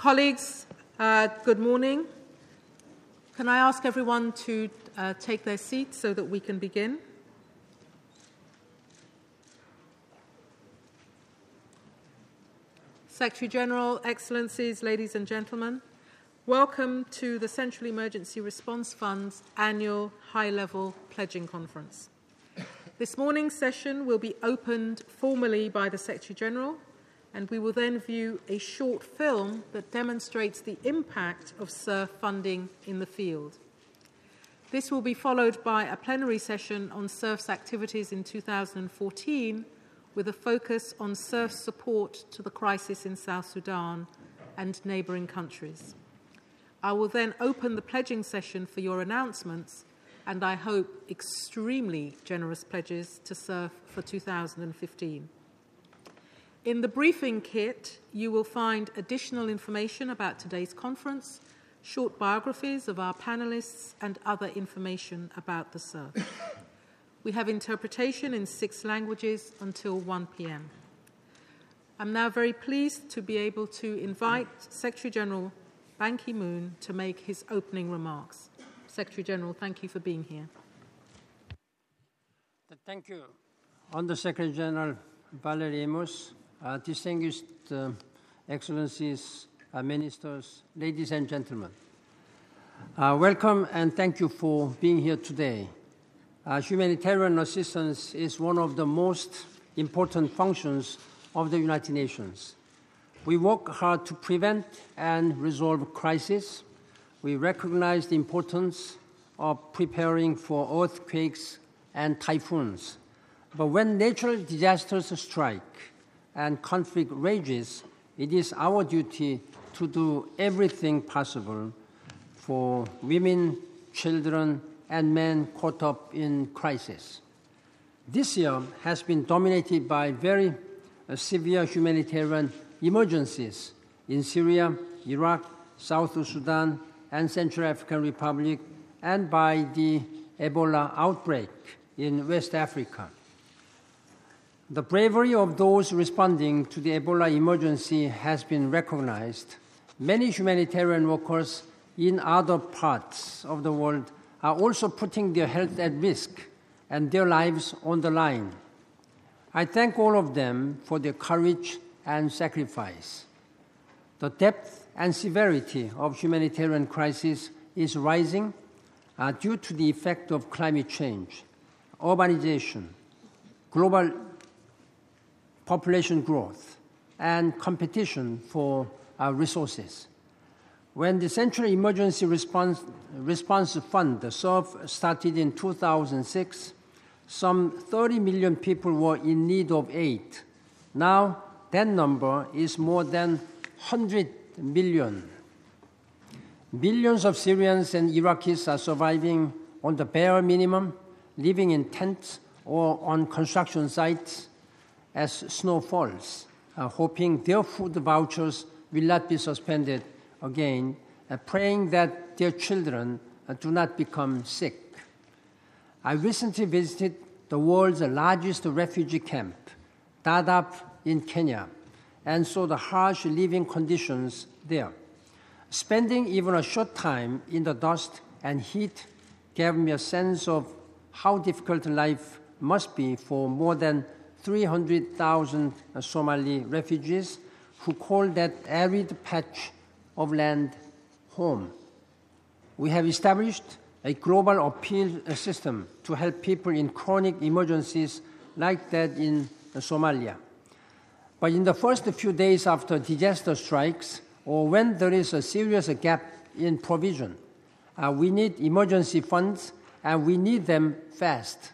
Colleagues, good morning. Can I ask everyone to take their seats so that we can begin? Secretary General, Excellencies, ladies and gentlemen, welcome to the Central Emergency Response Fund's annual high-level pledging conference. This morning's session will be opened formally by the Secretary General, and we will then view a short film that demonstrates the impact of SURF funding in the field. This will be followed by a plenary session on SURF's activities in 2014 with a focus on SURF's support to the crisis in South Sudan and neighbouring countries. I will then open the pledging session for your announcements and I hope extremely generous pledges to SURF for 2015. In the briefing kit, you will find additional information about today's conference, short biographies of our panelists, and other information about the SURF. We have interpretation in 6 languages until 1 p.m. I'm now very pleased to be able to invite Secretary General Ban Ki-moon to make his opening remarks. Secretary General, thank you for being here. Thank you, Under-Secretary General Valerie Amos. Distinguished Excellencies, Ministers, ladies and gentlemen. Welcome and thank you for being here today. Humanitarian assistance is one of the most important functions of the United Nations. We work hard to prevent and resolve crises. We recognize the importance of preparing for earthquakes and typhoons. But when natural disasters strike, and conflict rages, it is our duty to do everything possible for women, children, and men caught up in crisis. This year has been dominated by very severe humanitarian emergencies in Syria, Iraq, South Sudan, and Central African Republic, and by the Ebola outbreak in West Africa. The bravery of those responding to the Ebola emergency has been recognized. Many humanitarian workers in other parts of the world are also putting their health at risk and their lives on the line. I thank all of them for their courage and sacrifice. The depth and severity of humanitarian crisis is rising due to the effect of climate change, urbanization, global population growth, and competition for resources. When the Central Emergency Response Fund, the SURF, started in 2006, some 30 million people were in need of aid. Now, that number is more than 100 million. Billions of Syrians and Iraqis are surviving on the bare minimum, living in tents or on construction sites as snow falls, hoping their food vouchers will not be suspended again, praying that their children do not become sick. I recently visited the world's largest refugee camp, Dadaab in Kenya, and saw the harsh living conditions there. Spending even a short time in the dust and heat gave me a sense of how difficult life must be for more than 300,000 Somali refugees who call that arid patch of land home. We have established a global appeal system to help people in chronic emergencies like that in Somalia. But in the first few days after disaster strikes, or when there is a serious gap in provision, we need emergency funds and we need them fast.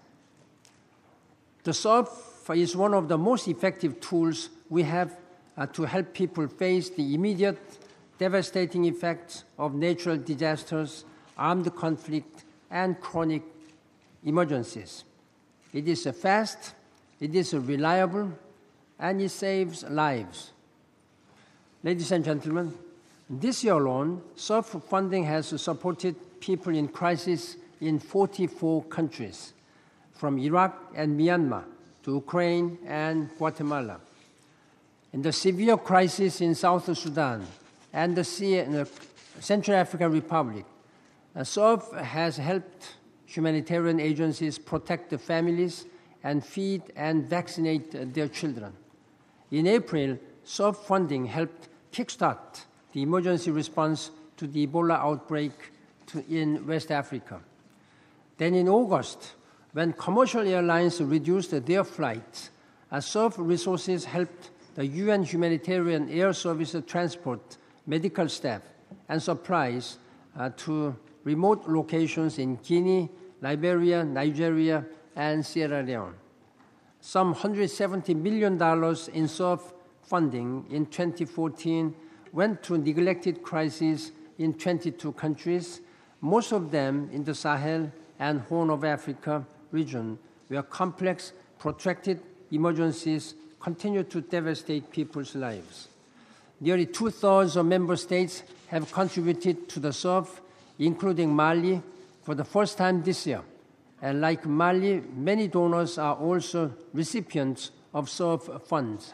The SURF is one of the most effective tools we have to help people face the immediate devastating effects of natural disasters, armed conflict, and chronic emergencies. It is fast, it is reliable, and it saves lives. Ladies and gentlemen, this year alone, SURF funding has supported people in crisis in 44 countries, from Iraq and Myanmar to Ukraine and Guatemala. In the severe crisis in South Sudan, and the Central African Republic. SURF has helped humanitarian agencies protect the families and feed and vaccinate their children. In April, SURF funding helped kickstart the emergency response to the Ebola outbreak in West Africa. Then in August, when commercial airlines reduced their flights, SURF resources helped the UN humanitarian air service transport medical staff and supplies to remote locations in Guinea, Liberia, Nigeria, and Sierra Leone. Some $170 million in SURF funding in 2014 went to neglected crises in 22 countries, most of them in the Sahel and Horn of Africa region, where complex, protracted emergencies continue to devastate people's lives. Nearly 2/3 of member states have contributed to the SURF, including Mali, for the first time this year. And like Mali, many donors are also recipients of SURF funds.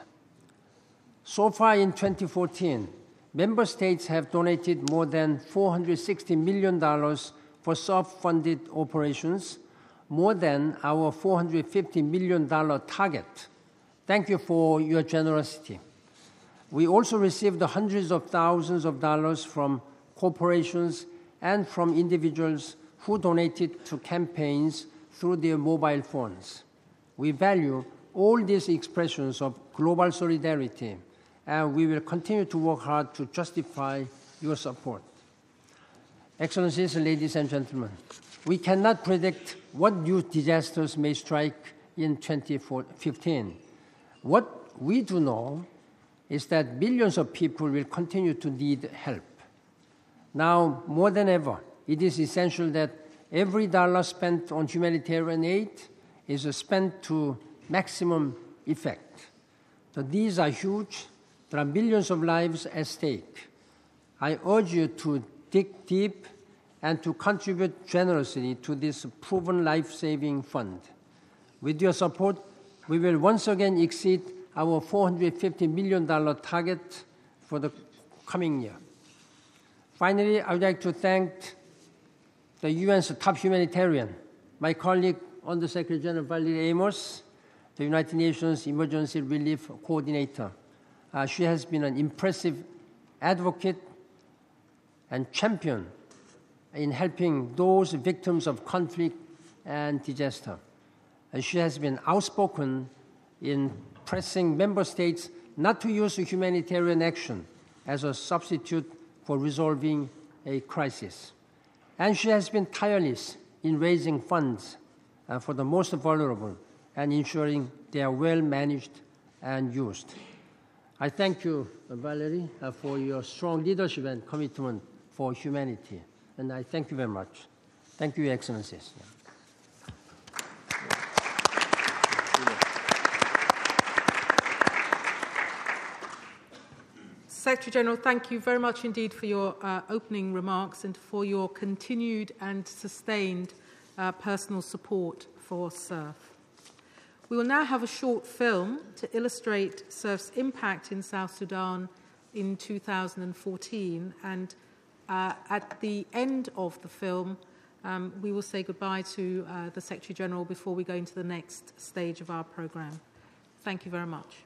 So far in 2014, member states have donated more than $460 million for SURF-funded operations, more than our $450 million target. Thank you for your generosity. We also received hundreds of thousands of dollars from corporations and from individuals who donated to campaigns through their mobile phones. We value all these expressions of global solidarity, and we will continue to work hard to justify your support. Excellencies, ladies and gentlemen, we cannot predict what new disasters may strike in 2015. What we do know is that billions of people will continue to need help. Now, more than ever, it is essential that every dollar spent on humanitarian aid is spent to maximum effect. The needs are huge. There are millions of lives at stake. I urge you to dig deep and to contribute generously to this proven life-saving fund. With your support, we will once again exceed our $450 million target for the coming year. Finally, I would like to thank the UN's top humanitarian, my colleague, Under-Secretary General Valerie Amos, the United Nations Emergency Relief Coordinator. She has been an impressive advocate and champion in helping those victims of conflict and disaster. And she has been outspoken in pressing member states not to use humanitarian action as a substitute for resolving a crisis. And she has been tireless in raising funds for the most vulnerable and ensuring they are well managed and used. I thank you, Valerie, for your strong leadership and commitment for humanity. And I thank you very much. Thank you, Your Excellencies. Secretary General, thank you very much indeed for your opening remarks and for your continued and sustained personal support for SURF. We will now have a short film to illustrate SURF's impact in South Sudan in 2014, and at the end of the film, we will say goodbye to the Secretary General before we go into the next stage of our programme. Thank you very much.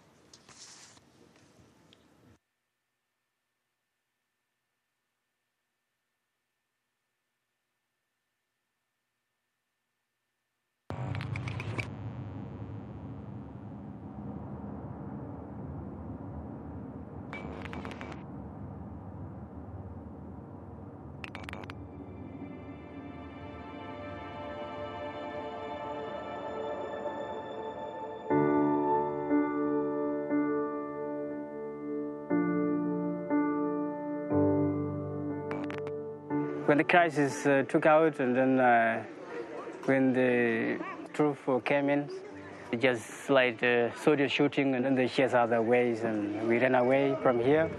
When the crisis took out, and then when the troops came in, just like soldier shooting, and then they chased other ways, and we ran away from here.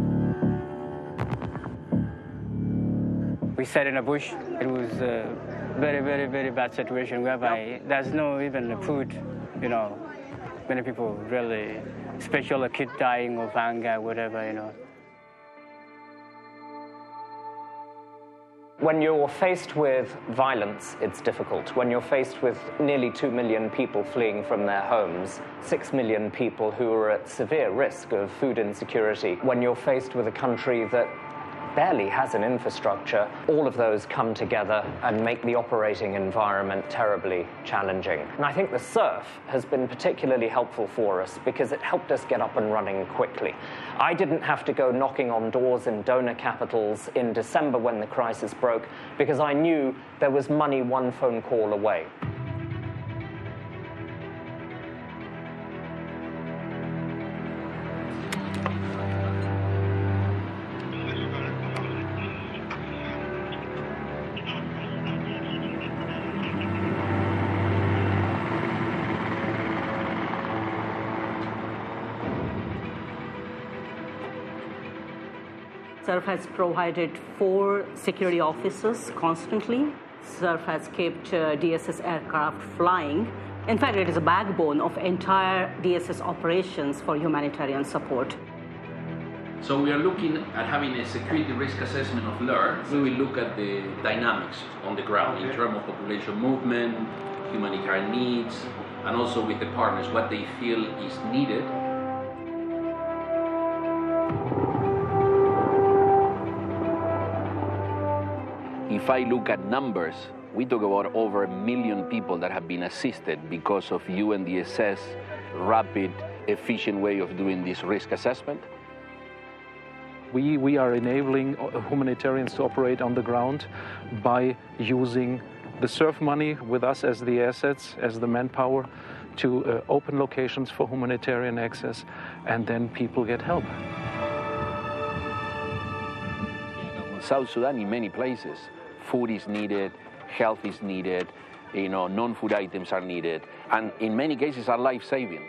We sat in a bush. It was very, very, very bad situation whereby there's no even food, you know. Many people really, especially a kid dying of hunger, whatever, you know. When you're faced with violence, it's difficult. When you're faced with nearly 2 million people fleeing from their homes, 6 million people who are at severe risk of food insecurity, when you're faced with a country that barely has an infrastructure, all of those come together and make the operating environment terribly challenging. And I think the SURF has been particularly helpful for us because it helped us get up and running quickly. I didn't have to go knocking on doors in donor capitals in December when the crisis broke because I knew there was money one phone call away. SURF has provided 4 security officers constantly. SURF has kept DSS aircraft flying. In fact, it is a backbone of entire DSS operations for humanitarian support. So we are looking at having a security risk assessment of LER. We will look at the dynamics on the ground in terms of population movement, humanitarian needs, and also with the partners, what they feel is needed. If I look at numbers, we talk about over 1 million people that have been assisted because of UNDSS rapid, efficient way of doing this risk assessment. We are enabling humanitarians to operate on the ground by using the SURF money with us as the assets, as the manpower, to open locations for humanitarian access, and then people get help. South Sudan, in many places, food is needed, health is needed, non-food items are needed, and in many cases are life-saving.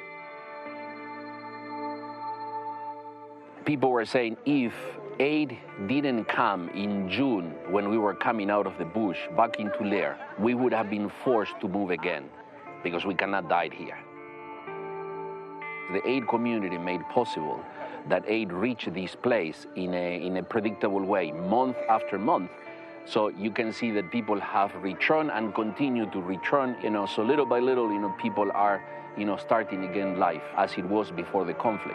People were saying if aid didn't come in June when we were coming out of the bush back into Lair, we would have been forced to move again because we cannot die here. The aid community made possible that aid reach this place in a predictable way, month after month. So you can see that people have returned and continue to return, so little by little, people are, starting again life as it was before the conflict.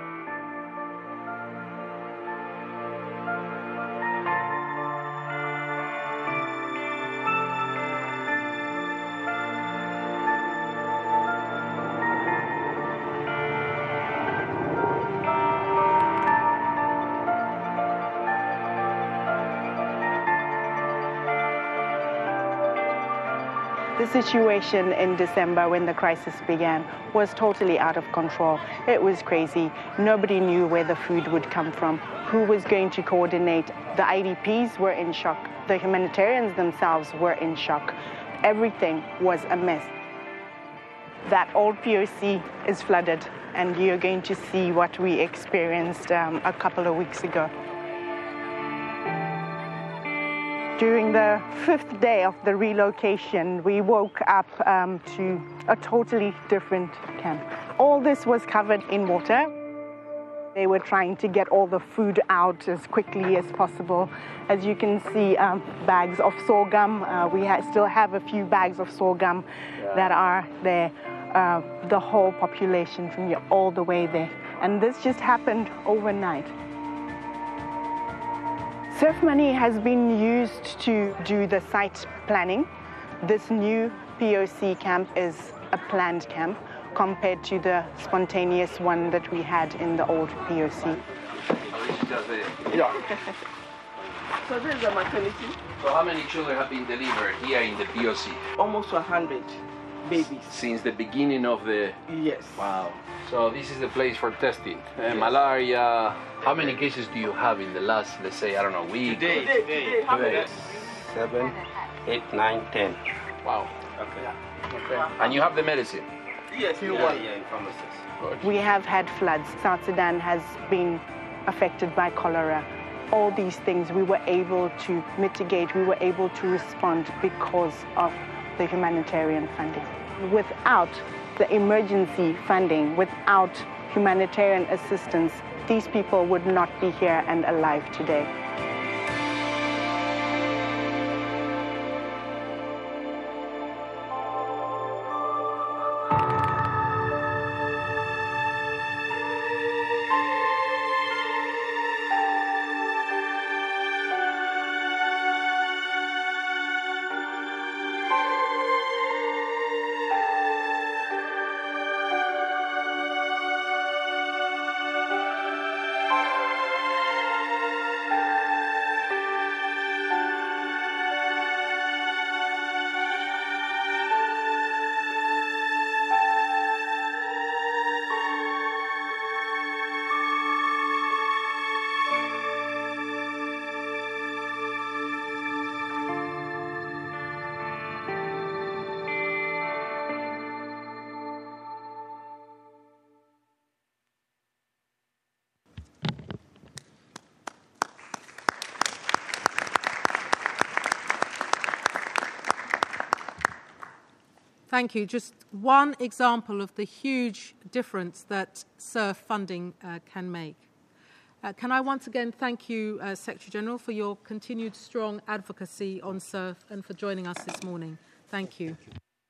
The situation in December when the crisis began was totally out of control. It was crazy. Nobody knew where the food would come from, who was going to coordinate. The IDPs were in shock. The humanitarians themselves were in shock. Everything was a mess. That old POC is flooded, and you're going to see what we experienced a couple of weeks ago. During the 5th day of the relocation, we woke up to a totally different camp. All this was covered in water. They were trying to get all the food out as quickly as possible. As you can see, bags of sorghum. We still have a few bags of sorghum that are there. The whole population from here all the way there. And this just happened overnight. SURF money has been used to do the site planning. This new POC camp is a planned camp compared to the spontaneous one that we had in the old POC. Yeah. So this is a maternity. So how many children have been delivered here in the POC? Almost 100 babies. Since the beginning of the... Yes. Wow. So this is the place for testing. Malaria. How many cases do you have in the last, let's say, I don't know, week? Today. How many? 7, 8, 9, 10. Wow. Okay. And you have the medicine? Yes. In pharmacies. We have had floods. South Sudan has been affected by cholera. all these things we were able to mitigate, we were able to respond because of the humanitarian funding. Without the emergency funding, without humanitarian assistance, these people would not be here and alive today. Thank you. Just one example of the huge difference that SURF funding can make. Can I once again thank you, Secretary General, for your continued strong advocacy on SURF and for joining us this morning. Thank you.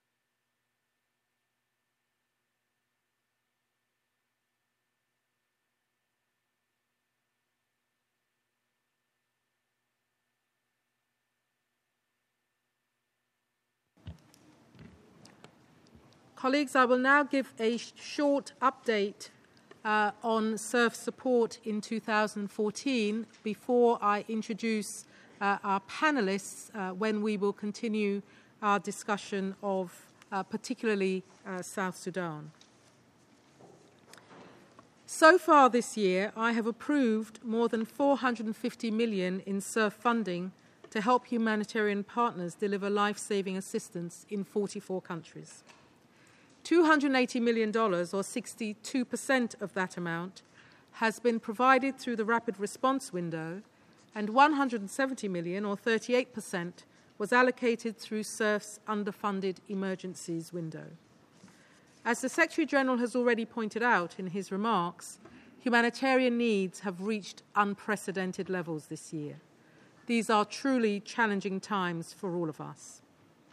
Colleagues, I will now give a short update on SURF support in 2014 before I introduce our panelists when we will continue our discussion of particularly South Sudan. So far this year, I have approved more than 450 million in SURF funding to help humanitarian partners deliver life-saving assistance in 44 countries. $280 million, or 62% of that amount, has been provided through the rapid response window, and 170 million, or 38%, was allocated through SURF's underfunded emergencies window. As the Secretary-General has already pointed out in his remarks, humanitarian needs have reached unprecedented levels this year. These are truly challenging times for all of us.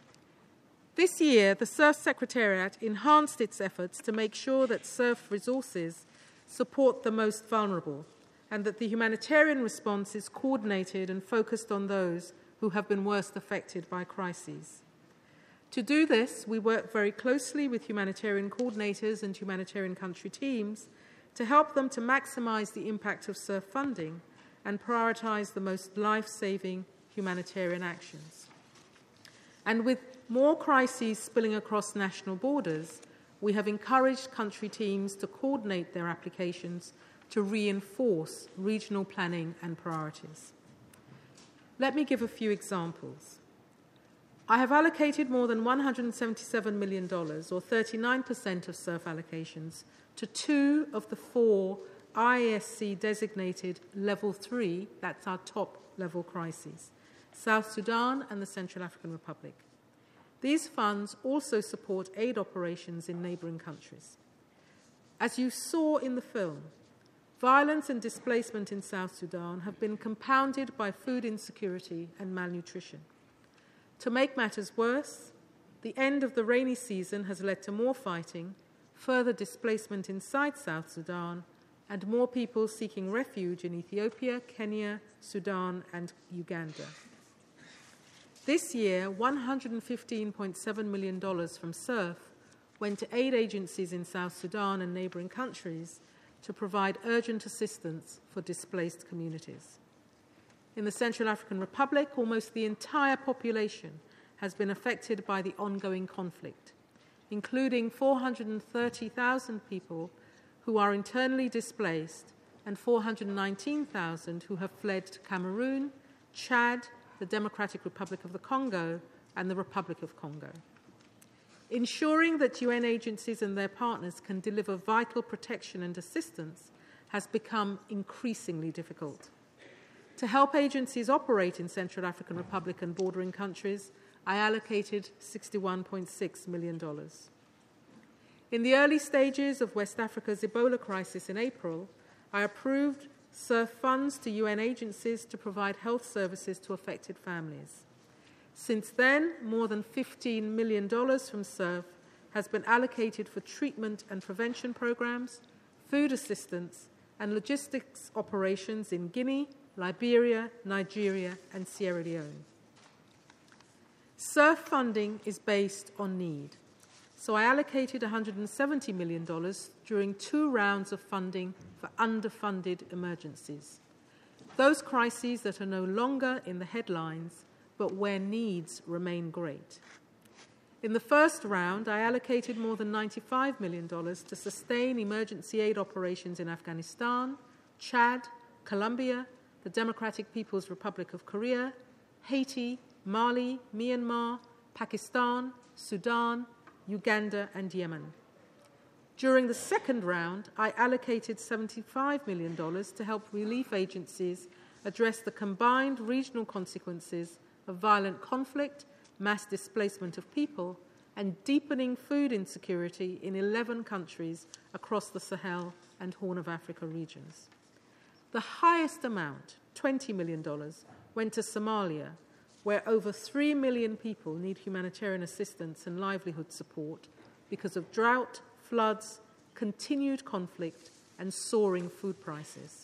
This year, the SURF Secretariat enhanced its efforts to make sure that SURF resources support the most vulnerable and that the humanitarian response is coordinated and focused on those who have been worst affected by crises. To do this, we work very closely with humanitarian coordinators and humanitarian country teams to help them to maximize the impact of SURF funding and prioritize the most life-saving humanitarian actions. And with more crises spilling across national borders, we have encouraged country teams to coordinate their applications to reinforce regional planning and priorities. Let me give a few examples. I have allocated more than $177 million, or 39% of SURF allocations, to 2 of the 4 IASC-designated Level 3, that's our top-level crises, South Sudan and the Central African Republic. These funds also support aid operations in neighbouring countries. As you saw in the film, violence and displacement in South Sudan have been compounded by food insecurity and malnutrition. To make matters worse, the end of the rainy season has led to more fighting, further displacement inside South Sudan, and more people seeking refuge in Ethiopia, Kenya, Sudan, and Uganda. This year, $115.7 million from SURF went to aid agencies in South Sudan and neighbouring countries to provide urgent assistance for displaced communities. In the Central African Republic, almost the entire population has been affected by the ongoing conflict, including 430,000 people who are internally displaced and 419,000 who have fled to Cameroon, Chad, the Democratic Republic of the Congo, and the Republic of Congo. Ensuring that UN agencies and their partners can deliver vital protection and assistance has become increasingly difficult. To help agencies operate in Central African Republic and bordering countries, I allocated $61.6 million. In the early stages of West Africa's Ebola crisis in April, I approved SURF funds to UN agencies to provide health services to affected families. Since then, more than $15 million from SURF has been allocated for treatment and prevention programs, food assistance, and logistics operations in Guinea, Liberia, Nigeria, and Sierra Leone. SURF funding is based on need, so I allocated $170 million during 2 rounds of funding for underfunded emergencies, those crises that are no longer in the headlines, but where needs remain great. In the first round, I allocated more than $95 million to sustain emergency aid operations in Afghanistan, Chad, Colombia, the Democratic People's Republic of Korea, Haiti, Mali, Myanmar, Pakistan, Sudan, Uganda, and Yemen. During the second round, I allocated $75 million to help relief agencies address the combined regional consequences of violent conflict, mass displacement of people, and deepening food insecurity in 11 countries across the Sahel and Horn of Africa regions. The highest amount, $20 million, went to Somalia, where over 3 million people need humanitarian assistance and livelihood support because of drought, floods, continued conflict, and soaring food prices.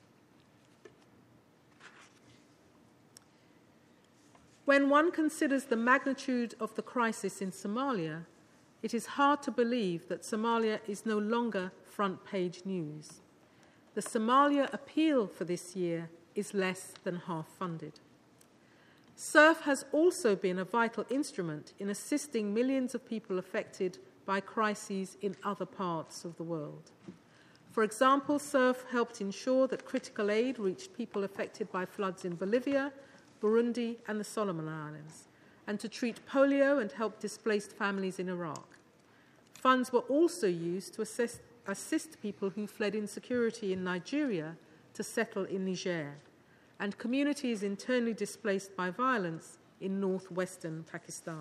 When one considers the magnitude of the crisis in Somalia, it is hard to believe that Somalia is no longer front-page news. The Somalia appeal for this year is less than half funded. SURF has also been a vital instrument in assisting millions of people affected by crises in other parts of the world. For example, SURF helped ensure that critical aid reached people affected by floods in Bolivia, Burundi, and the Solomon Islands, and to treat polio and help displaced families in Iraq. Funds were also used to assist people who fled insecurity in Nigeria to settle in Niger, and communities internally displaced by violence in northwestern Pakistan.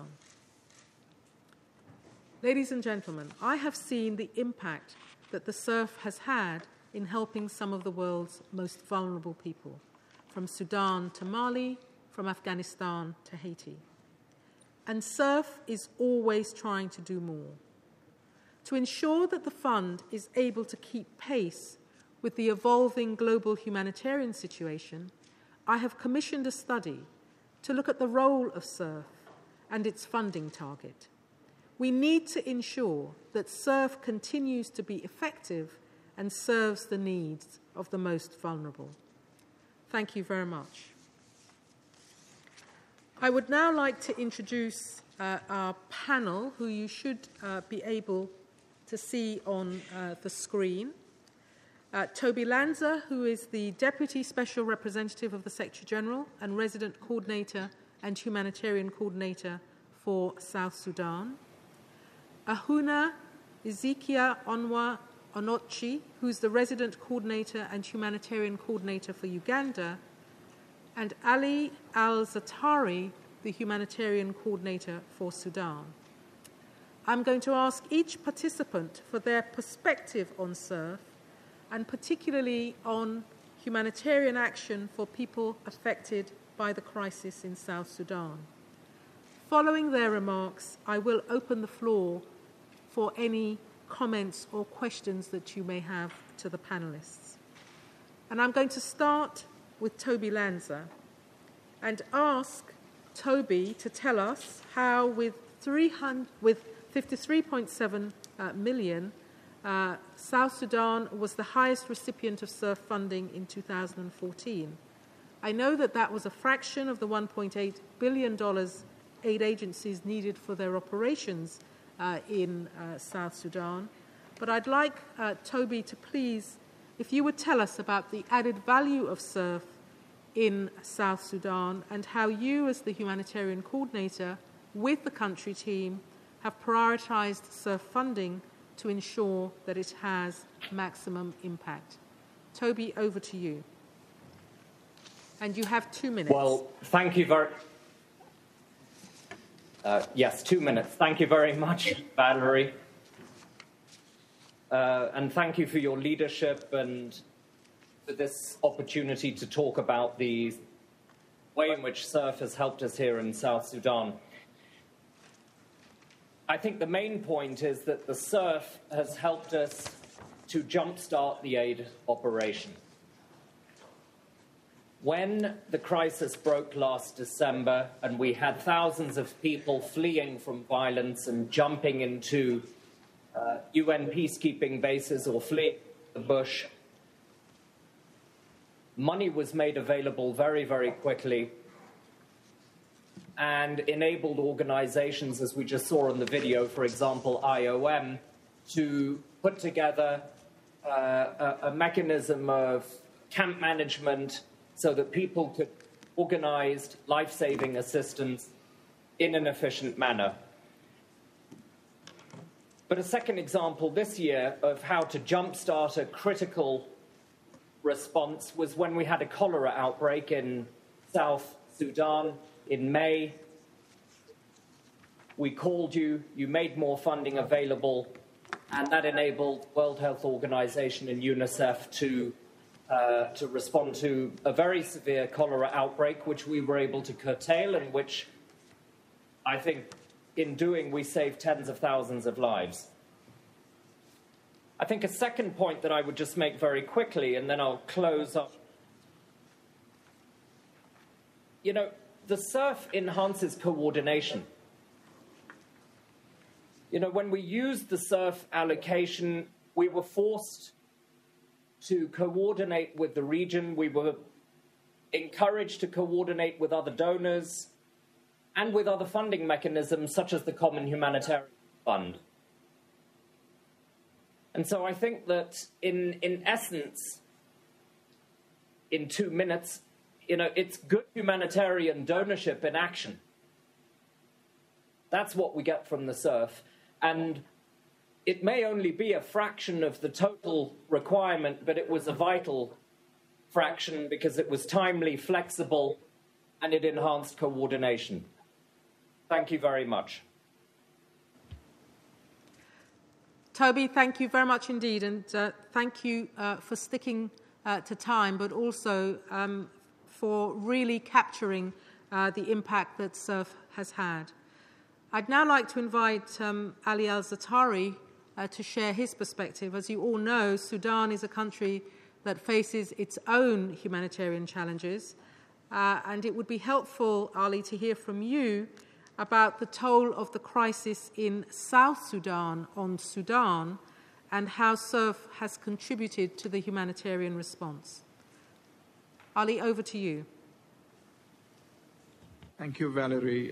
Ladies and gentlemen, I have seen the impact that the SURF has had in helping some of the world's most vulnerable people, from Sudan to Mali, from Afghanistan to Haiti. And SURF is always trying to do more. To ensure that the fund is able to keep pace with the evolving global humanitarian situation, I have commissioned a study to look at the role of SURF and its funding target. We need to ensure that SURF continues to be effective and serves the needs of the most vulnerable. Thank you very much. I would now like to introduce our panel, who you should be able to see on the screen. Toby Lanza, who is the Deputy Special Representative of the Secretary-General and Resident Coordinator and Humanitarian Coordinator for South Sudan. Ahuna Ezekiah Onwa Onochi, who is the Resident Coordinator and Humanitarian Coordinator for Uganda, and Ali Al-Zatari, the Humanitarian Coordinator for Sudan. I'm going to ask each participant for their perspective on SURF, and particularly on humanitarian action for people affected by the crisis in South Sudan. Following their remarks, I will open the floor for any comments or questions that you may have to the panelists. And I'm going to start with Toby Lanza and ask Toby to tell us how with 53.7 million, South Sudan was the highest recipient of SURF funding in 2014. I know that that was a fraction of the $1.8 billion aid agencies needed for their operations in South Sudan, but I'd like Toby to please, if you would tell us about the added value of SURF in South Sudan and how you, as the humanitarian coordinator with the country team, have prioritized SURF funding to ensure that it has maximum impact. Toby, over to you. And you have 2 minutes. Well, thank you very... yes, 2 minutes. Thank you very much, Valerie. And thank you for your leadership and for this opportunity to talk about the way in which SURF has helped us here in South Sudan. I think the main point is that the SURF has helped us to jumpstart the aid operation. When the crisis broke last December and we had thousands of people fleeing from violence and jumping into UN peacekeeping bases or fleeing the bush, money was made available very, very quickly and enabled organizations, as we just saw in the video, for example, IOM, to put together a mechanism of camp management so that people could organize life-saving assistance in an efficient manner. But a second example this year of how to jumpstart a critical response was when we had a cholera outbreak in South Sudan in May. We called you, you made more funding available, and that enabled World Health Organization and UNICEF to respond to a very severe cholera outbreak, which we were able to curtail and which I think in doing we saved tens of thousands of lives. I think a second point that I would just make very quickly, and then I'll close up. You know, the SURF enhances coordination. You know, when we used the SURF allocation, we were forced to coordinate with the region. We were encouraged to coordinate with other donors and with other funding mechanisms, such as the Common Humanitarian Fund. And so I think that in essence, in 2 minutes, you know, it's good humanitarian donorship in action. That's what we get from the SURF. And it may only be a fraction of the total requirement, but it was a vital fraction because it was timely, flexible, and it enhanced coordination. Thank you very much. Toby, thank you very much indeed, and thank you for sticking to time, but also for really capturing the impact that SURF has had. I'd now like to invite Ali Al-Zaatari to share his perspective. As you all know, Sudan is a country that faces its own humanitarian challenges, and it would be helpful, Ali, to hear from you about the toll of the crisis in South Sudan on Sudan and how SURF has contributed to the humanitarian response. Ali, over to you. Thank you, Valerie.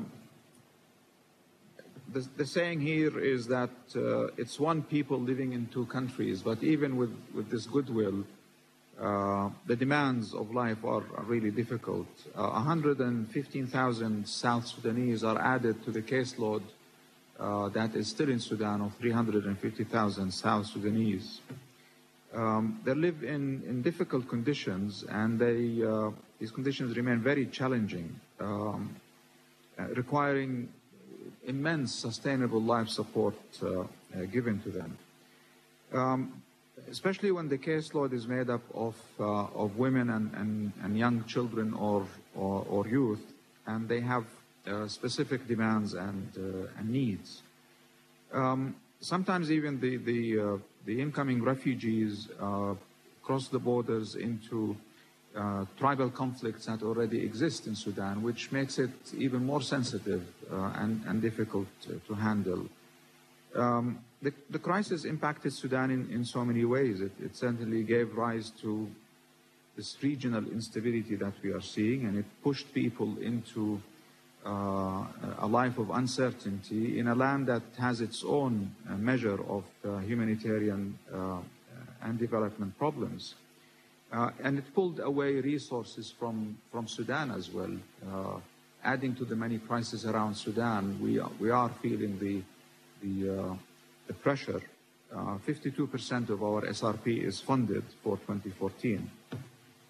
The saying here is that it's one people living in two countries, but even with this goodwill, the demands of life are really difficult. 115,000 South Sudanese are added to the caseload that is still in Sudan of 350,000 South Sudanese. They live in difficult conditions, and these conditions remain very challenging, requiring immense sustainable life support given to them. Especially when the caseload is made up of women and young children or youth, and they have specific demands and needs. Sometimes even the incoming refugees cross the borders into tribal conflicts that already exist in Sudan, which makes it even more sensitive and difficult to handle. The crisis impacted Sudan in so many ways. It certainly gave rise to this regional instability that we are seeing, and it pushed people into a life of uncertainty in a land that has its own measure of humanitarian and development problems. And it pulled away resources from Sudan as well, adding to the many crises around Sudan. We are feeling the pressure. 52% of our SRP is funded for 2014.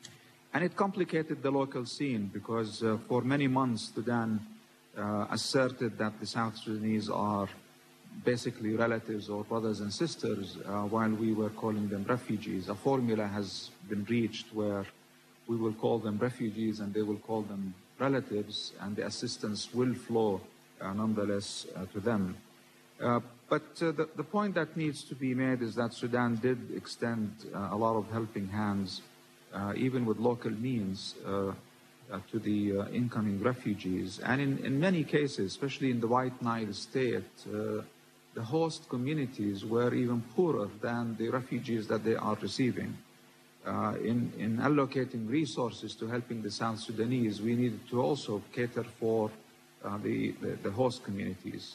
And it complicated the local scene because for many months Sudan asserted that the South Sudanese are basically relatives or brothers and sisters, while we were calling them refugees. A formula has been reached where we will call them refugees and they will call them relatives, and the assistance will flow nonetheless to them. But the point that needs to be made is that Sudan did extend a lot of helping hands, even with local means, to the incoming refugees. And in many cases, especially in the White Nile state, the host communities were even poorer than the refugees that they are receiving. In allocating resources to helping the South Sudanese, we needed to also cater for the host communities.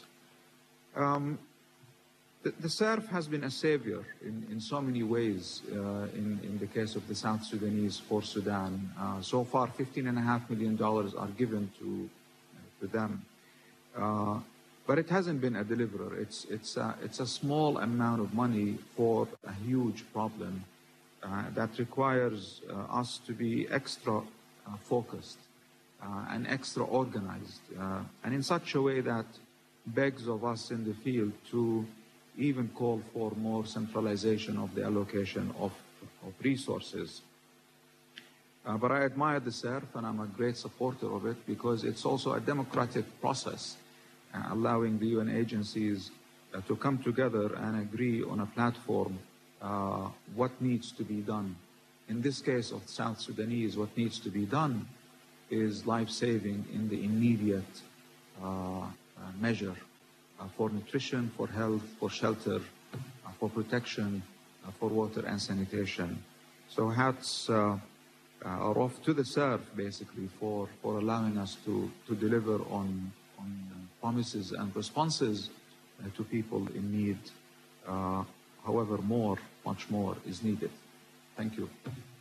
The SURF has been a savior in so many ways in the case of the South Sudanese for Sudan. So far, $15.5 million are given to them. But it hasn't been a deliverer. It's a small amount of money for a huge problem that requires us to be extra focused and extra organized, and in such a way that begs of us in the field to even call for more centralization of the allocation of resources. But I admire the SURF, and I'm a great supporter of it because it's also a democratic process, allowing the UN agencies to come together and agree on a platform what needs to be done. In this case of South Sudanese, what needs to be done is life-saving in the immediate measure for nutrition, for health, for shelter, for protection, for water and sanitation. So hats are off to the SURF, basically, for allowing us to deliver on promises and responses to people in need. However, much more is needed. Thank you.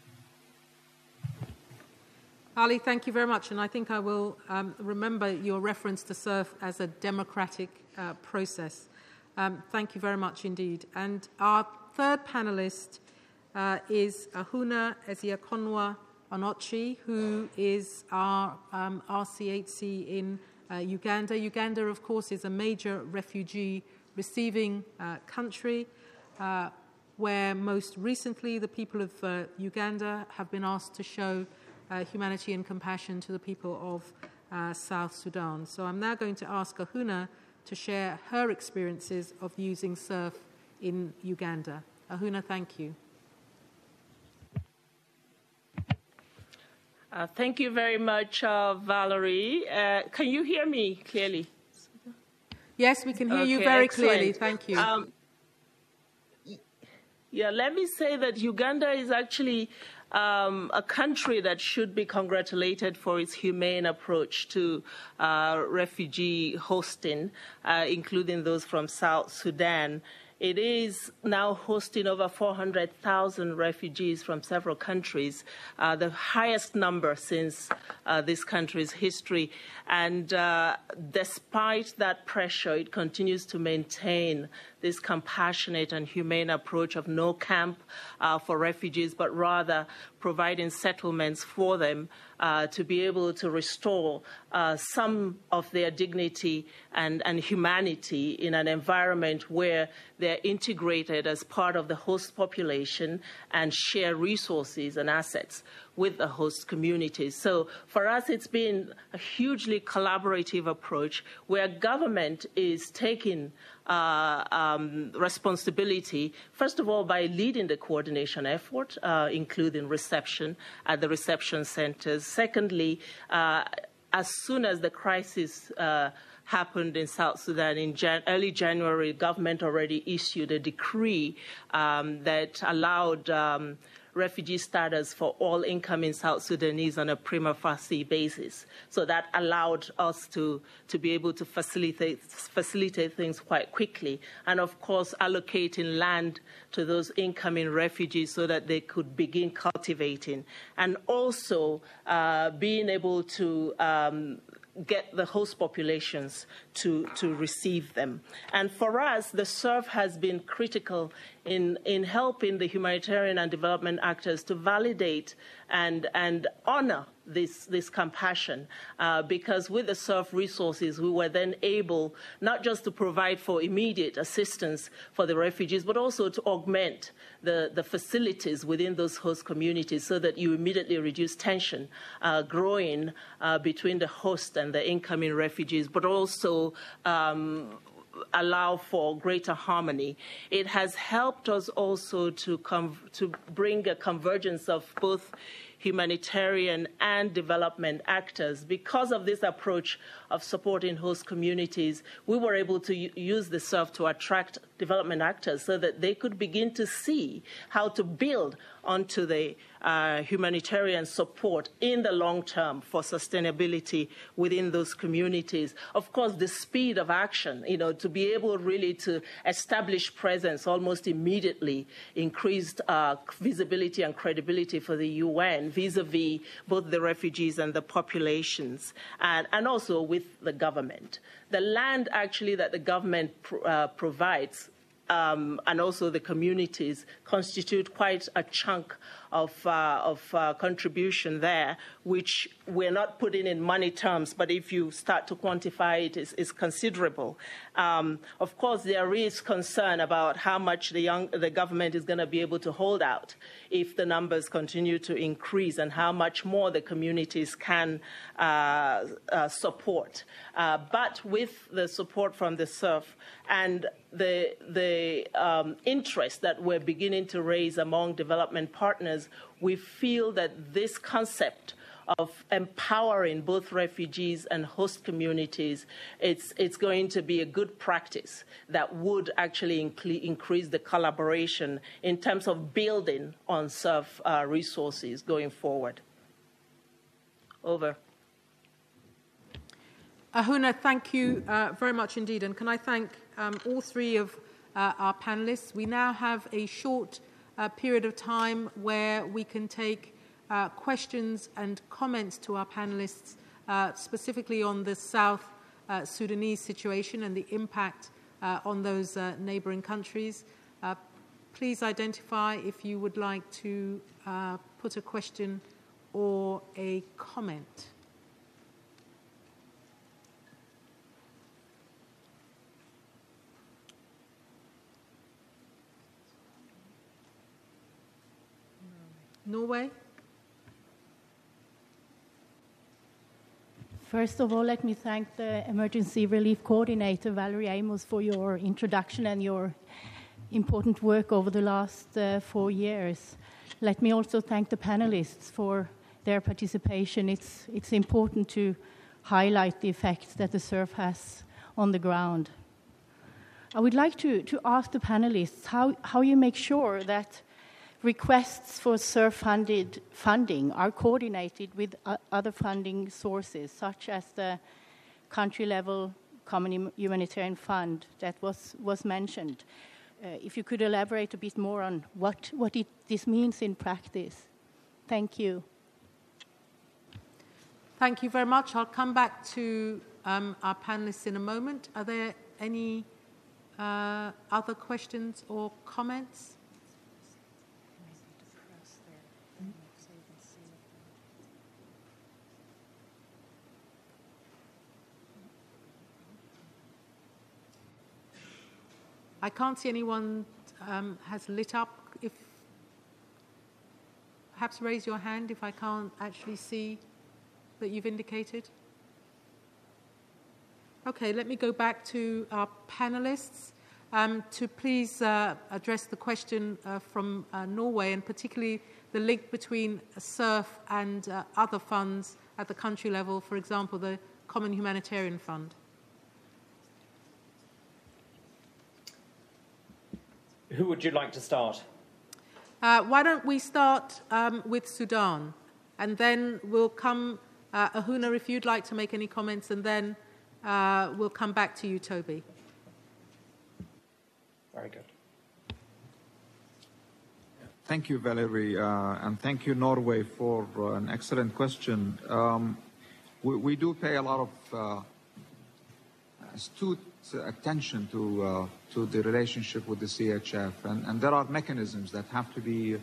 Ali, thank you very much. And I think I will remember your reference to SURF as a democratic process. Thank you very much indeed. And our third panelist is Ahunna Ezeakonwa Onochi, who is our RCHC in Uganda. Uganda, of course, is a major refugee receiving country, where most recently the people of Uganda have been asked to show humanity and compassion to the people of South Sudan. So I'm now going to ask Ahunna to share her experiences of using SURF in Uganda. Ahunna, thank you. Thank you very much, Valerie. Can you hear me clearly? Yes, we can hear you very clearly. Thank you. Let me say that Uganda is actually a country that should be congratulated for its humane approach to refugee hosting, including those from South Sudan. It is now hosting over 400,000 refugees from several countries, the highest number since this country's history. And despite that pressure, it continues to maintain this compassionate and humane approach of no camp for refugees, but rather providing settlements for them to be able to restore some of their dignity and humanity in an environment where they're integrated as part of the host population and share resources and assets with the host communities. So for us, it's been a hugely collaborative approach where government is taking responsibility, first of all, by leading the coordination effort, including reception at the reception centers. Secondly, as soon as the crisis happened in South Sudan in early January, government already issued a decree that allowed refugee status for all incoming South Sudanese on a prima facie basis. So that allowed us to be able to facilitate things quite quickly. And of course, allocating land to those incoming refugees so that they could begin cultivating. And also being able to get the host populations to receive them. And for us, the SURF has been critical in helping the humanitarian and development actors to validate and honor this compassion, because with the SURF resources, we were then able not just to provide for immediate assistance for the refugees, but also to augment the facilities within those host communities so that you immediately reduce tension growing between the host and the incoming refugees, but also allow for greater harmony. It has helped us also to bring a convergence of both humanitarian and development actors. Because of this approach of supporting host communities, we were able to use the SURF to attract development actors so that they could begin to see how to build onto the humanitarian support in the long term for sustainability within those communities. Of course, the speed of action, to be able really to establish presence almost immediately, increased visibility and credibility for the UN vis-a-vis both the refugees and the populations, and also with the government. The land actually that the government provides and also the communities constitute quite a chunk of contribution there, which we're not putting in money terms, but if you start to quantify it, is considerable. Of course, there is concern about how much the government is going to be able to hold out if the numbers continue to increase, and how much more the communities can support. But with the support from the SURF and the interest that we're beginning to raise among development partners, we feel that this concept of empowering both refugees and host communities, it's going to be a good practice that would actually increase the collaboration in terms of building on SURF resources going forward. Over. Ahunna, thank you very much indeed. And can I thank all three of our panelists? We now have a short period of time where we can take questions and comments to our panelists, specifically on the South Sudanese situation and the impact on those neighboring countries. Please identify if you would like to put a question or a comment. Norway? First of all, let me thank the Emergency Relief Coordinator, Valerie Amos, for your introduction and your important work over the last 4 years. Let me also thank the panelists for their participation. It's important to highlight the effects that the SURF has on the ground. I would like to ask the panelists how you make sure that requests for SURF-funded funding are coordinated with other funding sources, such as the country-level Common Humanitarian Fund that was mentioned. If you could elaborate a bit more on what this means in practice. Thank you. Thank you very much. I'll come back to our panelists in a moment. Are there any other questions or comments? I can't see anyone has lit up. If perhaps raise your hand if I can't actually see that you've indicated. Okay, let me go back to our panelists to please address the question from Norway, and particularly the link between SURF and other funds at the country level, for example, the Common Humanitarian Fund. Who would you like to start? Why don't we start with Sudan, and then we'll come, Ahunna, if you'd like to make any comments, and then we'll come back to you, Toby. Very good. Thank you, Valerie, and thank you, Norway, for an excellent question. We do pay a lot of astute attention to the relationship with the CHF, and there are mechanisms that have to be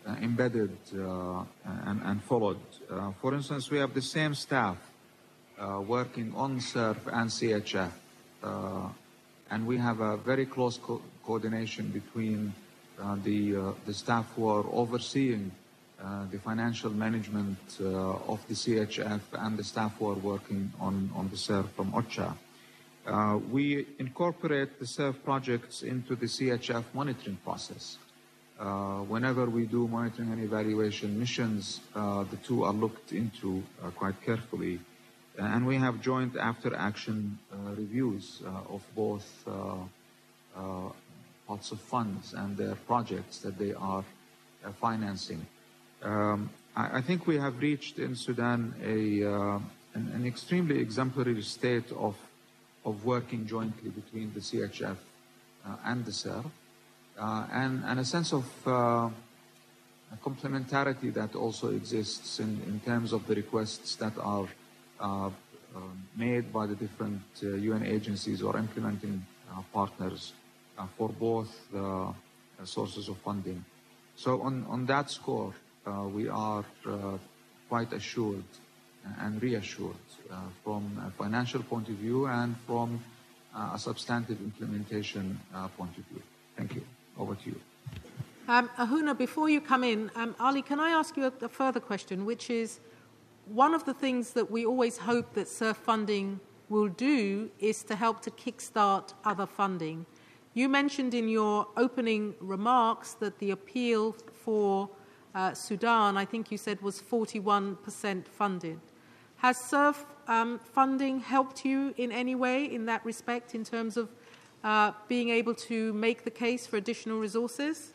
embedded and followed. For instance, we have the same staff working on SURF and CHF, and we have a very close coordination between the staff who are overseeing the financial management of the CHF and the staff who are working on the SURF from OCHA. We incorporate the SURF projects into the CHF monitoring process. Whenever we do monitoring and evaluation missions, the two are looked into quite carefully. And we have joint after-action reviews of both pots of funds and their projects that they are financing. I think we have reached in Sudan an extremely exemplary state of working jointly between the CHF and the SURF, and a sense of complementarity that also exists in terms of the requests that are made by the different UN agencies or implementing partners for both sources of funding. So on that score, we are quite assured and reassured from a financial point of view and from a substantive implementation point of view. Thank you. Over to you. Ahuna, before you come in, Ali, can I ask you a further question, which is, one of the things that we always hope that SURF funding will do is to help to kickstart other funding. You mentioned in your opening remarks that the appeal for Sudan, I think you said, was 41% funded. Has SURF funding helped you in any way in that respect in terms of being able to make the case for additional resources?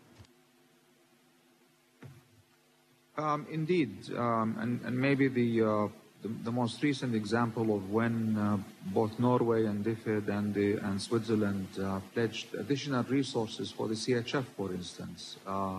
Indeed, and maybe the most recent example of when both Norway and DFID and Switzerland pledged additional resources for the CHF, for instance,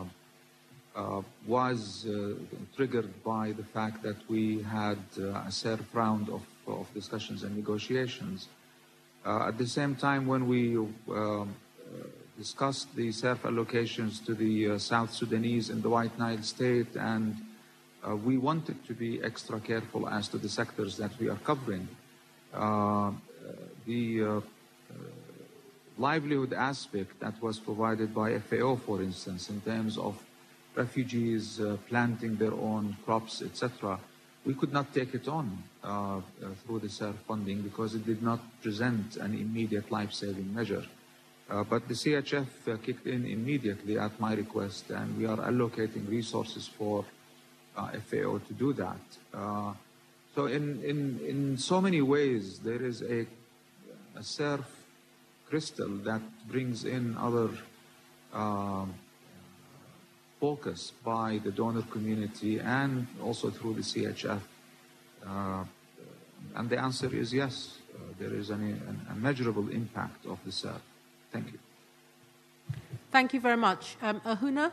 was triggered by the fact that we had a SURF round of discussions and negotiations. At the same time, when we discussed the SURF allocations to the South Sudanese and the White Nile State, and we wanted to be extra careful as to the sectors that we are covering. The livelihood aspect that was provided by FAO, for instance, in terms of refugees planting their own crops, etc., we could not take it on through the SURF funding because it did not present an immediate life-saving measure. But the CHF kicked in immediately at my request, and we are allocating resources for FAO to do that. So in so many ways, there is a SURF crystal that brings in other focus by the donor community and also through the CHF. And the answer is yes, there is a measurable impact of the SURF. Thank you. Thank you very much. Ahuna?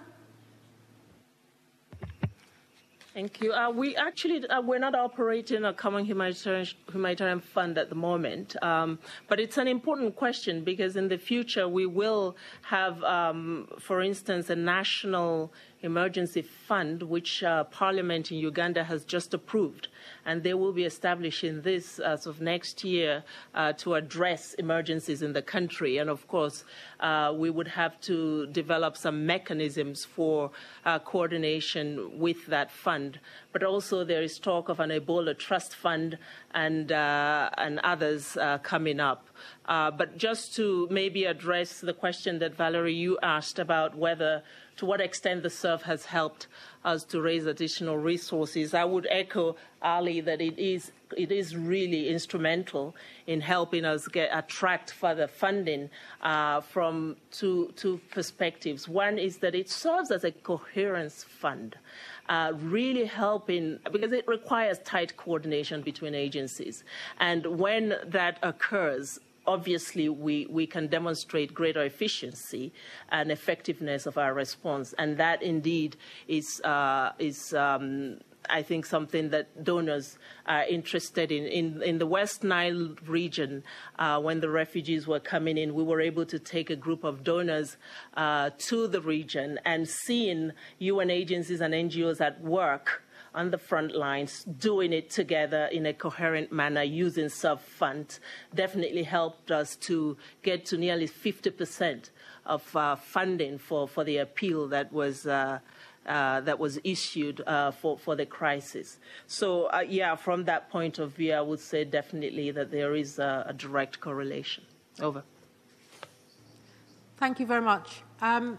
Thank you. We actually, we're not operating a common humanitarian fund at the moment, but it's an important question because in the future we will have, for instance, a national emergency fund, which Parliament in Uganda has just approved, and they will be establishing this as of next year to address emergencies in the country. And of course, we would have to develop some mechanisms for coordination with that fund. But also there is talk of an Ebola Trust Fund and others coming up. But just to maybe address the question that Valerie, you asked about whether to what extent the SURF has helped us to raise additional resources, I would echo Ali that it is really instrumental in helping us attract further funding from two perspectives. One is that it serves as a coherence fund, really helping, because it requires tight coordination between agencies. And when that occurs, obviously, we can demonstrate greater efficiency and effectiveness of our response, and that indeed is I think, something that donors are interested in. In the West Nile region, when the refugees were coming in, we were able to take a group of donors to the region and seeing UN agencies and NGOs at work on the front lines, doing it together in a coherent manner using SURF-Fund definitely helped us to get to nearly 50% of funding for the appeal that was issued for the crisis. So, from that point of view, I would say definitely that there is a direct correlation. Over. Thank you very much. And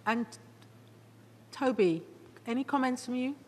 Toby, any comments from you?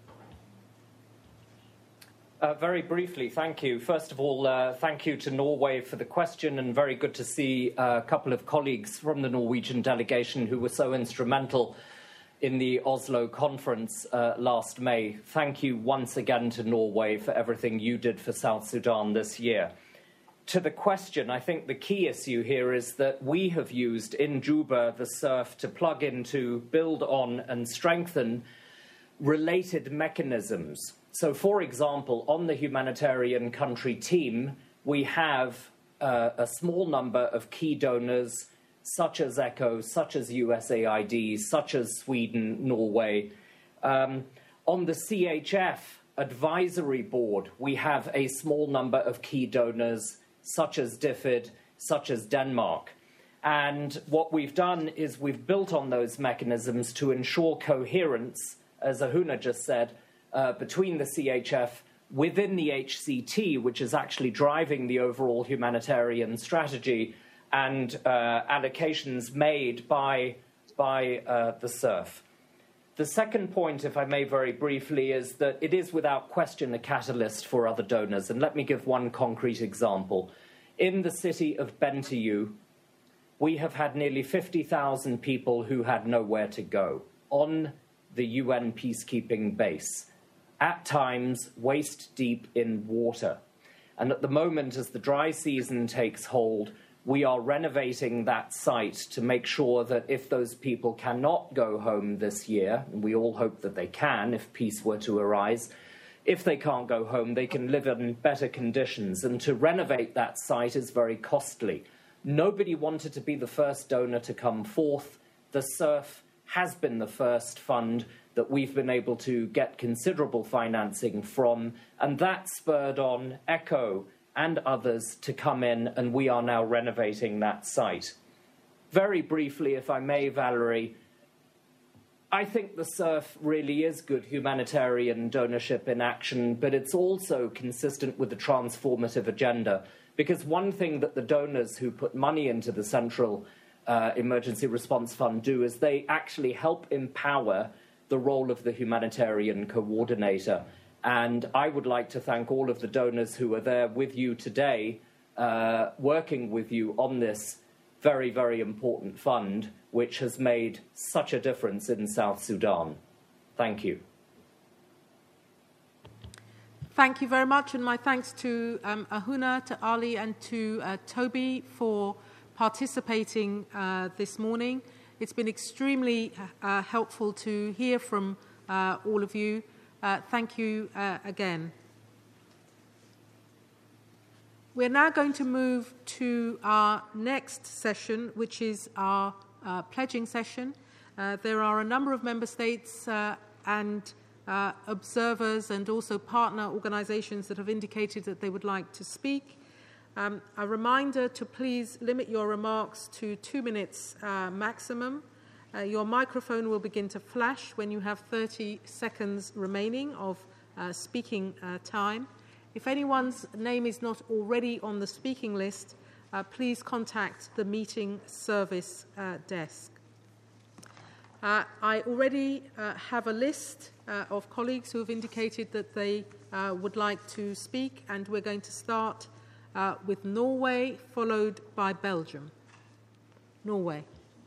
Very briefly, thank you. First of all, thank you to Norway for the question, and very good to see a couple of colleagues from the Norwegian delegation who were so instrumental in the Oslo conference last May. Thank you once again to Norway for everything you did for South Sudan this year. To the question, I think the key issue here is that we have used in Juba the SURF to plug into, build on, and strengthen related mechanisms. So, for example, on the humanitarian country team, we have a small number of key donors, such as ECHO, such as USAID, such as Sweden, Norway. On the CHF advisory board, we have a small number of key donors, such as DFID, such as Denmark. And what we've done is we've built on those mechanisms to ensure coherence, as Ahuna just said, between the CHF within the HCT, which is actually driving the overall humanitarian strategy, and allocations made by the SURF. The second point, if I may very briefly, is that it is without question a catalyst for other donors. And let me give one concrete example. In the city of Bentiu, we have had nearly 50,000 people who had nowhere to go on the UN peacekeeping base, at times waist deep in water. And at the moment, as the dry season takes hold, we are renovating that site to make sure that if those people cannot go home this year, and we all hope that they can if peace were to arise, if they can't go home, they can live in better conditions. And to renovate that site is very costly. Nobody wanted to be the first donor to come forth. The SURF has been the first fund that we've been able to get considerable financing from, and that spurred on ECHO and others to come in, and we are now renovating that site. Very briefly, if I may, Valerie, I think the SURF really is good humanitarian donorship in action, but it's also consistent with the transformative agenda, because one thing that the donors who put money into the Central Emergency Response Fund do is they actually help empower the role of the humanitarian coordinator. And I would like to thank all of the donors who are there with you today, working with you on this very, very important fund, which has made such a difference in South Sudan. Thank you. Thank you very much, and my thanks to Ahuna, to Ali, and to Toby for participating this morning. It's been extremely helpful to hear from all of you. Thank you again. We're now going to move to our next session, which is our pledging session. There are a number of member states and observers and also partner organizations that have indicated that they would like to speak. A reminder to please limit your remarks to 2 minutes maximum. Your microphone will begin to flash when you have 30 seconds remaining of speaking time. If anyone's name is not already on the speaking list, please contact the meeting service desk. I already have a list of colleagues who have indicated that they would like to speak, and we're going to start with Norway, followed by Belgium. Norway.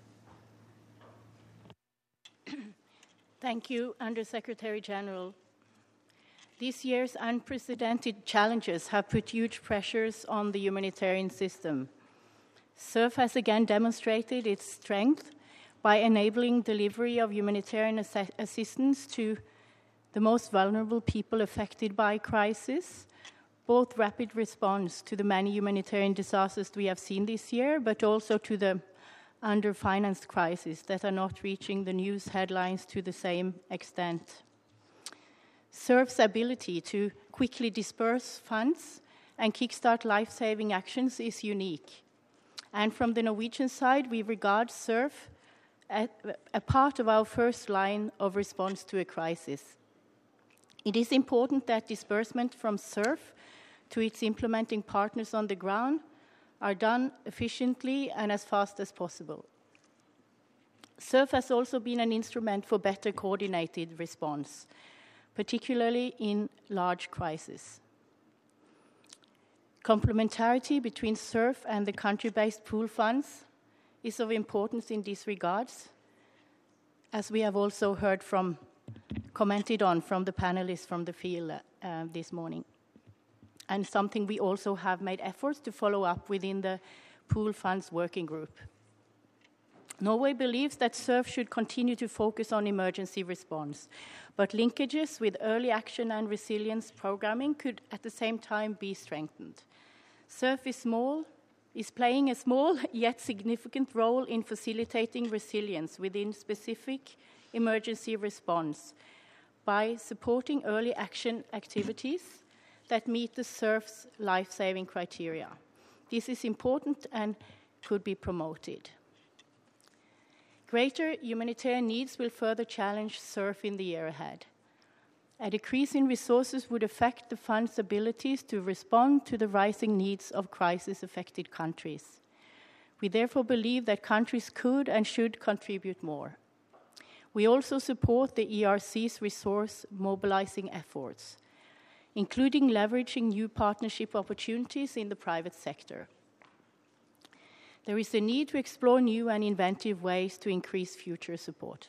Thank you, Under-Secretary General. This year's unprecedented challenges have put huge pressures on the humanitarian system. SURF has again demonstrated its strength by enabling delivery of humanitarian assistance to the most vulnerable people affected by crisis, both rapid response to the many humanitarian disasters we have seen this year, but also to the under-financed crises that are not reaching the news headlines to the same extent. SURF's ability to quickly disperse funds and kickstart life-saving actions is unique. And from the Norwegian side, we regard SURF as a part of our first line of response to a crisis. It is important that disbursement from SURF to its implementing partners on the ground are done efficiently and as fast as possible. SURF has also been an instrument for better coordinated response, particularly in large crises. Complementarity between SURF and the country-based pool funds is of importance in these regards, as we have also heard commented on from the panelists from the field this morning, and something we also have made efforts to follow up within the pool funds working group. Norway believes that SURF should continue to focus on emergency response, but linkages with early action and resilience programming could at the same time be strengthened. SURF is playing a small yet significant role in facilitating resilience within specific emergency response by supporting early action activities that meet the SURF's life-saving criteria. This is important and could be promoted. Greater humanitarian needs will further challenge SURF in the year ahead. A decrease in resources would affect the fund's abilities to respond to the rising needs of crisis-affected countries. We therefore believe that countries could and should contribute more. We also support the ERC's resource mobilizing efforts, including leveraging new partnership opportunities in the private sector. There is a need to explore new and inventive ways to increase future support.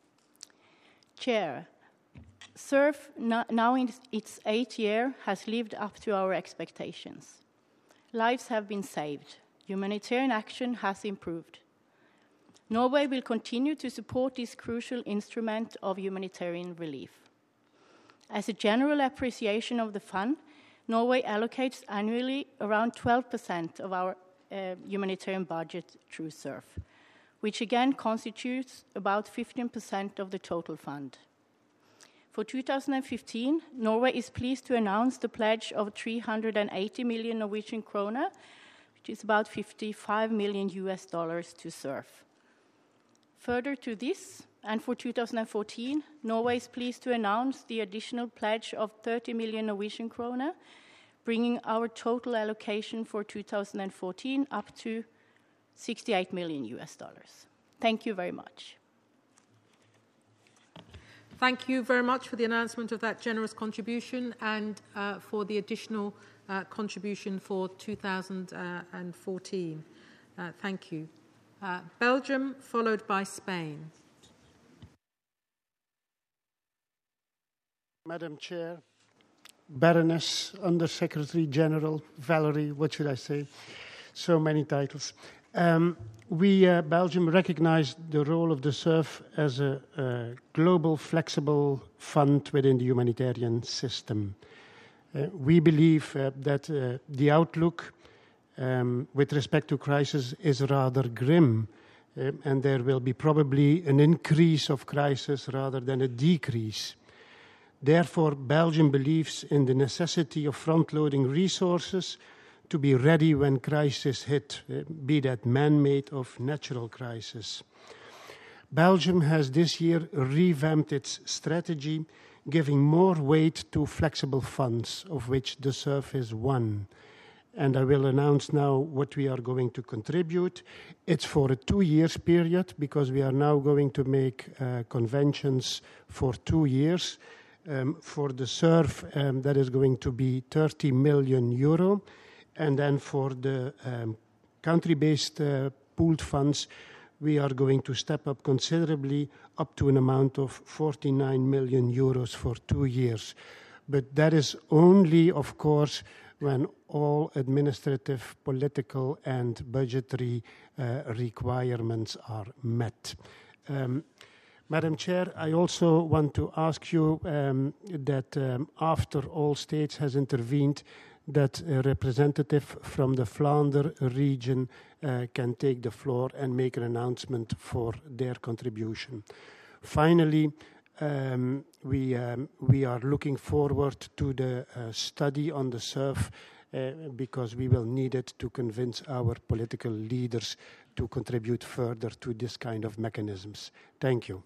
Chair, SURF, now in its 8th year, has lived up to our expectations. Lives have been saved. Humanitarian action has improved. Norway will continue to support this crucial instrument of humanitarian relief. As a general appreciation of the fund, Norway allocates annually around 12% of our humanitarian budget through SURF, which again constitutes about 15% of the total fund. For 2015, Norway is pleased to announce the pledge of 380 million Norwegian krone, which is about $55 million to SURF. Further to this, and for 2014, Norway is pleased to announce the additional pledge of 30 million Norwegian krone, bringing our total allocation for 2014 up to $68 million. Thank you very much. Thank you very much for the announcement of that generous contribution and for the additional contribution for 2014. Thank you. Belgium, followed by Spain. Madam Chair, Baroness, Under-Secretary General, Valerie, what should I say? So many titles. Belgium recognized the role of the SURF as a global flexible fund within the humanitarian system. We believe that the outlook with respect to crisis is rather grim, and there will be probably an increase of crisis rather than a decrease. Therefore, Belgium believes in the necessity of front-loading resources to be ready when crisis hit, be that man-made or natural crisis. Belgium has this year revamped its strategy, giving more weight to flexible funds, of which the SURF is one. And I will announce now what we are going to contribute. It's for a 2-year period, because we are now going to make conventions for 2 years. For the SURF, that is going to be 30 million euro. And then for the country-based pooled funds, we are going to step up considerably, up to an amount of 49 million euros for 2 years. But that is only, of course, when all administrative, political, and budgetary requirements are met. Madam Chair, I also want to ask you that after all states has intervened, that a representative from the Flanders region can take the floor and make an announcement for their contribution. Finally, we are looking forward to the study on the surf because we will need it to convince our political leaders to contribute further to this kind of mechanisms. Thank you.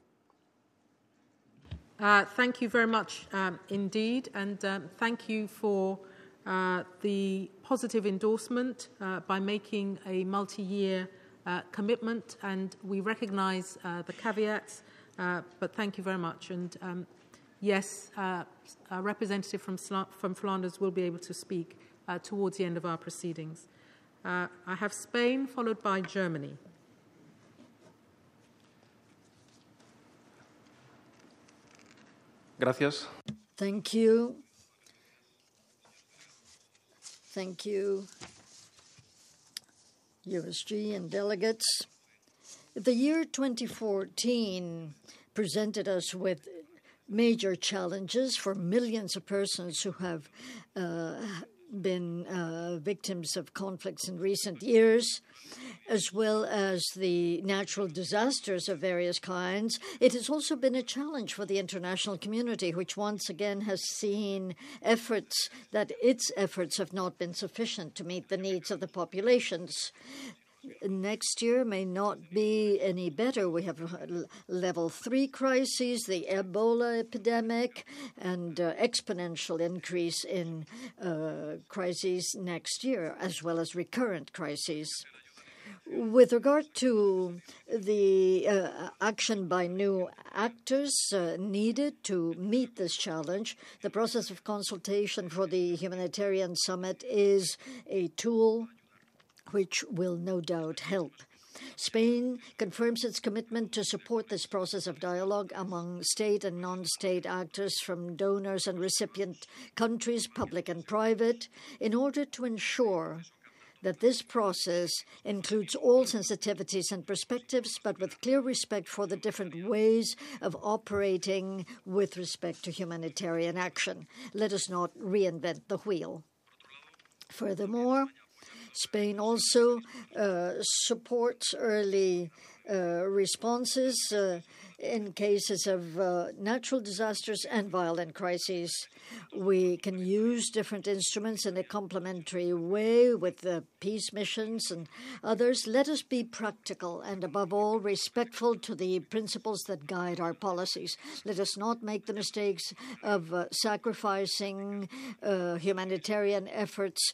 Thank you very much indeed, and thank you for the positive endorsement by making a multi-year commitment, and we recognise the caveats, but thank you very much. And yes, a representative from Flanders will be able to speak towards the end of our proceedings. I have Spain, followed by Germany. Gracias. Thank you. Thank you, USG and delegates. The year 2014 presented us with major challenges for millions of persons who have been victims of conflicts in recent years, as well as the natural disasters of various kinds. It has also been a challenge for the international community, which once again has seen its efforts have not been sufficient to meet the needs of the populations. Next year may not be any better. We have level 3 crises, the Ebola epidemic, and exponential increase in crises next year, as well as recurrent crises. With regard to the action by new actors needed to meet this challenge, the process of consultation for the Humanitarian Summit is a tool which will no doubt help. Spain confirms its commitment to support this process of dialogue among state and non-state actors from donors and recipient countries, public and private, in order to ensure that this process includes all sensitivities and perspectives, but with clear respect for the different ways of operating with respect to humanitarian action. Let us not reinvent the wheel. Furthermore, Spain also supports early responses in cases of natural disasters and violent crises. We can use different instruments in a complementary way with peace missions and others. Let us be practical and, above all, respectful to the principles that guide our policies. Let us not make the mistakes of sacrificing humanitarian efforts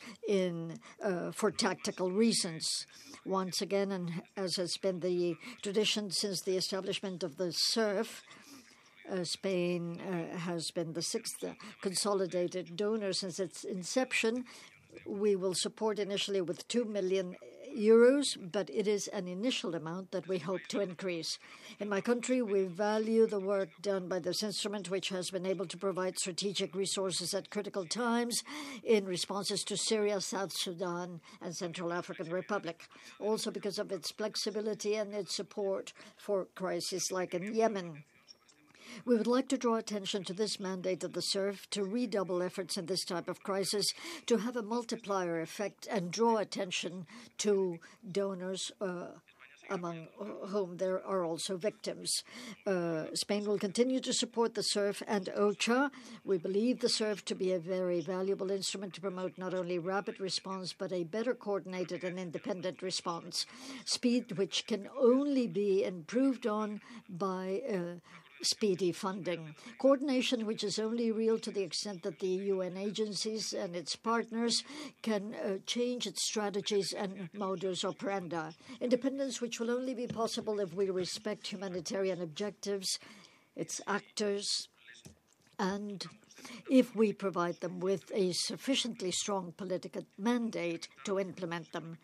for tactical reasons. Once again, and as has been the tradition since the establishment of the SURF, Spain has been the 6th consolidated donor since its inception. We will support initially with 2 million euros, but it is an initial amount that we hope to increase. In my country, we value the work done by this instrument, which has been able to provide strategic resources at critical times in responses to Syria, South Sudan, and Central African Republic, also because of its flexibility and its support for crises like in Yemen. We would like to draw attention to this mandate of the SURF to redouble efforts in this type of crisis, to have a multiplier effect and draw attention to donors among whom there are also victims. Spain will continue to support the SURF and OCHA. We believe the SURF to be a very valuable instrument to promote not only rapid response, but a better coordinated and independent response, speed which can only be improved on by speedy funding. Coordination which is only real to the extent that the UN agencies and its partners can change its strategies and modus operandi. Independence which will only be possible if we respect humanitarian objectives, its actors, and if we provide them with a sufficiently strong political mandate to implement them.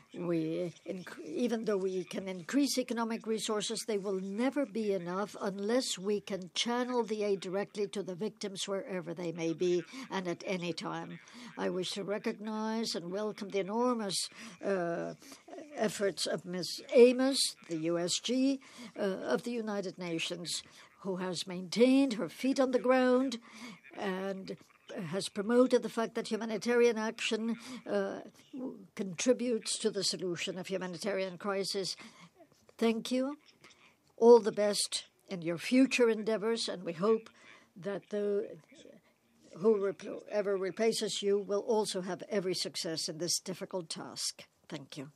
Even though we can increase economic resources, they will never be enough unless we can channel the aid directly to the victims wherever they may be and at any time. I wish to recognize and welcome the enormous efforts of Ms. Amos, the USG of the United Nations, who has maintained her feet on the ground and has promoted the fact that humanitarian action contributes to the solution of humanitarian crisis. Thank you. All the best in your future endeavors, and we hope that whoever replaces you will also have every success in this difficult task. Thank you.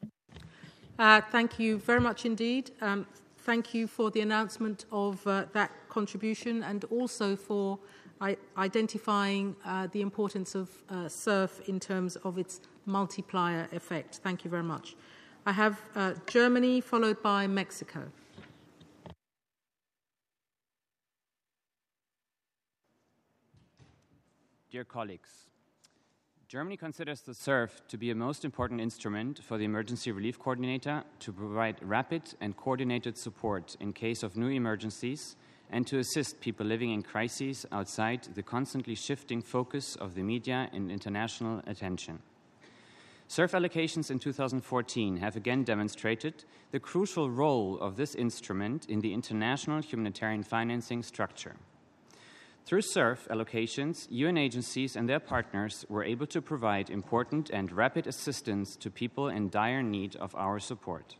Thank you very much indeed. Thank you for the announcement of that contribution and also for identifying the importance of SURF in terms of its multiplier effect. Thank you very much. I have Germany followed by Mexico. Dear colleagues, Germany considers the SURF to be a most important instrument for the Emergency Relief Coordinator to provide rapid and coordinated support in case of new emergencies and to assist people living in crises outside the constantly shifting focus of the media and international attention. SURF allocations in 2014 have again demonstrated the crucial role of this instrument in the international humanitarian financing structure. Through SURF allocations, UN agencies and their partners were able to provide important and rapid assistance to people in dire need of our support.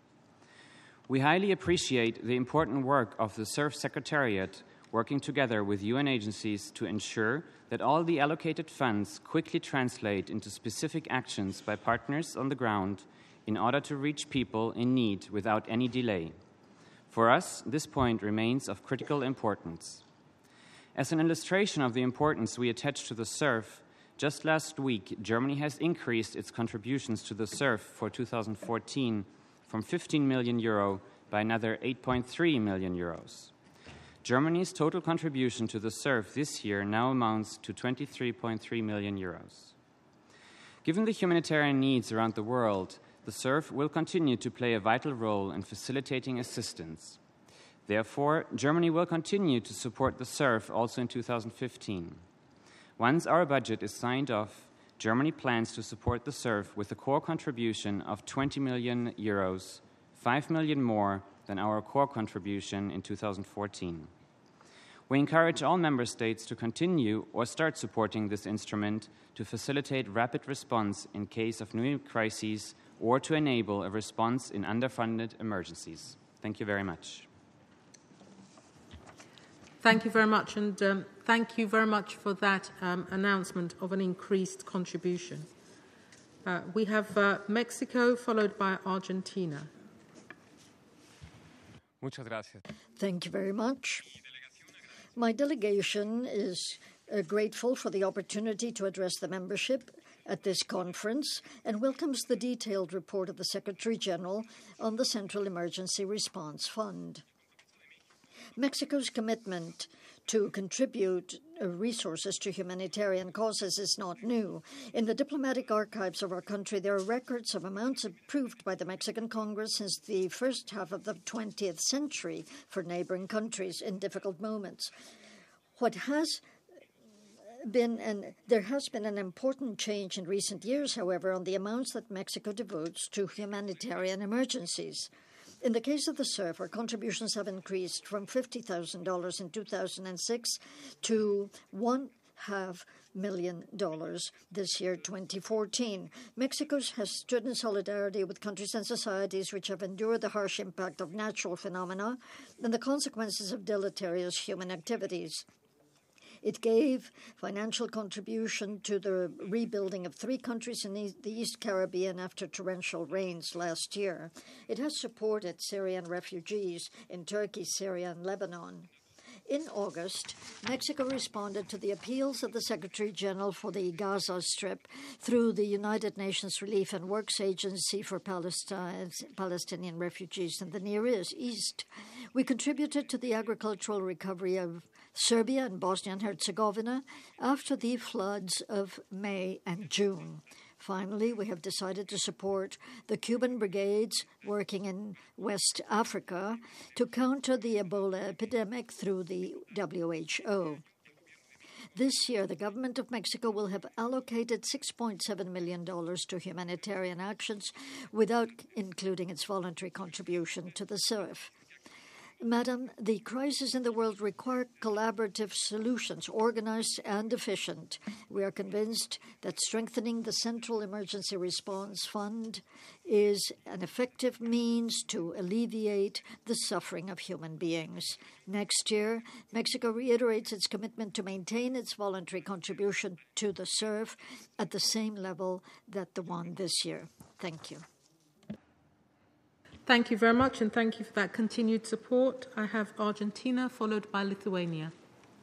We highly appreciate the important work of the SURF Secretariat working together with UN agencies to ensure that all the allocated funds quickly translate into specific actions by partners on the ground in order to reach people in need without any delay. For us, this point remains of critical importance. As an illustration of the importance we attach to the SURF, just last week, Germany has increased its contributions to the SURF for 2014 from 15 million euro by another 8.3 million euros. Germany's total contribution to the SURF this year now amounts to 23.3 million euros. Given the humanitarian needs around the world, the SURF will continue to play a vital role in facilitating assistance. Therefore, Germany will continue to support the SURF also in 2015. Once our budget is signed off, Germany plans to support the SURF with a core contribution of 20 million euros, 5 million more than our core contribution in 2014. We encourage all member states to continue or start supporting this instrument to facilitate rapid response in case of new crises or to enable a response in underfunded emergencies. Thank you very much. Thank you very much, and thank you very much for that announcement of an increased contribution. We have Mexico followed by Argentina. Muchas gracias. Thank you very much. My delegation is grateful for the opportunity to address the membership at this conference and welcomes the detailed report of the Secretary General on the Central Emergency Response Fund. Mexico's commitment to contribute resources to humanitarian causes is not new. In the diplomatic archives of our country, there are records of amounts approved by the Mexican Congress since the first half of the 20th century for neighboring countries in difficult moments. There has been an important change in recent years, however, on the amounts that Mexico devotes to humanitarian emergencies. In the case of the SURF, our contributions have increased from $50,000 in 2006 to $1.5 million this year, 2014. Mexico has stood in solidarity with countries and societies which have endured the harsh impact of natural phenomena and the consequences of deleterious human activities. It gave financial contribution to the rebuilding of 3 countries in the East Caribbean after torrential rains last year. It has supported Syrian refugees in Turkey, Syria, and Lebanon. In August, Mexico responded to the appeals of the Secretary General for the Gaza Strip through the United Nations Relief and Works Agency for Palestinian refugees in the Near East. We contributed to the agricultural recovery of Serbia and Bosnia and Herzegovina after the floods of May and June. Finally, we have decided to support the Cuban brigades working in West Africa to counter the Ebola epidemic through the WHO. This year, the government of Mexico will have allocated $6.7 million to humanitarian actions without including its voluntary contribution to the SURF. Madam, the crises in the world require collaborative solutions, organized and efficient. We are convinced that strengthening the Central Emergency Response Fund is an effective means to alleviate the suffering of human beings. Next year, Mexico reiterates its commitment to maintain its voluntary contribution to the SURF at the same level that the one this year. Thank you. Thank you very much, and thank you for that continued support. I have Argentina, followed by Lithuania.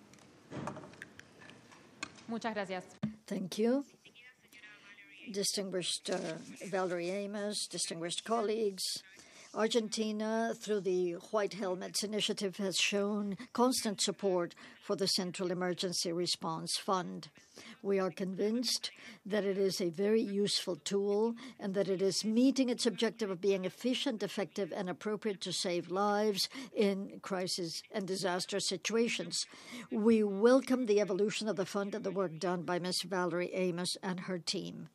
Muchas gracias. Thank you. Distinguished Valerie Amos, distinguished colleagues, Argentina, through the White Helmets Initiative, has shown constant support for the Central Emergency Response Fund. We are convinced that it is a very useful tool and that it is meeting its objective of being efficient, effective, and appropriate to save lives in crisis and disaster situations. We welcome the evolution of the fund and the work done by Ms. Valerie Amos and her team.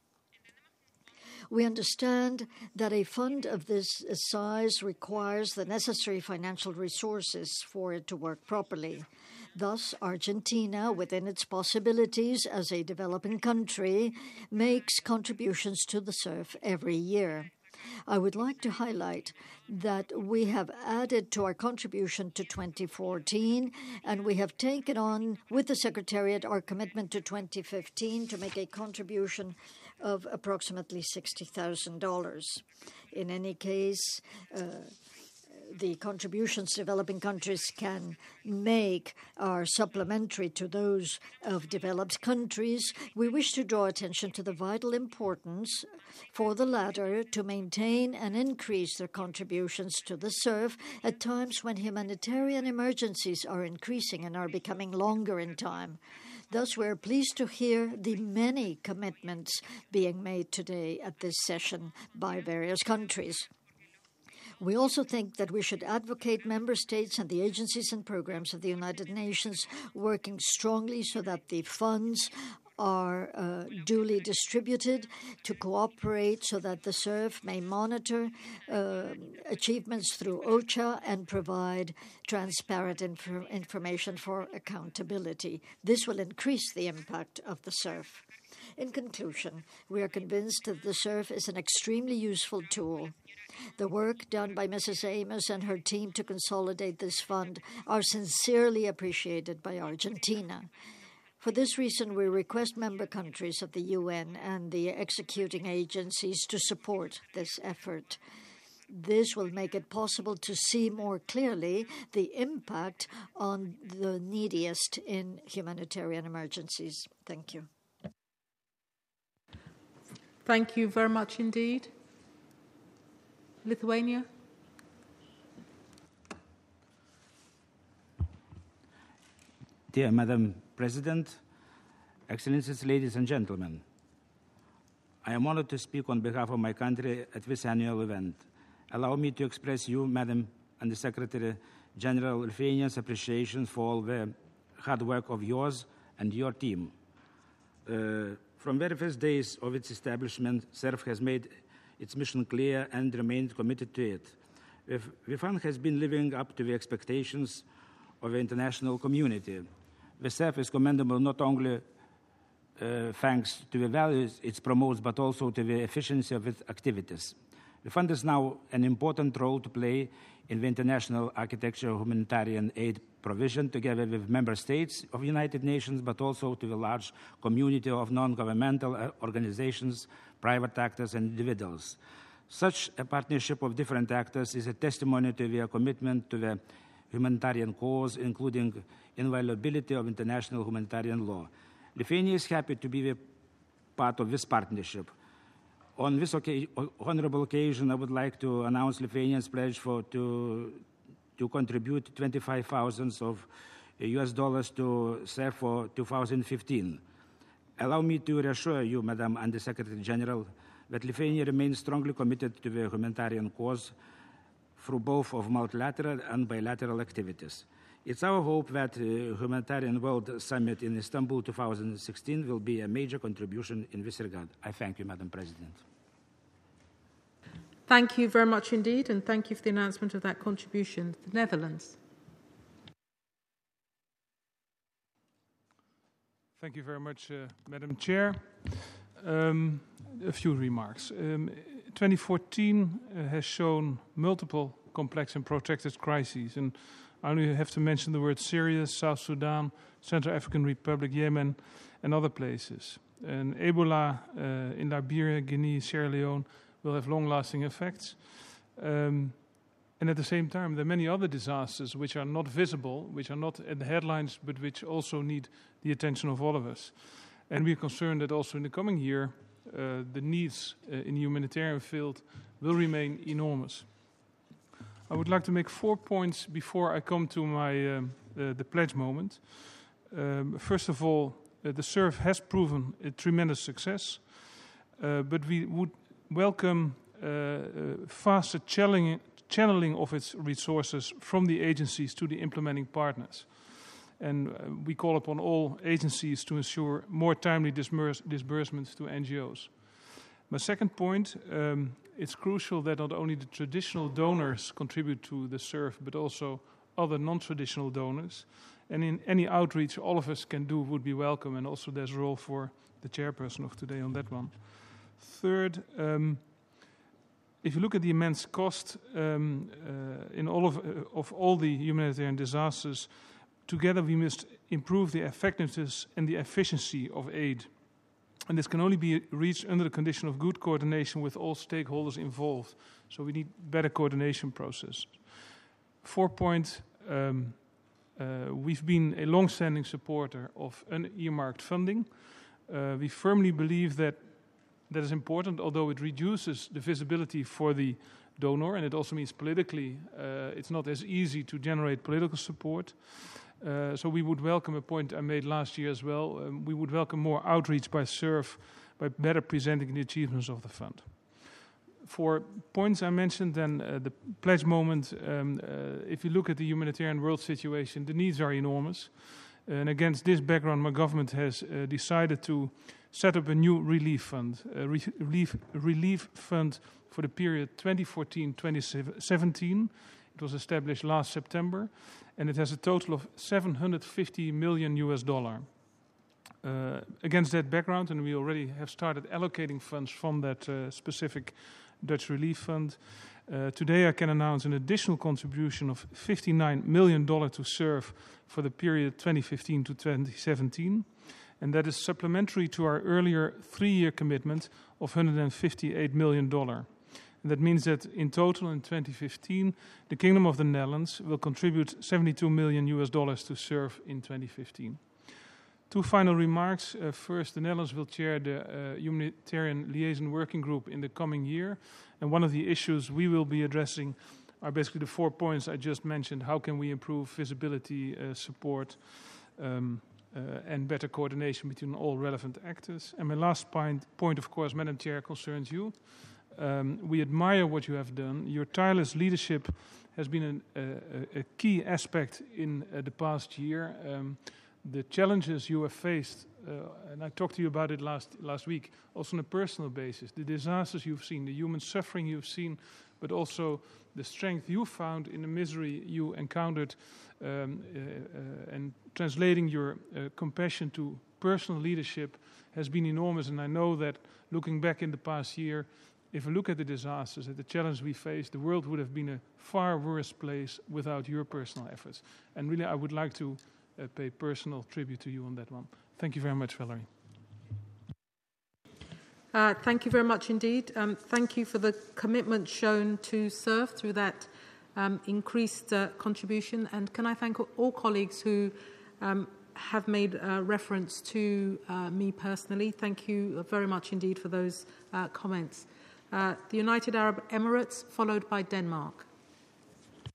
We understand that a fund of this size requires the necessary financial resources for it to work properly. Thus, Argentina, within its possibilities as a developing country, makes contributions to the SURF every year. I would like to highlight that we have added to our contribution to 2014, and we have taken on with the Secretariat our commitment to 2015 to make a contribution of approximately $60,000. In any case, the contributions developing countries can make are supplementary to those of developed countries. We wish to draw attention to the vital importance for the latter to maintain and increase their contributions to the SURF at times when humanitarian emergencies are increasing and are becoming longer in time. Thus, we are pleased to hear the many commitments being made today at this session by various countries. We also think that we should advocate member states and the agencies and programs of the United Nations working strongly so that the funds are duly distributed, to cooperate so that the SURF may monitor achievements through OCHA and provide transparent information for accountability. This will increase the impact of the SURF. In conclusion, we are convinced that the SURF is an extremely useful tool. The work done by Mrs. Amos and her team to consolidate this fund are sincerely appreciated by Argentina. For this reason, we request member countries of the UN and the executing agencies to support this effort. This will make it possible to see more clearly the impact on the neediest in humanitarian emergencies. Thank you. Thank you very much indeed. Lithuania. Dear Madam President, Excellencies, ladies and gentlemen, I am honored to speak on behalf of my country at this annual event. Allow me to express you, Madam, and the Secretary General Lithuania's appreciation for all the hard work of yours and your team. From very first days of its establishment, SURF has made its mission clear and remained committed to it. The fund has been living up to the expectations of the international community. The SURF is commendable not only thanks to the values it promotes, but also to the efficiency of its activities. The fund is now an important role to play in the international architecture of humanitarian aid provision, together with member states of the United Nations, but also to the large community of non-governmental organizations, private actors, and individuals. Such a partnership of different actors is a testimony to their commitment to the humanitarian cause, including inviolability of international humanitarian law. Lithuania is happy to be a part of this partnership. On this honorable occasion, I would like to announce Lithuania's pledge to contribute $25,000 of US dollars to SURF for 2015. Allow me to reassure you, Madam Under-Secretary General, that Lithuania remains strongly committed to the humanitarian cause through both of multilateral and bilateral activities. It's our hope that the Humanitarian World Summit in Istanbul 2016 will be a major contribution in this regard. I thank you, Madam President. Thank you very much indeed, and thank you for the announcement of that contribution. The Netherlands. Thank you very much, Madam Chair. A few remarks. 2014 has shown multiple complex and protracted crises, and I only have to mention the words Syria, South Sudan, Central African Republic, Yemen, and other places. And Ebola in Liberia, Guinea, Sierra Leone will have long-lasting effects. And at the same time, there are many other disasters which are not visible, which are not in the headlines, but which also need the attention of all of us. And we are concerned that also in the coming year, the needs in the humanitarian field will remain enormous. I would like to make 4 points before I come to my the pledge moment. First of all, the SURF has proven a tremendous success, but we would welcome faster channeling of its resources from the agencies to the implementing partners. And we call upon all agencies to ensure more timely disbursements to NGOs. My second point, it's crucial that not only the traditional donors contribute to the SURF, but also other non-traditional donors. And in any outreach all of us can do would be welcome, and also there's a role for the chairperson of today on that one. Third, if you look at the immense cost in all of all the humanitarian disasters, together we must improve the effectiveness and the efficiency of aid. And this can only be reached under the condition of good coordination with all stakeholders involved. So we need better coordination process. 4 point, we've been a long-standing supporter of unearmarked funding. We firmly believe that that is important, although it reduces the visibility for the donor, and it also means politically it's not as easy to generate political support. So we would welcome a point I made last year as well. We would welcome more outreach by SURF by better presenting the achievements of the fund. 4 points I mentioned, then the pledge moment. If you look at the humanitarian world situation, the needs are enormous. And against this background, my government has decided to set up a new relief fund, a relief fund for the period 2014-2017. It was established last September, and it has a total of $750 million. Against that background, and we already have started allocating funds from that specific Dutch relief fund, today I can announce an additional contribution of $59 million to SURF for the period 2015 to 2017, and that is supplementary to our earlier 3-year commitment of $158 million. And that means that in total in 2015, the Kingdom of the Netherlands will contribute $72 million to SURF in 2015. 2 final remarks. First, the Netherlands will chair the Humanitarian Liaison Working Group in the coming year. And one of the issues we will be addressing are basically the 4 points I just mentioned. How can we improve visibility, support, and better coordination between all relevant actors? And my last point, of course, Madam Chair, concerns you. We admire what you have done. Your tireless leadership has been a key aspect in the past year. The challenges you have faced, and I talked to you about it last week, also on a personal basis, the disasters you've seen, the human suffering you've seen, but also the strength you found in the misery you encountered, and translating your compassion to personal leadership has been enormous. And I know that looking back in the past year, if we look at the disasters, at the challenge we faced, the world would have been a far worse place without your personal efforts. And really, I would like to pay personal tribute to you on that one. Thank you very much, Valerie. Thank you very much indeed. Thank you for the commitment shown to SURF through that increased contribution. And can I thank all colleagues who have made reference to me personally. Thank you very much indeed for those comments. The United Arab Emirates, followed by Denmark.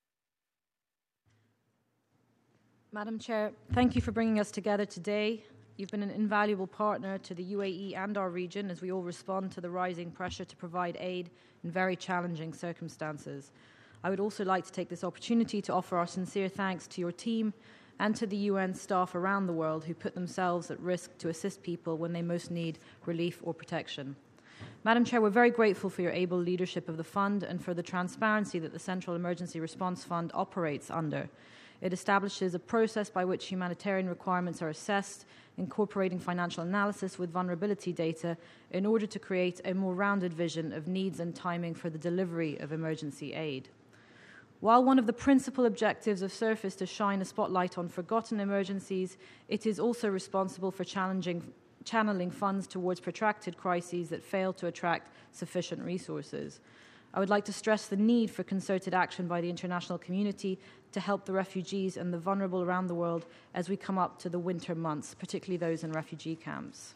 Madam Chair, thank you for bringing us together today You've been an invaluable partner to the UAE and our region as we all respond to the rising pressure to provide aid in very challenging circumstances. I would also like to take this opportunity to offer our sincere thanks to your team and to the UN staff around the world who put themselves at risk to assist people when they most need relief or protection. Madam Chair, we're very grateful for your able leadership of the Fund and for the transparency that the Central Emergency Response Fund operates under. It establishes a process by which humanitarian requirements are assessed, incorporating financial analysis with vulnerability data in order to create a more rounded vision of needs and timing for the delivery of emergency aid. While one of the principal objectives of SURF is to shine a spotlight on forgotten emergencies, it is also responsible for channeling funds towards protracted crises that fail to attract sufficient resources. I would like to stress the need for concerted action by the international community to help the refugees and the vulnerable around the world as we come up to the winter months, particularly those in refugee camps.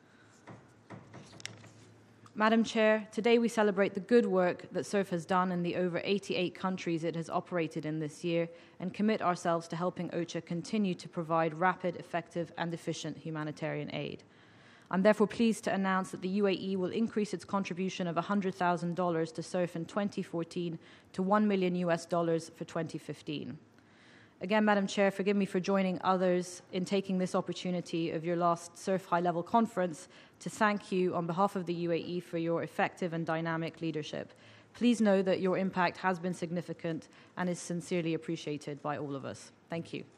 Madam Chair, today we celebrate the good work that SURF has done in the over 88 countries it has operated in this year and commit ourselves to helping OCHA continue to provide rapid, effective and efficient humanitarian aid. I'm therefore pleased to announce that the UAE will increase its contribution of $100,000 to SURF in 2014 to $1 million for 2015. Again, Madam Chair, forgive me for joining others in taking this opportunity of your last SURF high-level conference to thank you on behalf of the UAE for your effective and dynamic leadership. Please know that your impact has been significant and is sincerely appreciated by all of us. Thank you.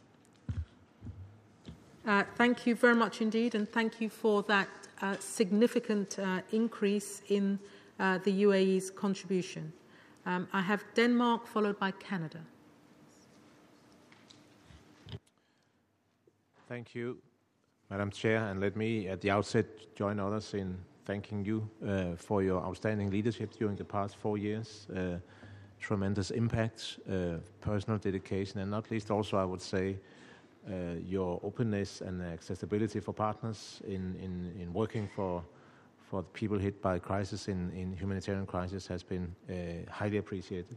Thank you very much indeed, and thank you for that significant increase in the UAE's contribution. I have Denmark followed by Canada. Thank you, Madam Chair, and let me at the outset join others in thanking you for your outstanding leadership during the past 4 years. Tremendous impact, personal dedication, and not least also, I would say, your openness and accessibility for partners in working for the people hit by crisis in humanitarian crisis has been highly appreciated.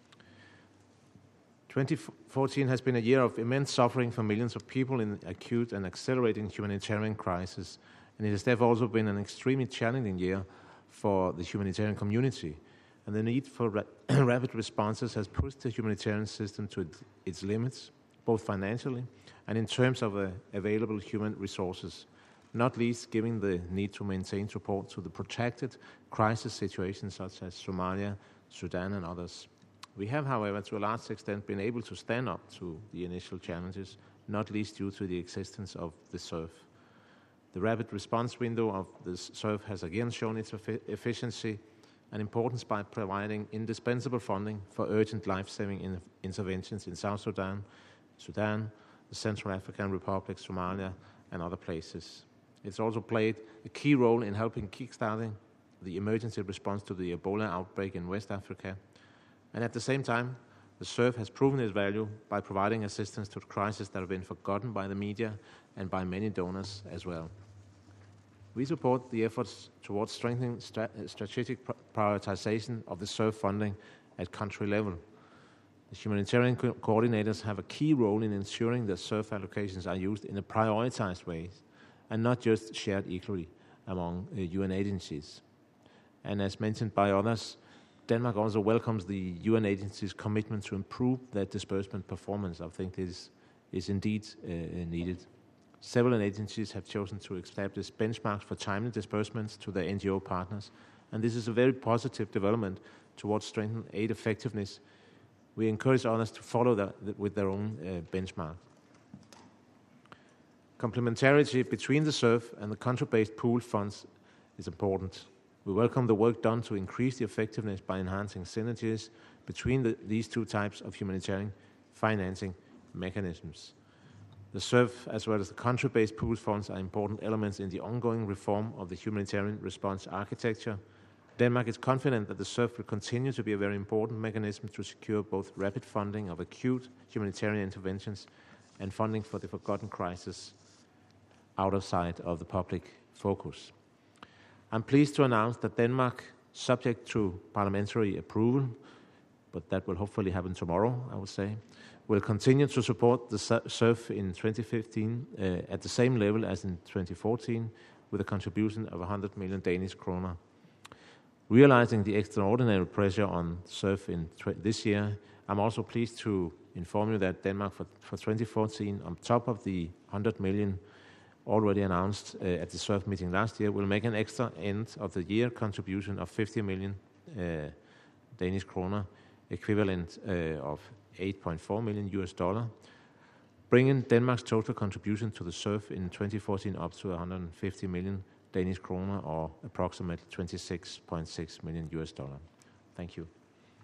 2014 has been a year of immense suffering for millions of people in acute and accelerating humanitarian crisis, and it has therefore also been an extremely challenging year for the humanitarian community. And the need for rapid responses has pushed the humanitarian system to its limits, both financially and in terms of available human resources, not least given the need to maintain support to the protracted crisis situations such as Somalia, Sudan, and others. We have, however, to a large extent been able to stand up to the initial challenges, not least due to the existence of the SURF. The rapid response window of the SURF has again shown its efficiency and importance by providing indispensable funding for urgent life-saving interventions in South Sudan, the Central African Republic, Somalia, and other places. It's also played a key role in helping kickstarting the emergency response to the Ebola outbreak in West Africa. And at the same time, the SURF has proven its value by providing assistance to crises that have been forgotten by the media and by many donors as well. We support the efforts towards strengthening strategic prioritization of the SURF funding at country level. The humanitarian coordinators have a key role in ensuring that SURF allocations are used in a prioritized way and not just shared equally among UN agencies. And as mentioned by others, Denmark also welcomes the UN agency's commitment to improve their disbursement performance. I think this is indeed needed. Several agencies have chosen to establish benchmarks for timely disbursements to their NGO partners, and this is a very positive development towards strengthening aid effectiveness. We encourage others to follow that with their own benchmark. Complementarity between the SURF and the country-based pooled funds is important. We welcome the work done to increase the effectiveness by enhancing synergies between these two types of humanitarian financing mechanisms. The SURF, as well as the country-based pooled funds, are important elements in the ongoing reform of the humanitarian response architecture. Denmark is confident that the SURF will continue to be a very important mechanism to secure both rapid funding of acute humanitarian interventions and funding for the forgotten crisis out of sight of the public focus. I'm pleased to announce that Denmark, subject to parliamentary approval, but that will hopefully happen tomorrow, I would say. We'll continue to support the SURF in 2015 at the same level as in 2014, with a contribution of 100 million Danish kroner. Realizing the extraordinary pressure on SURF in this year, I'm also pleased to inform you that Denmark for 2014, on top of the 100 million already announced at the SURF meeting last year, will make an extra end of the year contribution of 50 million Danish kroner, equivalent of $8.4 million, bringing Denmark's total contribution to the SURF in 2014 up to 150 million Danish kroner, or approximately $26.6 million. Thank you.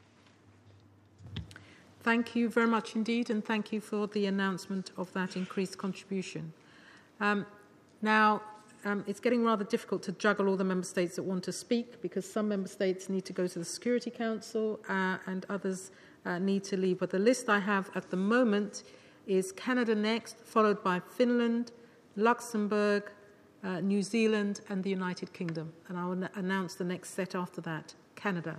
Thank you very much indeed, and thank you for the announcement of that increased contribution. Now, it's getting rather difficult to juggle all the member states that want to speak, because some member states need to go to the Security Council and others need to leave. But the list I have at the moment is Canada next, followed by Finland, Luxembourg, New Zealand and the United Kingdom. And I will announce the next set after that. Canada.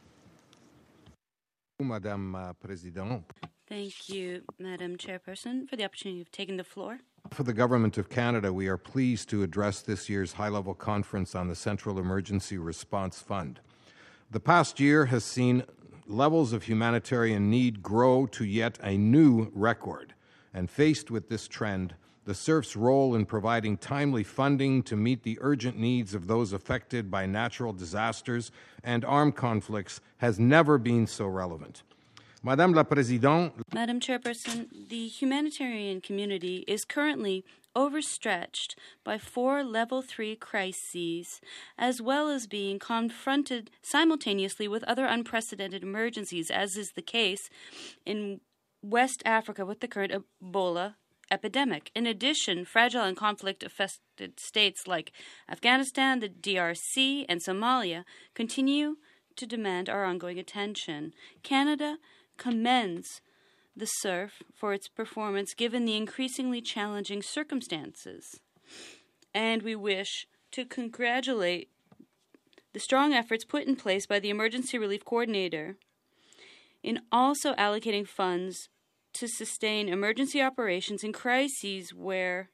Madame President. Thank you, Madam Chairperson, for the opportunity of taking the floor. For the Government of Canada, we are pleased to address this year's high-level conference on the Central Emergency Response Fund. The past year has seen levels of humanitarian need grow to yet a new record. And faced with this trend, the SURF's role in providing timely funding to meet the urgent needs of those affected by natural disasters and armed conflicts has never been so relevant. Madame la Présidente. Madam Chairperson, the humanitarian community is currently overstretched by 4 Level 3 crises, as well as being confronted simultaneously with other unprecedented emergencies, as is the case in West Africa with the current Ebola epidemic. In addition, fragile and conflict-affected states like Afghanistan, the DRC, and Somalia continue to demand our ongoing attention. Canada commends the SURF for its performance given the increasingly challenging circumstances. And we wish to congratulate the strong efforts put in place by the Emergency Relief Coordinator in also allocating funds to sustain emergency operations in crises where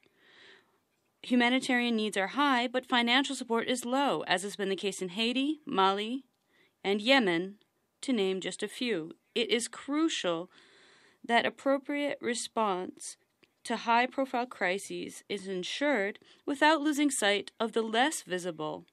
humanitarian needs are high but financial support is low, as has been the case in Haiti, Mali, and Yemen, to name just a few. It is crucial that appropriate response to high-profile crises is ensured without losing sight of the less visible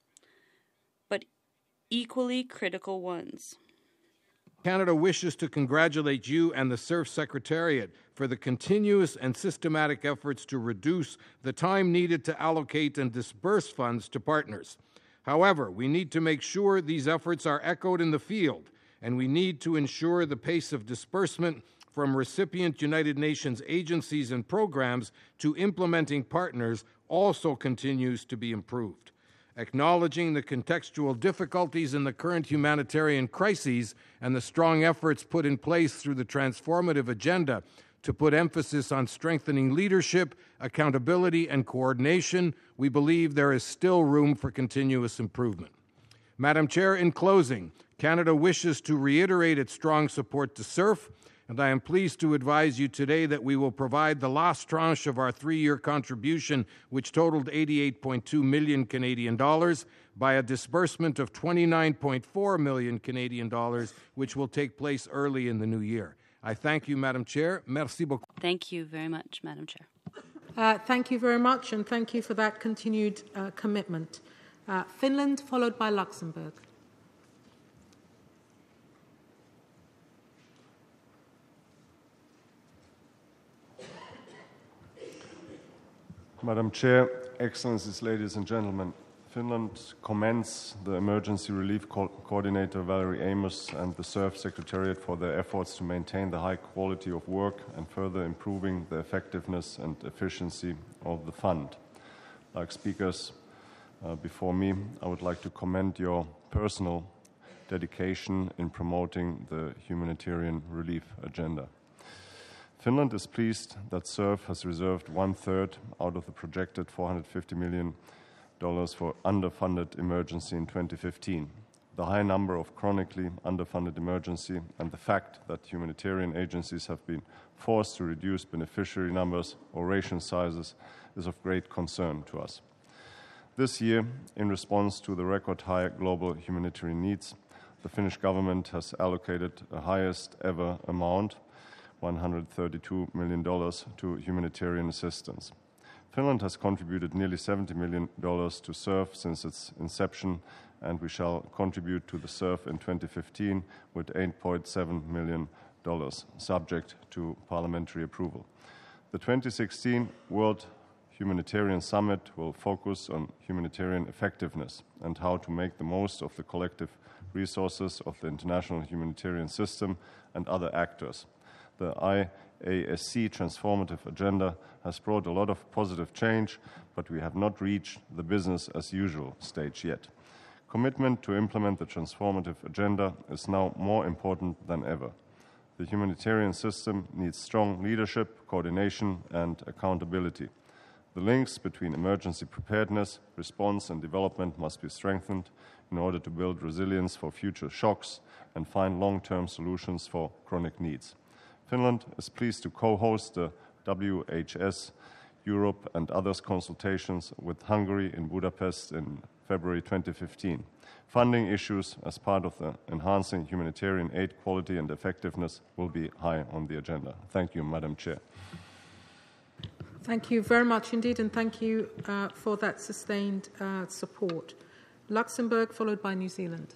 but equally critical ones. Canada wishes to congratulate you and the SURF Secretariat for the continuous and systematic efforts to reduce the time needed to allocate and disburse funds to partners. However, we need to make sure these efforts are echoed in the field, and we need to ensure the pace of disbursement from recipient United Nations agencies and programs to implementing partners also continues to be improved. Acknowledging the contextual difficulties in the current humanitarian crises and the strong efforts put in place through the transformative agenda to put emphasis on strengthening leadership, accountability, and coordination, we believe there is still room for continuous improvement. Madam Chair, in closing, Canada wishes to reiterate its strong support to SURF, and I am pleased to advise you today that we will provide the last tranche of our 3-year contribution, which totaled 88.2 million Canadian dollars, by a disbursement of 29.4 million Canadian dollars, which will take place early in the new year. I thank you, Madam Chair. Merci beaucoup. Thank you very much, Madam Chair. Thank you very much, and thank you for that continued commitment. Finland, followed by Luxembourg. Madam Chair, Excellencies, ladies and gentlemen, Finland commends the Emergency Relief Coordinator Valerie Amos and the SURF Secretariat for their efforts to maintain the high quality of work and further improving the effectiveness and efficiency of the fund. Like speakers before me, I would like to commend your personal dedication in promoting the humanitarian relief agenda. Finland is pleased that SURF has reserved 1/3 out of the projected $450 million for underfunded emergency in 2015. the high number of chronically underfunded emergency, and the fact that humanitarian agencies have been forced to reduce beneficiary numbers or ration sizes is of great concern to us. This year, in response to the record high global humanitarian needs, the Finnish government has allocated a highest ever amount, $132 million, to humanitarian assistance. Finland has contributed nearly $70 million to SURF since its inception, and we shall contribute to the SURF in 2015 with $8.7 million, subject to parliamentary approval. The 2016 World Humanitarian Summit will focus on humanitarian effectiveness and how to make the most of the collective resources of the international humanitarian system and other actors. The IASC transformative agenda has brought a lot of positive change, but we have not reached the business as usual stage yet. Commitment to implement the transformative agenda is now more important than ever. The humanitarian system needs strong leadership, coordination, and accountability. The links between emergency preparedness, response, and development must be strengthened in order to build resilience for future shocks and find long-term solutions for chronic needs. Finland is pleased to co-host the WHS Europe and others consultations with Hungary in Budapest in February 2015. Funding issues as part of the enhancing humanitarian aid quality and effectiveness will be high on the agenda. Thank you, Madam Chair. Thank you very much indeed, and thank you for that sustained support. Luxembourg, followed by New Zealand.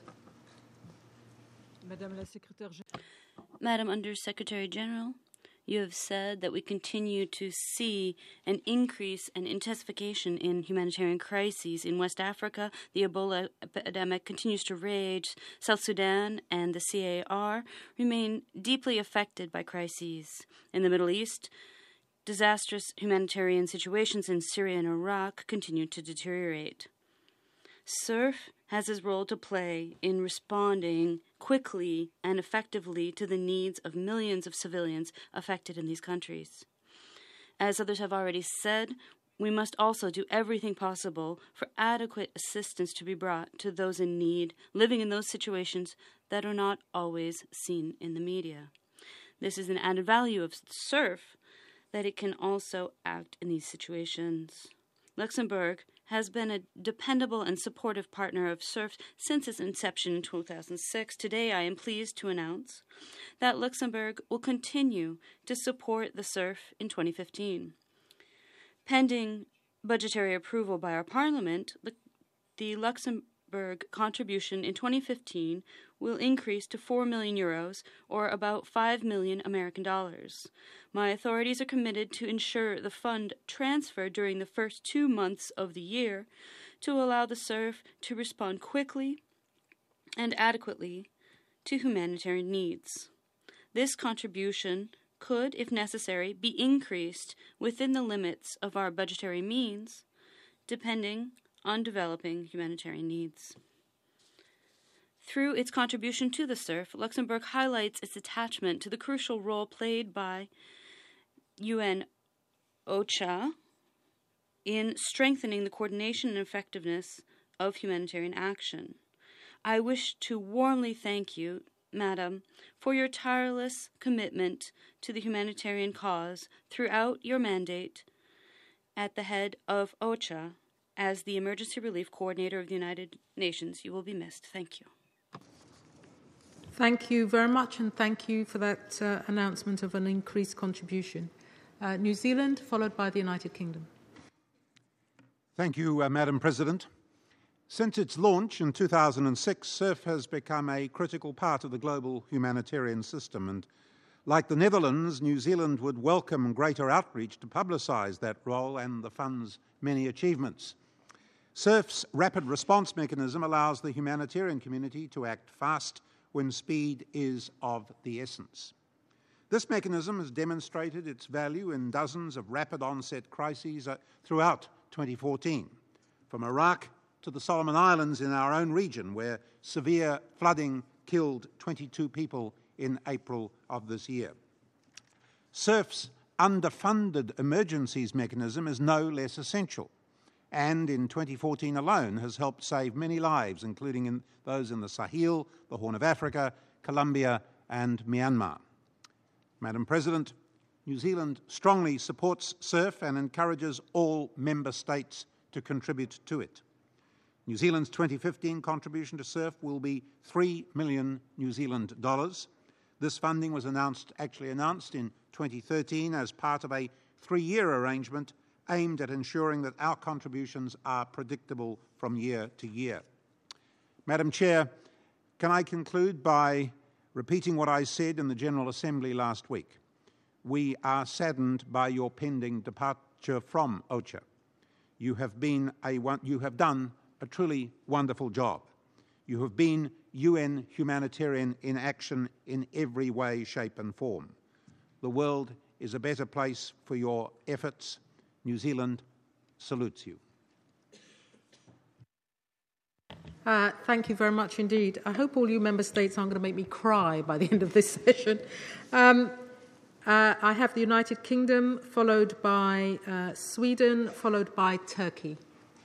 Madam Under-Secretary General, you have said that we continue to see an increase and intensification in humanitarian crises. In West Africa, the Ebola epidemic continues to rage. South Sudan and the CAR remain deeply affected by crises. In the Middle East, disastrous humanitarian situations in Syria and Iraq continue to deteriorate. SURF has its role to play in responding quickly and effectively to the needs of millions of civilians affected in these countries. As others have already said, we must also do everything possible for adequate assistance to be brought to those in need, living in those situations that are not always seen in the media. This is an added value of SURF, that it can also act in these situations. Luxembourg has been a dependable and supportive partner of SURF since its inception in 2006. Today, I am pleased to announce that Luxembourg will continue to support the SURF in 2015. Pending budgetary approval by our Parliament, the Luxembourg contribution in 2015 will increase to €4 million, or about $5 million American dollars. My authorities are committed to ensure the fund transferred during the first 2 months of the year to allow the SURF to respond quickly and adequately to humanitarian needs. This contribution could, if necessary, be increased within the limits of our budgetary means, depending on developing humanitarian needs. Through its contribution to the SURF, Luxembourg highlights its attachment to the crucial role played by UN OCHA in strengthening the coordination and effectiveness of humanitarian action. I wish to warmly thank you, Madam, for your tireless commitment to the humanitarian cause throughout your mandate at the head of OCHA as the Emergency Relief Coordinator of the United Nations. You will be missed. Thank you. Thank you very much, and thank you for that announcement of an increased contribution. New Zealand, followed by the United Kingdom. Thank you, Madam President. Since its launch in 2006, SURF has become a critical part of the global humanitarian system, and like the Netherlands, New Zealand would welcome greater outreach to publicise that role and the fund's many achievements. SURF's rapid response mechanism allows the humanitarian community to act fast when speed is of the essence. This mechanism has demonstrated its value in dozens of rapid onset crises throughout 2014, from Iraq to the Solomon Islands in our own region, where severe flooding killed 22 people in April of this year. SURF's underfunded emergencies mechanism is no less essential, and in 2014 alone has helped save many lives, including those in the Sahel, the Horn of Africa, Colombia and Myanmar. Madam President, New Zealand strongly supports SURF and encourages all member states to contribute to it. New Zealand's 2015 contribution to SURF will be $3 million New Zealand dollars. This funding was announced in 2013 as part of a 3-year arrangement aimed at ensuring that our contributions are predictable from year to year. Madam Chair, can I conclude by repeating what I said in the General Assembly last week? We are saddened by your pending departure from OCHA. You have done a truly wonderful job. You have been UN humanitarian in action in every way, shape and form. The world is a better place for your efforts. New Zealand salutes you. Thank you very much indeed. I hope all you member states aren't going to make me cry by the end of this session. I have the United Kingdom, followed by Sweden, followed by Turkey.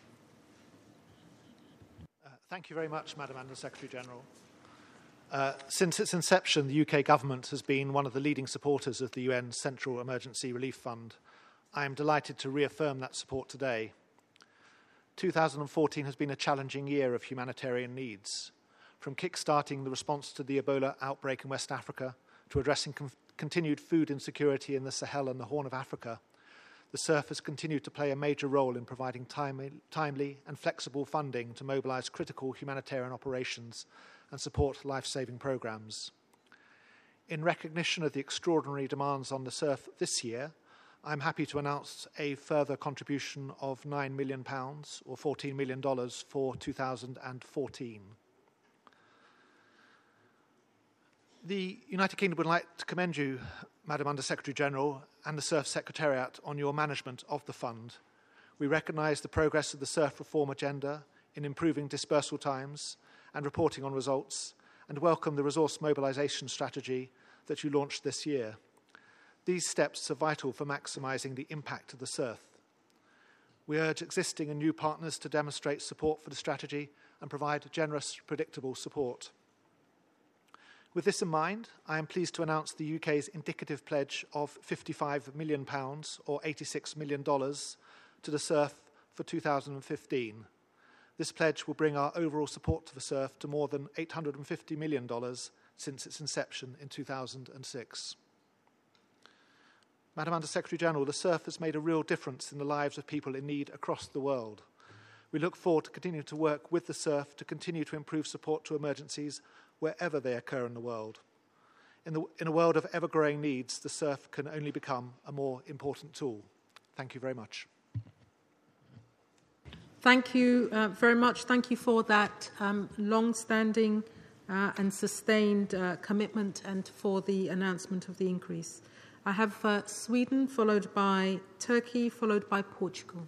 Thank you very much, Madam Under-Secretary General. Since its inception, the UK government has been one of the leading supporters of the UN Central Emergency Relief Fund. I am delighted to reaffirm that support today. 2014 has been a challenging year of humanitarian needs, from kick-starting the response to the Ebola outbreak in West Africa to addressing continued food insecurity in the Sahel and the Horn of Africa. The SURF has continued to play a major role in providing timely and flexible funding to mobilise critical humanitarian operations and support life-saving programmes. In recognition of the extraordinary demands on the SURF this year, I'm happy to announce a further contribution of £9 million, or $14 million, for 2014. The United Kingdom would like to commend you, Madam Under-Secretary General, and the SURF Secretariat on your management of the fund. We recognise the progress of the SURF reform agenda in improving dispersal times and reporting on results, and welcome the resource mobilisation strategy that you launched this year. These steps are vital for maximising the impact of the SURF. We urge existing and new partners to demonstrate support for the strategy and provide generous, predictable support. With this in mind, I am pleased to announce the UK's indicative pledge of £55 million, or $86 million, to the SURF for 2015. This pledge will bring our overall support to the SURF to more than $850 million since its inception in 2006. Madam Under-Secretary General, the SURF has made a real difference in the lives of people in need across the world. We look forward to continuing to work with the SURF to continue to improve support to emergencies wherever they occur in the world. In a world of ever-growing needs, the SURF can only become a more important tool. Thank you very much. Thank you very much. Thank you for that long-standing and sustained commitment and for the announcement of the increase. I have Sweden, followed by Turkey, followed by Portugal.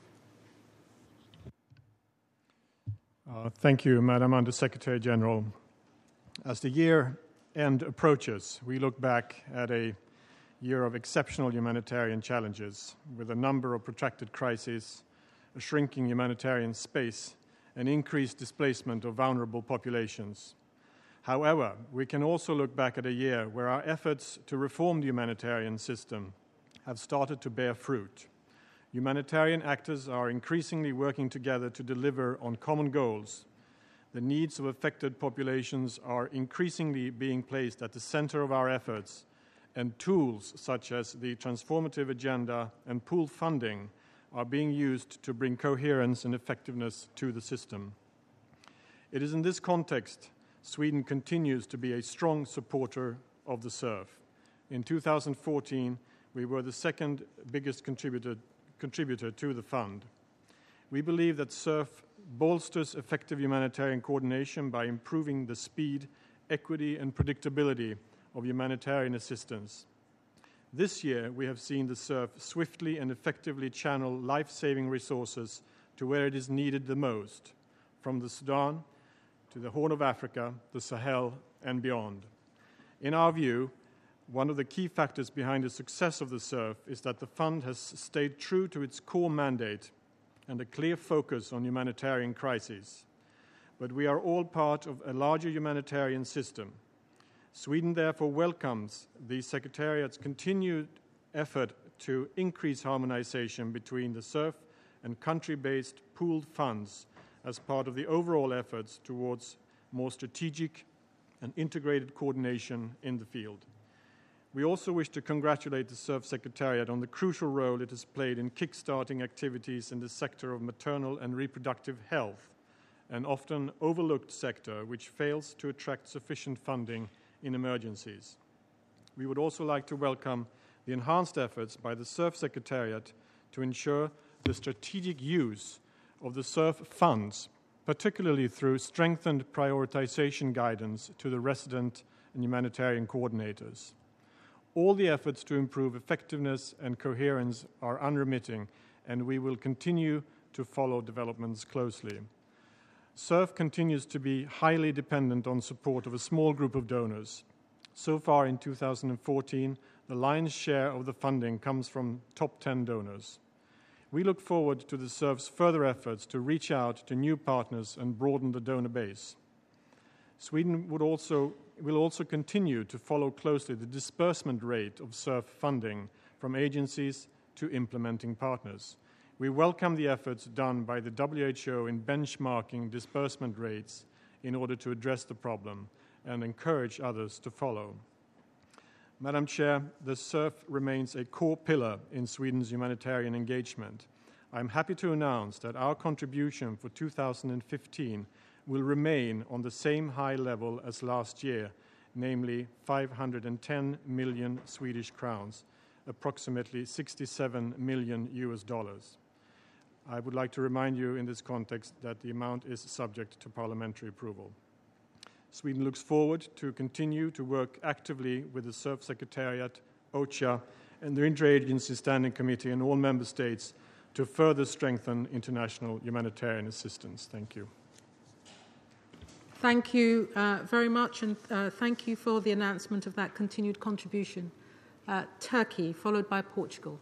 Thank you, Madam Under-Secretary General. As the year-end approaches, we look back at a year of exceptional humanitarian challenges, with a number of protracted crises, a shrinking humanitarian space, and increased displacement of vulnerable populations. However, we can also look back at a year where our efforts to reform the humanitarian system have started to bear fruit. Humanitarian actors are increasingly working together to deliver on common goals. The needs of affected populations are increasingly being placed at the center of our efforts, and tools such as the transformative agenda and pooled funding are being used to bring coherence and effectiveness to the system. It is in this context Sweden continues to be a strong supporter of the SURF. In 2014, we were the second biggest contributor to the fund. We believe that SURF bolsters effective humanitarian coordination by improving the speed, equity, and predictability of humanitarian assistance. This year, we have seen the SURF swiftly and effectively channel life-saving resources to where it is needed the most, from the Sudan to the Horn of Africa, the Sahel, and beyond. In our view, one of the key factors behind the success of the SURF is that the fund has stayed true to its core mandate and a clear focus on humanitarian crises. But we are all part of a larger humanitarian system. Sweden therefore welcomes the Secretariat's continued effort to increase harmonization between the SURF and country-based pooled funds as part of the overall efforts towards more strategic and integrated coordination in the field. We also wish to congratulate the SURF Secretariat on the crucial role it has played in kick-starting activities in the sector of maternal and reproductive health, an often overlooked sector which fails to attract sufficient funding in emergencies. We would also like to welcome the enhanced efforts by the SURF Secretariat to ensure the strategic use of the SURF funds, particularly through strengthened prioritization guidance to the resident and humanitarian coordinators. All the efforts to improve effectiveness and coherence are unremitting, and we will continue to follow developments closely. SURF continues to be highly dependent on support of a small group of donors. So far in 2014, the lion's share of the funding comes from top 10 donors. We look forward to the SURF's further efforts to reach out to new partners and broaden the donor base. Sweden will also continue to follow closely the disbursement rate of SURF funding from agencies to implementing partners. We welcome the efforts done by the WHO in benchmarking disbursement rates in order to address the problem and encourage others to follow. Madam Chair, the SURF remains a core pillar in Sweden's humanitarian engagement. I'm happy to announce that our contribution for 2015 will remain on the same high level as last year, namely 510 million Swedish crowns, approximately $67 million. I would like to remind you in this context that the amount is subject to parliamentary approval. Sweden looks forward to continue to work actively with the SURF Secretariat, OCHA, and the Interagency Standing Committee and all member states to further strengthen international humanitarian assistance. Thank you. Thank you very much, and thank you for the announcement of that continued contribution. Turkey, followed by Portugal.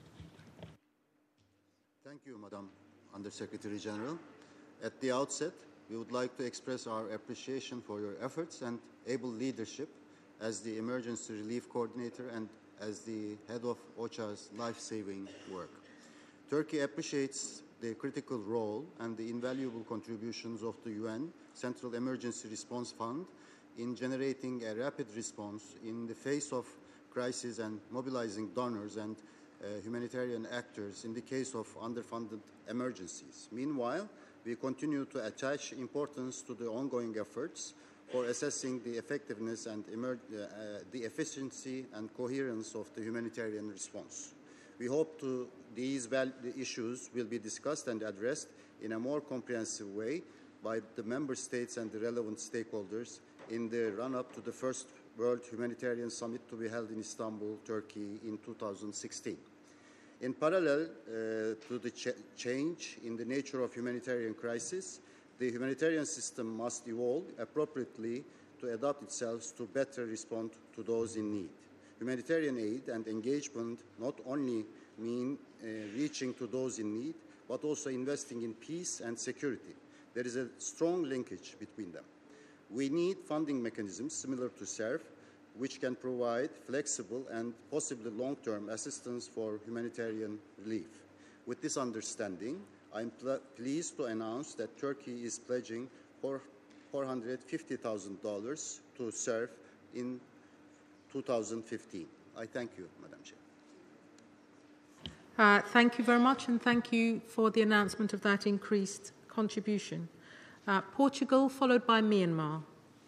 Thank you, Madam Undersecretary General. At the outset, we would like to express our appreciation for your efforts and able leadership as the Emergency Relief Coordinator and as the head of OCHA's life-saving work. Turkey appreciates the critical role and the invaluable contributions of the UN Central Emergency Response Fund in generating a rapid response in the face of crisis and mobilizing donors and humanitarian actors in the case of underfunded emergencies. Meanwhile, we continue to attach importance to the ongoing efforts for assessing the effectiveness and the efficiency and coherence of the humanitarian response. We hope these issues will be discussed and addressed in a more comprehensive way by the member states and the relevant stakeholders in the run-up to the first World Humanitarian Summit to be held in Istanbul, Turkey in 2016. In parallel to the change in the nature of humanitarian crisis, the humanitarian system must evolve appropriately to adapt itself to better respond to those in need. Humanitarian aid and engagement not only mean reaching to those in need, but also investing in peace and security. There is a strong linkage between them. We need funding mechanisms similar to SURF, which can provide flexible and possibly long-term assistance for humanitarian relief. With this understanding, I'm pleased to announce that Turkey is pledging $450,000 to SURF in 2015. I thank you, Madam Chair. Thank you very much, and thank you for the announcement of that increased contribution. Portugal, followed by Myanmar.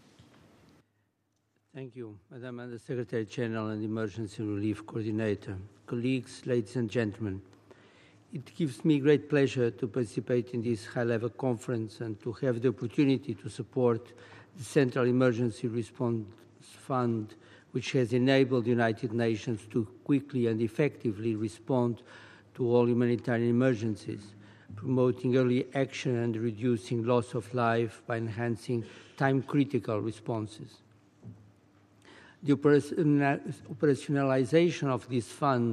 Thank you, Madam Undersecretary General and Emergency Relief Coordinator. Colleagues, ladies and gentlemen, it gives me great pleasure to participate in this high-level conference and to have the opportunity to support the Central Emergency Response Fund, which has enabled the United Nations to quickly and effectively respond to all humanitarian emergencies, promoting early action and reducing loss of life by enhancing time-critical responses. The operationalization of this fund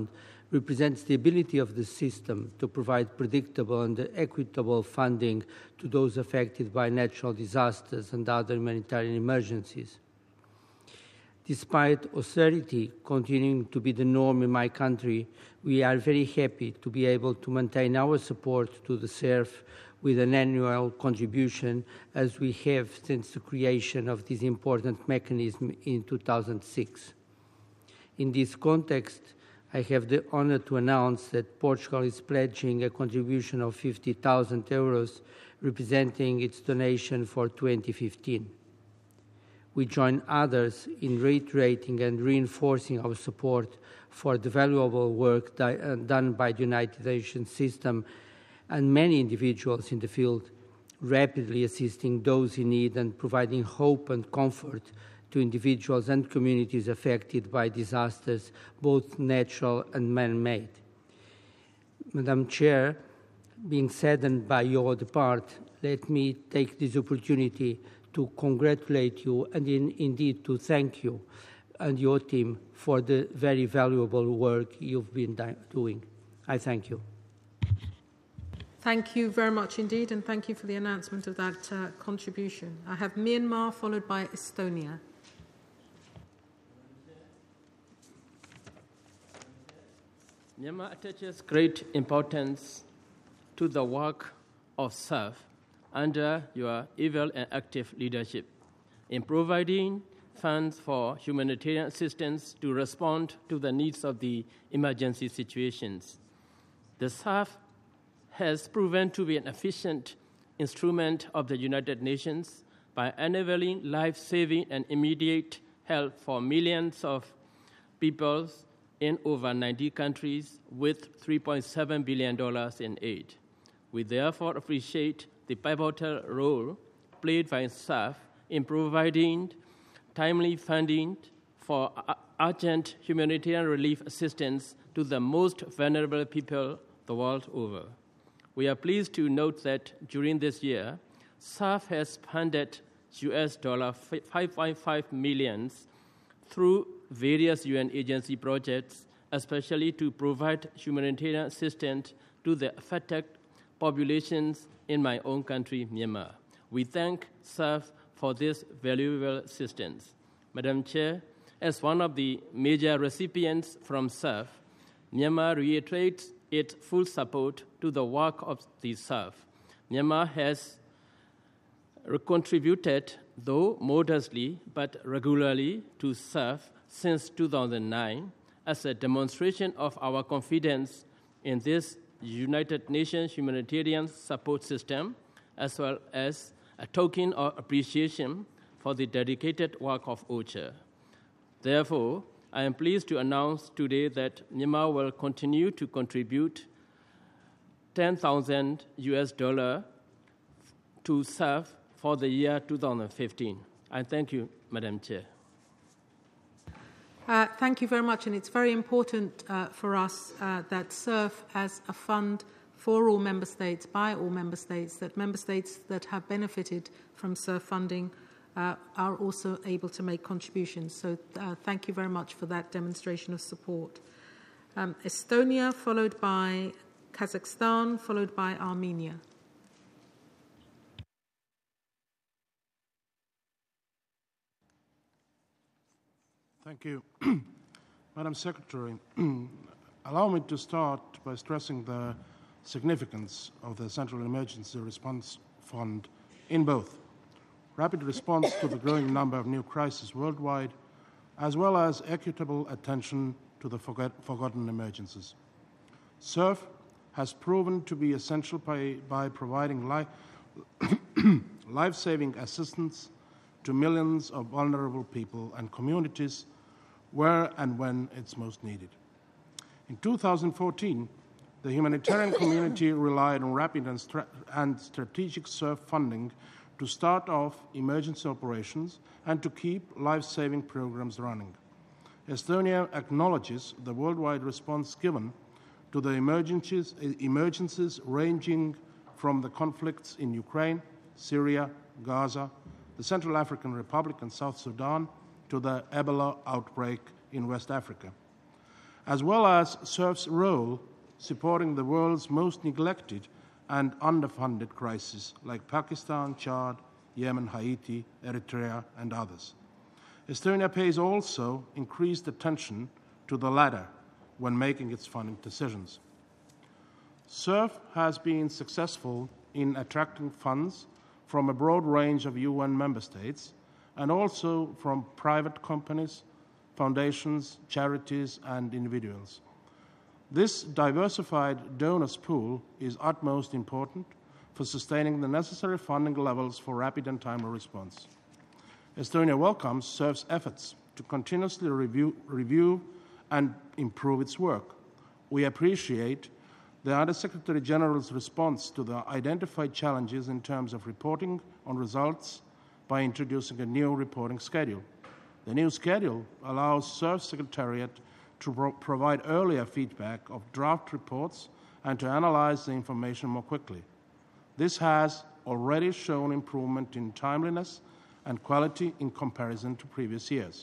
represents the ability of the system to provide predictable and equitable funding to those affected by natural disasters and other humanitarian emergencies. Despite austerity continuing to be the norm in my country, we are very happy to be able to maintain our support to the SURF with an annual contribution, as we have since the creation of this important mechanism in 2006. In this context, I have the honor to announce that Portugal is pledging a contribution of €50,000, representing its donation for 2015. We join others in reiterating and reinforcing our support for the valuable work done by the United Nations system and many individuals in the field, rapidly assisting those in need and providing hope and comfort to individuals and communities affected by disasters, both natural and man-made. Madam Chair, being saddened by your depart, let me take this opportunity to congratulate you and indeed to thank you and your team for the very valuable work you've been doing. I thank you. Thank you very much indeed, and thank you for the announcement of that contribution. I have Myanmar, followed by Estonia. Myanmar attaches great importance to the work of SURF under your able and active leadership in providing funds for humanitarian assistance to respond to the needs of the emergency situations. The SURF has proven to be an efficient instrument of the United Nations by enabling life-saving and immediate help for millions of people in over 90 countries with $3.7 billion in aid. We therefore appreciate the pivotal role played by SURF in providing timely funding for urgent humanitarian relief assistance to the most vulnerable people the world over. We are pleased to note that during this year, SURF has funded $5.5 million through various UN agency projects, especially to provide humanitarian assistance to the affected populations in my own country, Myanmar. We thank SURF for this valuable assistance. Madam Chair, as one of the major recipients from SURF, Myanmar reiterates its full support to the work of the SURF. Myanmar has contributed, though modestly but regularly, to SURF since 2009 as a demonstration of our confidence in this United Nations humanitarian support system, as well as a token of appreciation for the dedicated work of OCHA. Therefore, I am pleased to announce today that Myanmar will continue to contribute $10,000 to SURF for the year 2015. I thank you, Madam Chair. Thank you very much, and it's very important for us that SURF as a fund for all member states, by all member states, that member states that have benefited from SURF funding are also able to make contributions. So thank you very much for that demonstration of support. Estonia, followed by Kazakhstan, followed by Armenia. Thank you. Madam Secretary, allow me to start by stressing the significance of the Central Emergency Response Fund in both rapid response to the growing number of new crises worldwide, as well as equitable attention to the forgotten emergencies. SURF has proven to be essential by providing life-saving assistance to millions of vulnerable people and communities where and when it's most needed. In 2014, the humanitarian community relied on rapid and strategic SURF funding to start off emergency operations and to keep life-saving programs running. Estonia acknowledges the worldwide response given to the emergencies ranging from the conflicts in Ukraine, Syria, Gaza, the Central African Republic and South Sudan, to the Ebola outbreak in West Africa. as well as SURF's role supporting the world's most neglected and underfunded crises like Pakistan, Chad, Yemen, Haiti, Eritrea, and others. Estonia pays also increased attention to the latter when making its funding decisions. SURF has been successful in attracting funds from a broad range of UN member states and also from private companies, foundations, charities, and individuals. This diversified donors pool is utmost important for sustaining the necessary funding levels for rapid and timely response. Estonia welcomes SURF's efforts to continuously review and improve its work. We appreciate the Under-Secretary General's response to the identified challenges in terms of reporting on results by introducing a new reporting schedule. The new schedule allows SURF Secretariat to provide earlier feedback of draft reports and to analyze the information more quickly. This has already shown improvement in timeliness and quality in comparison to previous years.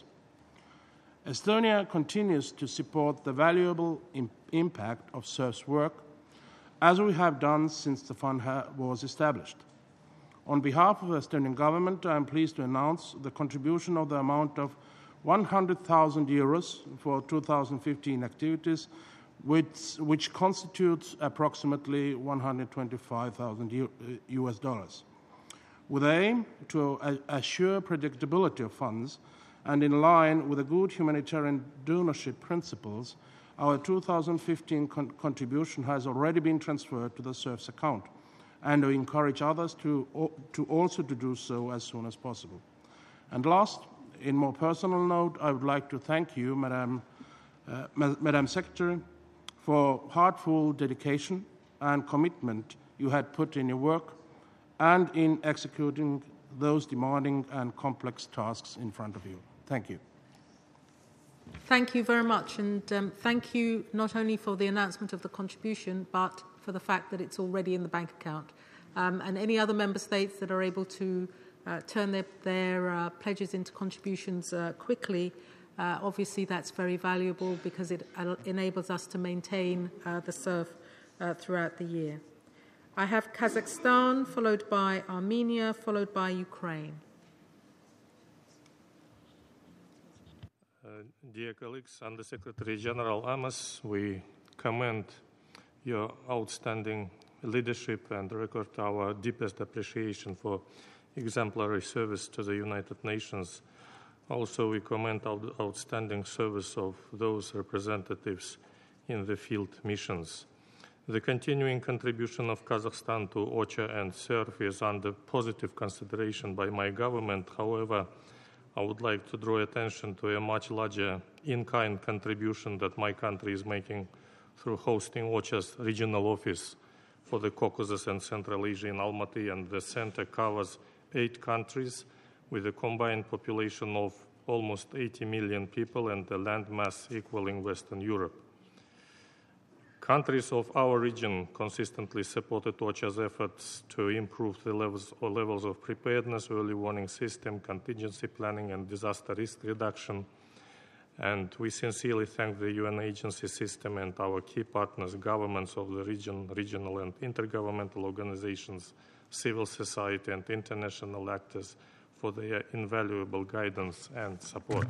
Estonia continues to support the valuable impact of SURF's work, as we have done since the fund was established. On behalf of the Estonian government, I am pleased to announce the contribution of the amount of 100,000 euros for 2015 activities, which constitutes approximately $125,000 US dollars. With the aim to assure predictability of funds and in line with the good humanitarian donorship principles, our 2015 contribution has already been transferred to the SURF's account, and we encourage others to also do so as soon as possible. And last, in more personal note, I would like to thank you, Madam Secretary, for heartful dedication and commitment you had put in your work and in executing those demanding and complex tasks in front of you. Thank you. Thank you very much, and thank you not only for the announcement of the contribution, but for the fact that it's already in the bank account. And any other member states that are able to turn their pledges into contributions quickly, obviously that's very valuable because it enables us to maintain the SURF throughout the year. I have Kazakhstan, followed by Armenia, followed by Ukraine. Dear colleagues, Under-Secretary General Amos, we commend your outstanding leadership and record our deepest appreciation for exemplary service to the United Nations. Also, we commend the outstanding service of those representatives in the field missions. The continuing contribution of Kazakhstan to OCHA and SURF is under positive consideration by my government. However, I would like to draw attention to a much larger in-kind contribution that my country is making through hosting OCHA's regional office for the Caucasus and Central Asia in Almaty, and the center covers 8 countries with a combined population of almost 80 million people and a land mass equaling Western Europe. Countries of our region consistently supported OCHA's efforts to improve the levels of preparedness, early warning system, contingency planning, and disaster risk reduction. And we sincerely thank the UN agency system and our key partners, governments of the region, regional and intergovernmental organizations, civil society, and international actors for their invaluable guidance and support.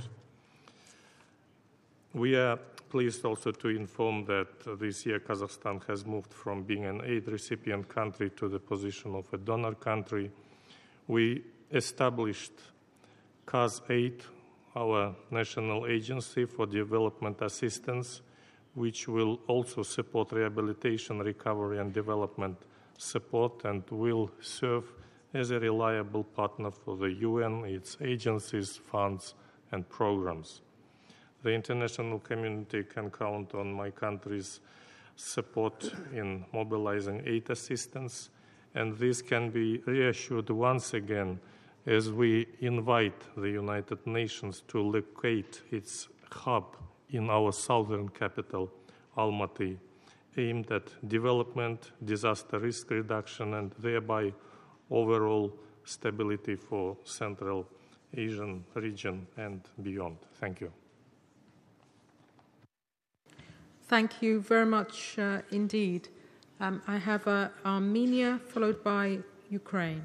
We are pleased also to inform that this year Kazakhstan has moved from being an aid recipient country to the position of a donor country. We established KazAid, our national agency for development assistance, which will also support rehabilitation, recovery, and development support, and will serve as a reliable partner for the UN, its agencies, funds, and programs. The international community can count on my country's support in mobilizing aid assistance, and this can be reassured once again as we invite the United Nations to locate its hub in our southern capital, Almaty, aimed at development, disaster risk reduction, and thereby overall stability for Central Asian region and beyond. Thank you. Thank you very much indeed. I have Armenia followed by Ukraine.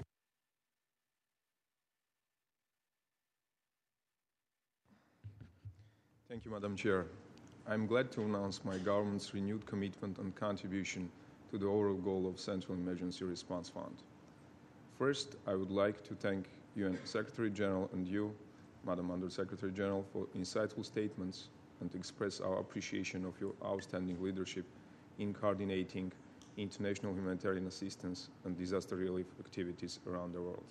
Thank you, Madam Chair. I'm glad to announce my government's renewed commitment and contribution to the overall goal of Central Emergency Response Fund. First, I would like to thank UN Secretary General and you, Madam Under-Secretary General, for insightful statements and express our appreciation of your outstanding leadership in coordinating international humanitarian assistance and disaster relief activities around the world.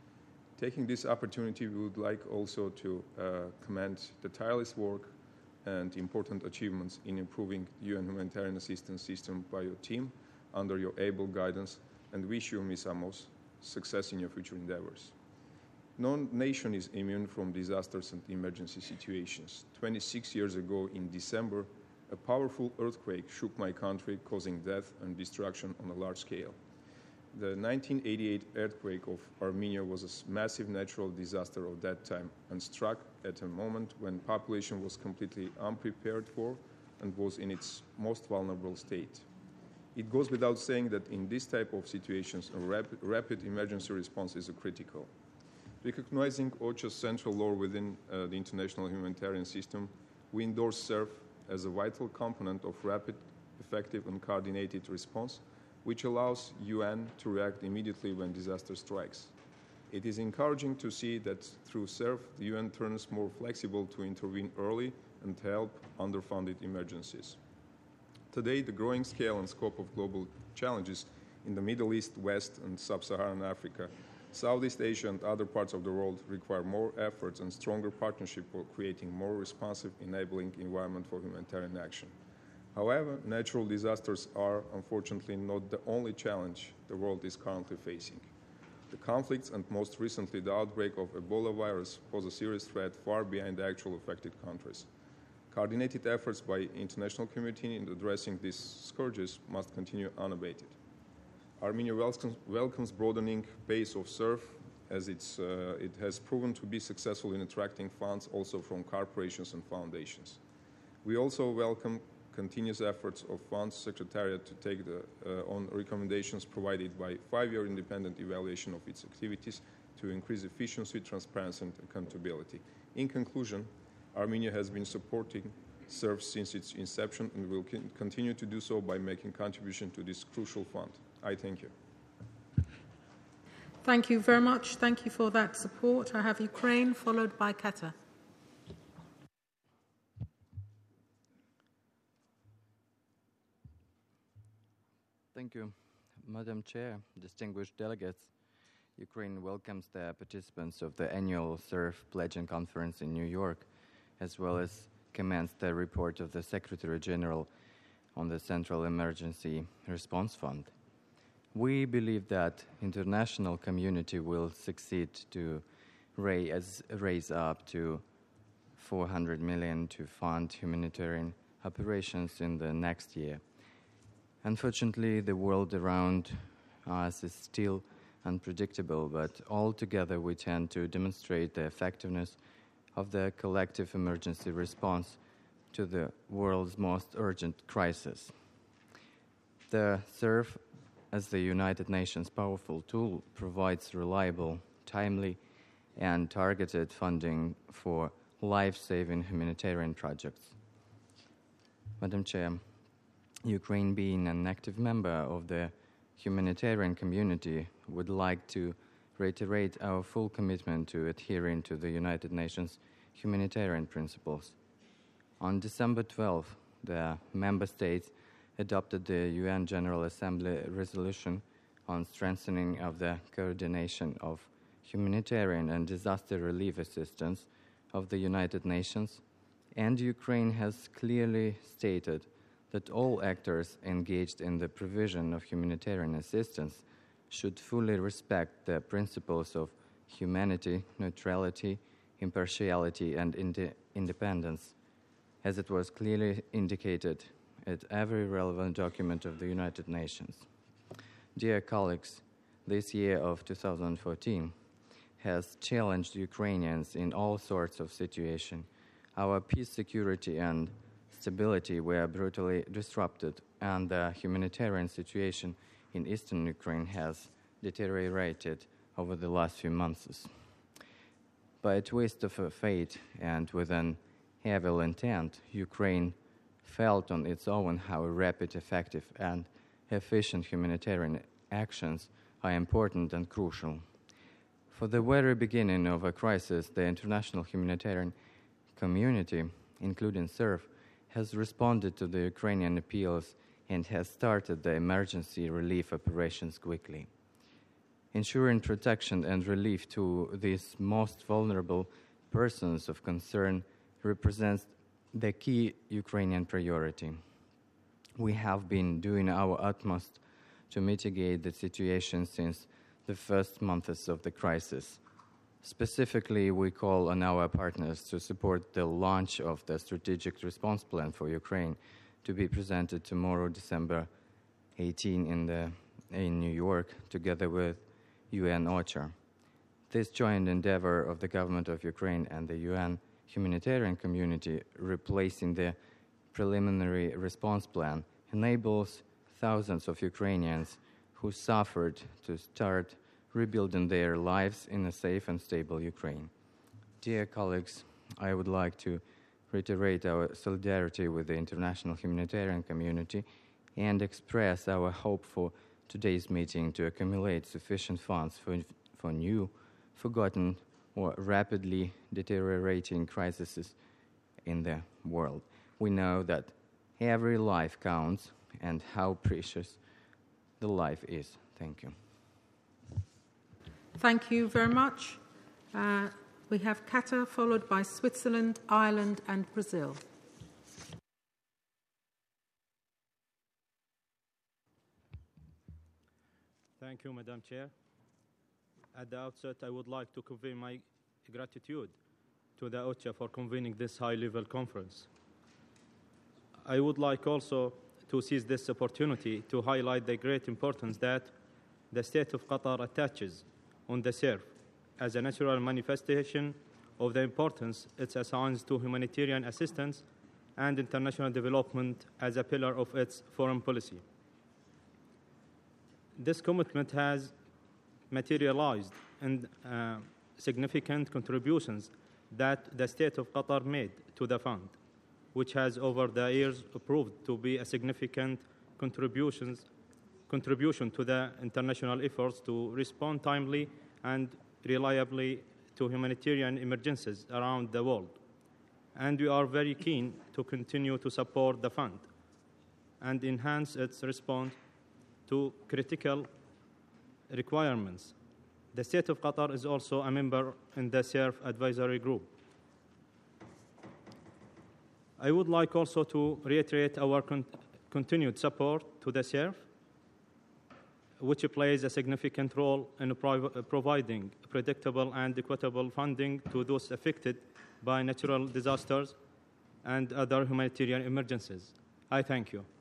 Taking this opportunity, we would like also to commend the tireless work and important achievements in improving the UN humanitarian assistance system by your team under your able guidance, and wish you, Ms. Amos, success in your future endeavors. No nation is immune from disasters and emergency situations. 26 years ago in December, a powerful earthquake shook my country, causing death and destruction on a large scale. The 1988 earthquake of Armenia was a massive natural disaster of that time and struck at a moment when population was completely unprepared for and was in its most vulnerable state. It goes without saying that in this type of situations, a rapid emergency response is critical. Recognizing OCHA's central role within the international humanitarian system, we endorse SURF as a vital component of rapid, effective, and coordinated response, which allows UN to react immediately when disaster strikes. It is encouraging to see that through SURF, the UN turns more flexible to intervene early and help underfunded emergencies. Today, the growing scale and scope of global challenges in the Middle East, West, and Sub-Saharan Africa, Southeast Asia, and other parts of the world require more efforts and stronger partnership for creating more responsive, enabling environment for humanitarian action. However, natural disasters are unfortunately not the only challenge the world is currently facing. The conflicts and most recently the outbreak of Ebola virus pose a serious threat far beyond the actual affected countries. Coordinated efforts by the international community in addressing these scourges must continue unabated. Armenia welcomes broadening base of SURF as it has proven to be successful in attracting funds also from corporations and foundations. We also welcome continuous efforts of Funds Secretariat to take on recommendations provided by 5-year independent evaluation of its activities to increase efficiency, transparency, and accountability. In conclusion, Armenia has been supporting SURF since its inception and will continue to do so by making contribution to this crucial fund. I thank you. Thank you very much. Thank you for that support. I have Ukraine followed by Qatar. Thank you, Madam Chair, distinguished delegates. Ukraine welcomes the participants of the annual SURF Pledging Conference in New York, as well as commends the report of the Secretary General on the Central Emergency Response Fund. We believe that international community will succeed to raise up to $400 million to fund humanitarian operations in the next year. Unfortunately, the world around us is still unpredictable, but all together we tend to demonstrate the effectiveness of the collective emergency response to the world's most urgent crisis. The SURF, as the United Nations powerful tool, provides reliable, timely, and targeted funding for life-saving humanitarian projects. Madam Chair, Ukraine, being an active member of the humanitarian community, would like to reiterate our full commitment to adhering to the United Nations humanitarian principles. On December 12, the member states adopted the UN General Assembly resolution on strengthening of the coordination of humanitarian and disaster relief assistance of the United Nations, and Ukraine has clearly stated that all actors engaged in the provision of humanitarian assistance should fully respect the principles of humanity, neutrality, impartiality, and independence, as it was clearly indicated at every relevant document of the United Nations. Dear colleagues, this year of 2014 has challenged Ukrainians in all sorts of situations. Our peace, security, and stability were brutally disrupted, and the humanitarian situation in eastern Ukraine has deteriorated over the last few months. By a twist of fate and with an evil intent, Ukraine felt on its own how rapid, effective, and efficient humanitarian actions are important and crucial. For the very beginning of a crisis, the international humanitarian community, including SURF, has responded to the Ukrainian appeals and has started the emergency relief operations quickly. Ensuring protection and relief to these most vulnerable persons of concern represents the key Ukrainian priority. We have been doing our utmost to mitigate the situation since the first months of the crisis. Specifically, we call on our partners to support the launch of the Strategic Response Plan for Ukraine to be presented tomorrow, December 18, in New York, together with UN OCHA. This joint endeavor of the government of Ukraine and the UN humanitarian community, replacing the preliminary response plan, enables thousands of Ukrainians who suffered to start rebuilding their lives in a safe and stable Ukraine. Dear colleagues, I would like to reiterate our solidarity with the international humanitarian community and express our hope for today's meeting to accumulate sufficient funds for new, forgotten, or rapidly deteriorating crises in the world. We know that every life counts and how precious the life is. Thank you. Thank you very much. We have Qatar, followed by Switzerland, Ireland, and Brazil. Thank you, Madam Chair. At the outset, I would like to convey my gratitude to the OCHA for convening this high-level conference. I would like also to seize this opportunity to highlight the great importance that the State of Qatar attaches on the SURF as a natural manifestation of the importance it assigns to humanitarian assistance and international development as a pillar of its foreign policy. This commitment has materialized in significant contributions that the State of Qatar made to the fund, which has over the years proved to be a significant contribution to the international efforts to respond timely and reliably to humanitarian emergencies around the world. And we are very keen to continue to support the fund and enhance its response to critical requirements. The State of Qatar is also a member in the SURF Advisory Group. I would like also to reiterate our continued support to the SURF, which plays a significant role in providing predictable and equitable funding to those affected by natural disasters and other humanitarian emergencies. I thank you.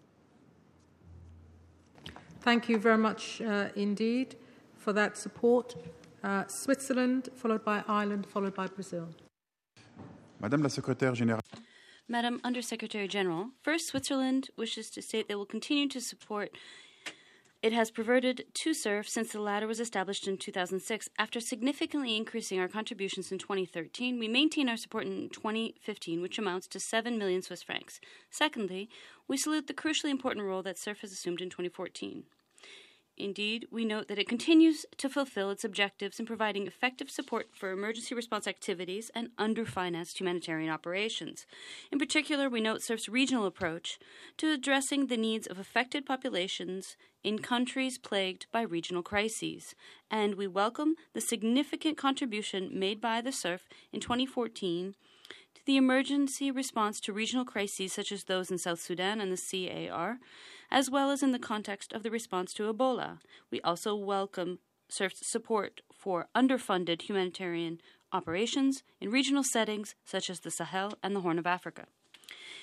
Thank you very much indeed for that support. Switzerland, followed by Ireland, followed by Brazil. Madame la Secrétaire Générale. Madam Undersecretary General, first, Switzerland wishes to state they will continue to support. It has perverted two SURF since the latter was established in 2006. After significantly increasing our contributions in 2013, we maintain our support in 2015, which amounts to 7 million Swiss francs. Secondly, we salute the crucially important role that SURF has assumed in 2014. Indeed, we note that it continues to fulfill its objectives in providing effective support for emergency response activities and underfinanced humanitarian operations. In particular, we note SURF's regional approach to addressing the needs of affected populations in countries plagued by regional crises. And we welcome the significant contribution made by the SURF in 2014 to the emergency response to regional crises such as those in South Sudan and the CAR, as well as in the context of the response to Ebola. We also welcome SURF's support for underfunded humanitarian operations in regional settings such as the Sahel and the Horn of Africa.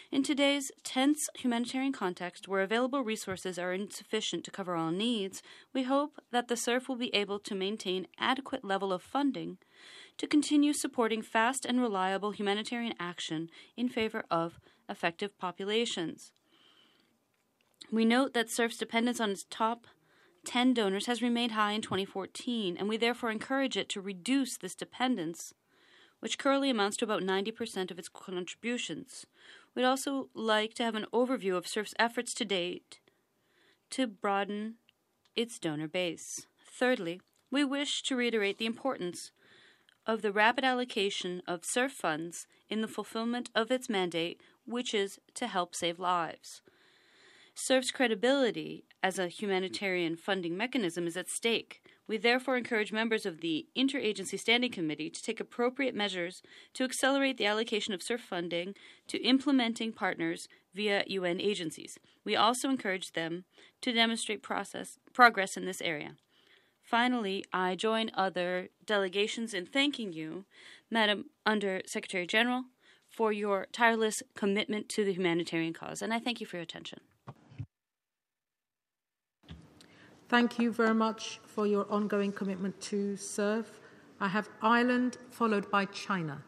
In today's tense humanitarian context, where available resources are insufficient to cover all needs, we hope that the SURF will be able to maintain adequate level of funding to continue supporting fast and reliable humanitarian action in favor of affected populations. We note that SURF's dependence on its top 10 donors has remained high in 2014, and we therefore encourage it to reduce this dependence, which currently amounts to about 90% of its contributions. We'd also like to have an overview of SURF's efforts to date to broaden its donor base. Thirdly, we wish to reiterate the importance of the rapid allocation of SURF funds in the fulfillment of its mandate, which is to help save lives. SURF's credibility as a humanitarian funding mechanism is at stake. We therefore encourage members of the Interagency Standing Committee to take appropriate measures to accelerate the allocation of SURF funding to implementing partners via UN agencies. We also encourage them to demonstrate progress in this area. Finally, I join other delegations in thanking you, Madam Under Secretary General, for your tireless commitment to the humanitarian cause, and I thank you for your attention. Thank you very much for your ongoing commitment to SURF. I have Ireland, followed by China.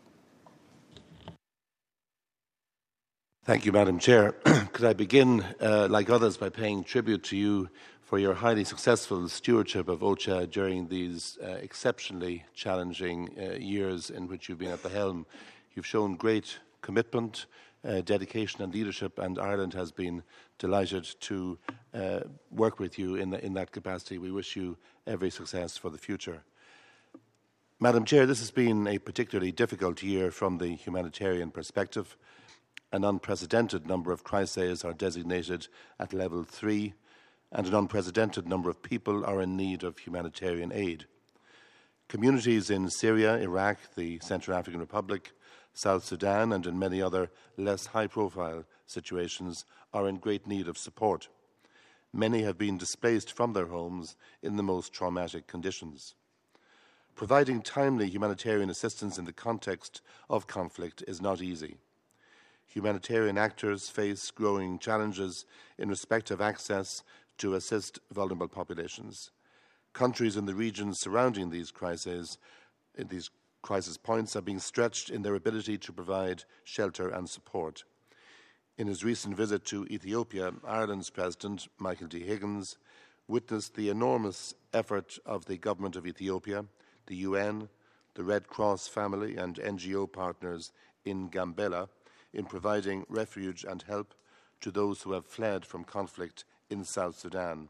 Thank you, Madam Chair. Could I begin, like others, by paying tribute to you for your highly successful stewardship of OCHA during these exceptionally challenging years in which you've been at the helm. You've shown great commitment, dedication and leadership, and Ireland has been delighted to work with you in that capacity. We wish you every success for the future. Madam Chair, this has been a particularly difficult year from the humanitarian perspective. An unprecedented number of crises are designated at level 3, and an unprecedented number of people are in need of humanitarian aid. Communities in Syria, Iraq, the Central African Republic, South Sudan, and in many other less high-profile situations are in great need of support. Many have been displaced from their homes in the most traumatic conditions. Providing timely humanitarian assistance in the context of conflict is not easy. Humanitarian actors face growing challenges in respect of access to assist vulnerable populations. Countries in the regions surrounding these crisis points are being stretched in their ability to provide shelter and support. In his recent visit to Ethiopia, Ireland's President, Michael D. Higgins, witnessed the enormous effort of the government of Ethiopia, the UN, the Red Cross family and NGO partners in Gambela in providing refuge and help to those who have fled from conflict in South Sudan.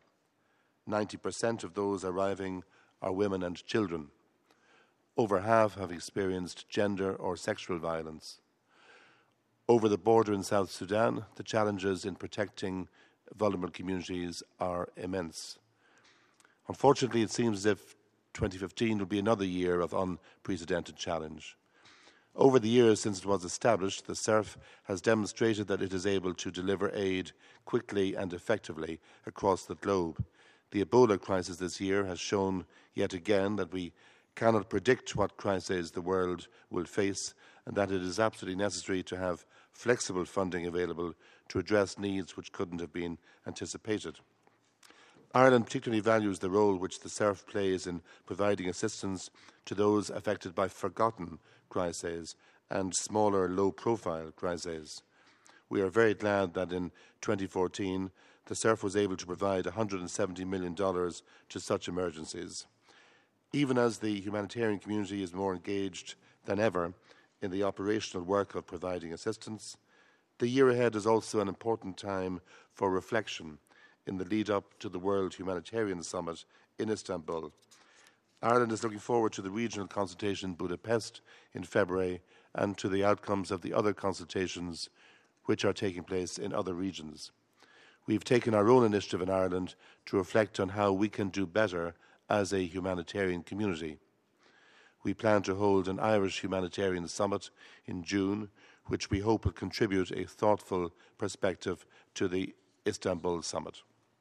90% of those arriving are women and children. Over half have experienced gender or sexual violence. Over the border in South Sudan, the challenges in protecting vulnerable communities are immense. Unfortunately, it seems as if 2015 will be another year of unprecedented challenge. Over the years since it was established, the SURF has demonstrated that it is able to deliver aid quickly and effectively across the globe. The Ebola crisis this year has shown yet again that we cannot predict what crises the world will face, and that it is absolutely necessary to have flexible funding available to address needs which couldn't have been anticipated. Ireland particularly values the role which the SURF plays in providing assistance to those affected by forgotten crises and smaller, low-profile crises. We are very glad that in 2014 the SURF was able to provide $170 million to such emergencies. Even as the humanitarian community is more engaged than ever in the operational work of providing assistance, the year ahead is also an important time for reflection in the lead-up to the World Humanitarian Summit in Istanbul. Ireland is looking forward to the regional consultation in Budapest in February and to the outcomes of the other consultations which are taking place in other regions. We've taken our own initiative in Ireland to reflect on how we can do better as a humanitarian community. We plan to hold an Irish Humanitarian Summit in June, which we hope will contribute a thoughtful perspective to the Istanbul Summit.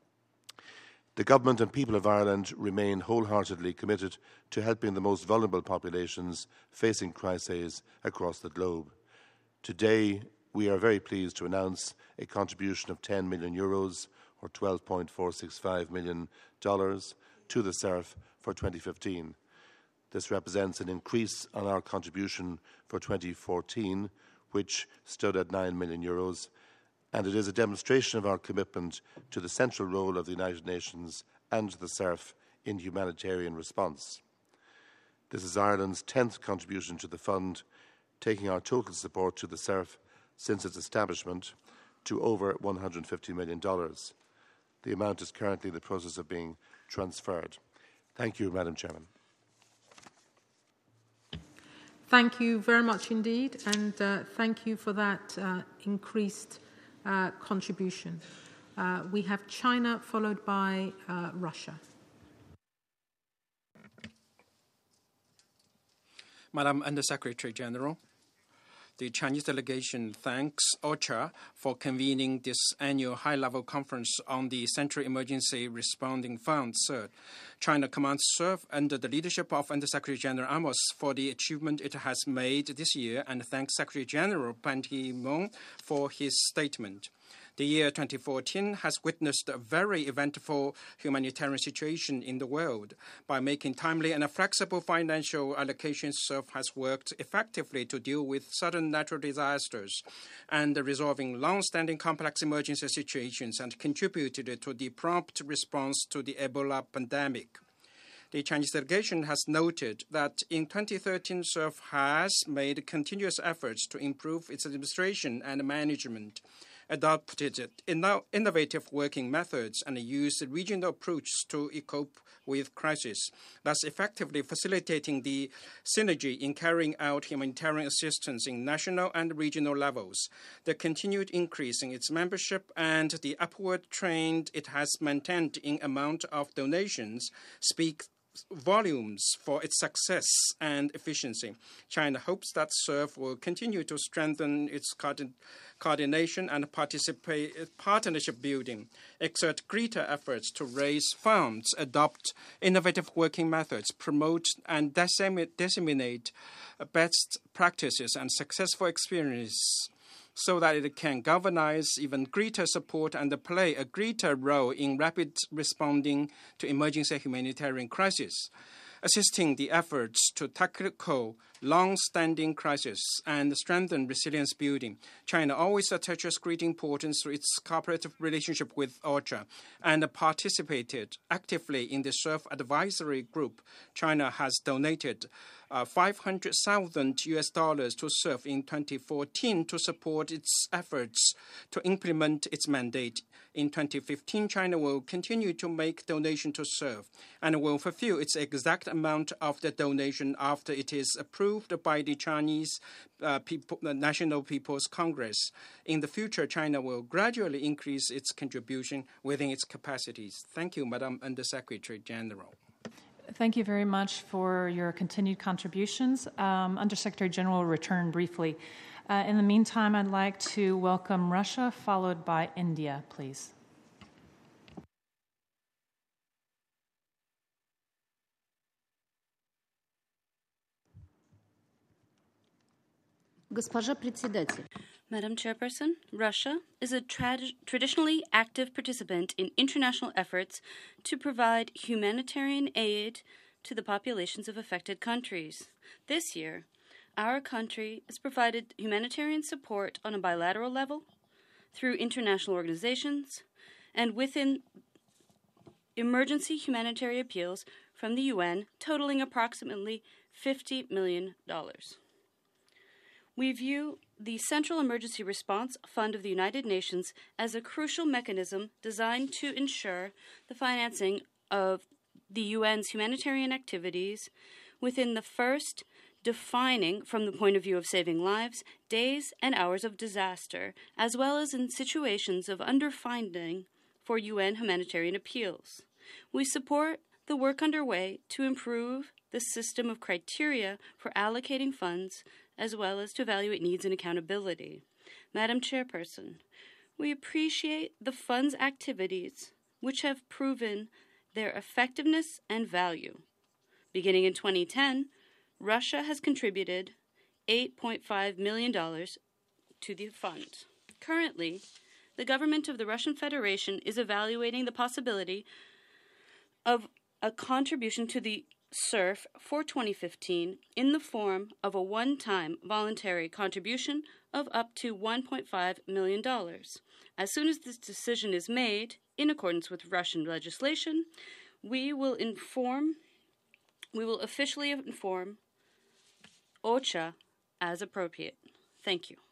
The government and people of Ireland remain wholeheartedly committed to helping the most vulnerable populations facing crises across the globe. Today, we are very pleased to announce a contribution of €10 million, or $12.465 million, to the CERF for 2015. This represents an increase on our contribution for 2014, which stood at €9 million, and it is a demonstration of our commitment to the central role of the United Nations and the CERF in humanitarian response. This is Ireland's 10th contribution to the fund, taking our total support to the CERF since its establishment to over $150 million. The amount is currently in the process of being transferred. Thank you, Madam Chairman. Thank you very much indeed, and thank you for that increased contribution. We have China followed by Russia. Madam Under-Secretary General, the Chinese delegation thanks OCHA for convening this annual high-level conference on the Central Emergency Responding Fund, CERT. China commands CERF under the leadership of Under-Secretary General Amos for the achievement it has made this year, and thanks Secretary General Ban Ki-moon for his statement. The year 2014 has witnessed a very eventful humanitarian situation in the world. By making timely and flexible financial allocations, CERF has worked effectively to deal with sudden natural disasters and resolving long-standing complex emergency situations, and contributed to the prompt response to the Ebola pandemic. The Chinese delegation has noted that in 2013, CERF has made continuous efforts to improve its administration and management, adopted innovative working methods, and used a regional approach to cope with crisis, thus effectively facilitating the synergy in carrying out humanitarian assistance in national and regional levels. The continued increase in its membership and the upward trend it has maintained in amount of donations speak volumes for its success and efficiency. China hopes that CERF will continue to strengthen its coordination and partnership building, exert greater efforts to raise funds, adopt innovative working methods, promote and disseminate best practices and successful experiences, so that it can galvanize even greater support and play a greater role in rapid responding to emergency humanitarian crises, assisting the efforts to tackle long-standing crises and strengthen resilience building. China always attaches great importance to its cooperative relationship with OCHA and participated actively in the CERF advisory group. China has donated $500,000 to CERF in 2014 to support its efforts to implement its mandate. In 2015, China will continue to make donation to CERF and will fulfill its exact amount of the donation after it is approved by the Chinese National People's Congress. In the future, China will gradually increase its contribution within its capacities. Thank you, Madam Under-Secretary General. Thank you very much for your continued contributions. Under-Secretary General will return briefly. In the meantime, I'd like to welcome Russia, followed by India, please. Madam Chairperson, Russia is a traditionally active participant in international efforts to provide humanitarian aid to the populations of affected countries. This year, our country has provided humanitarian support on a bilateral level, through international organizations, and within emergency humanitarian appeals from the UN, totaling approximately $50 million. We view the Central Emergency Response Fund of the United Nations as a crucial mechanism designed to ensure the financing of the UN's humanitarian activities within the first defining, from the point of view of saving lives, days and hours of disaster, as well as in situations of underfunding for UN humanitarian appeals. We support the work underway to improve the system of criteria for allocating funds, as well as to evaluate needs and accountability. Madam Chairperson, we appreciate the fund's activities, which have proven their effectiveness and value. Beginning in 2010, Russia has contributed $8.5 million to the fund. Currently, the government of the Russian Federation is evaluating the possibility of a contribution to the SURF for 2015 in the form of a one-time voluntary contribution of up to $1.5 million. As soon as this decision is made, in accordance with Russian legislation, we will officially inform OCHA as appropriate. Thank you.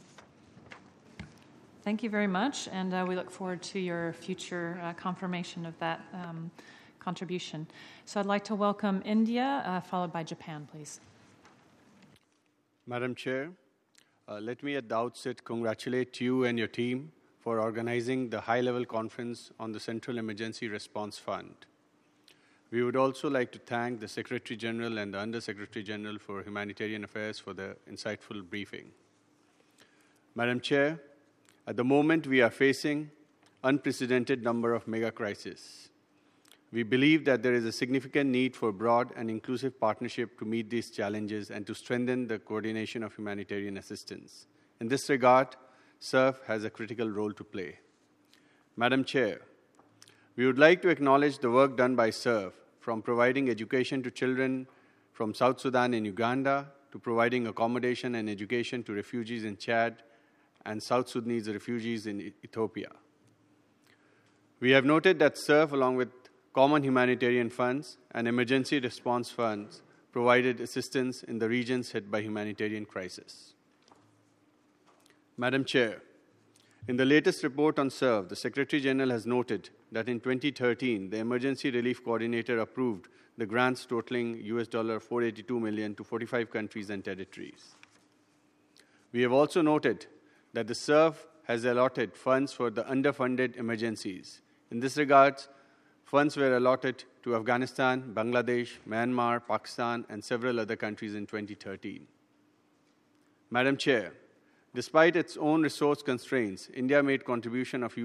Thank you very much, and we look forward to your future confirmation of that contribution. So I'd like to welcome India, followed by Japan, please. Madam Chair, let me at the outset congratulate you and your team for organizing the high-level conference on the Central Emergency Response Fund. We would also like to thank the Secretary General and the Under Secretary General for Humanitarian Affairs for the insightful briefing. Madam Chair, at the moment we are facing unprecedented number of mega crises. We believe that there is a significant need for broad and inclusive partnership to meet these challenges and to strengthen the coordination of humanitarian assistance. In this regard, SURF has a critical role to play. Madam Chair, we would like to acknowledge the work done by SURF, from providing education to children from South Sudan and Uganda to providing accommodation and education to refugees in Chad and South Sudanese refugees in Ethiopia. We have noted that SURF, along with common humanitarian funds and emergency response funds, provided assistance in the regions hit by humanitarian crisis. Madam Chair, in the latest report on SURF, the Secretary General has noted that in 2013, the Emergency Relief Coordinator approved the grants totaling $482 million to 45 countries and territories. We have also noted that the SURF has allotted funds for the underfunded emergencies. In this regard, funds were allotted to Afghanistan, Bangladesh, Myanmar, Pakistan, and several other countries in 2013. Madam Chair, despite its own resource constraints, India made contribution of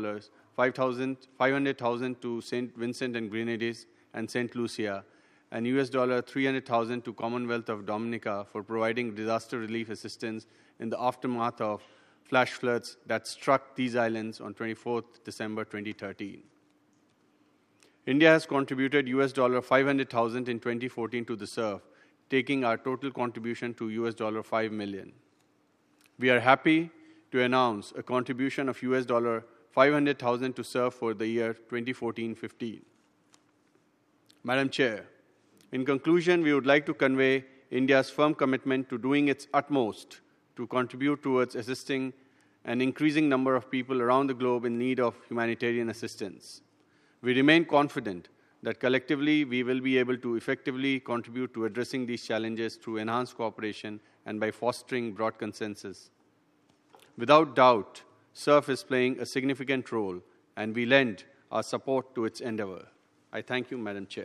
$500,000 to St. Vincent and Grenadines and St. Lucia, and $300,000 to Commonwealth of Dominica for providing disaster relief assistance in the aftermath of flash floods that struck these islands on 24th December 2013. India has contributed $500,000 in 2014 to the SURF, taking our total contribution to $5 million. We are happy to announce a contribution of $500,000 to SURF for the year 2014-15. Madam Chair, in conclusion, we would like to convey India's firm commitment to doing its utmost to contribute towards assisting an increasing number of people around the globe in need of humanitarian assistance. We remain confident that collectively we will be able to effectively contribute to addressing these challenges through enhanced cooperation and by fostering broad consensus. Without doubt, SURF is playing a significant role, and we lend our support to its endeavor. I thank you, Madam Chair.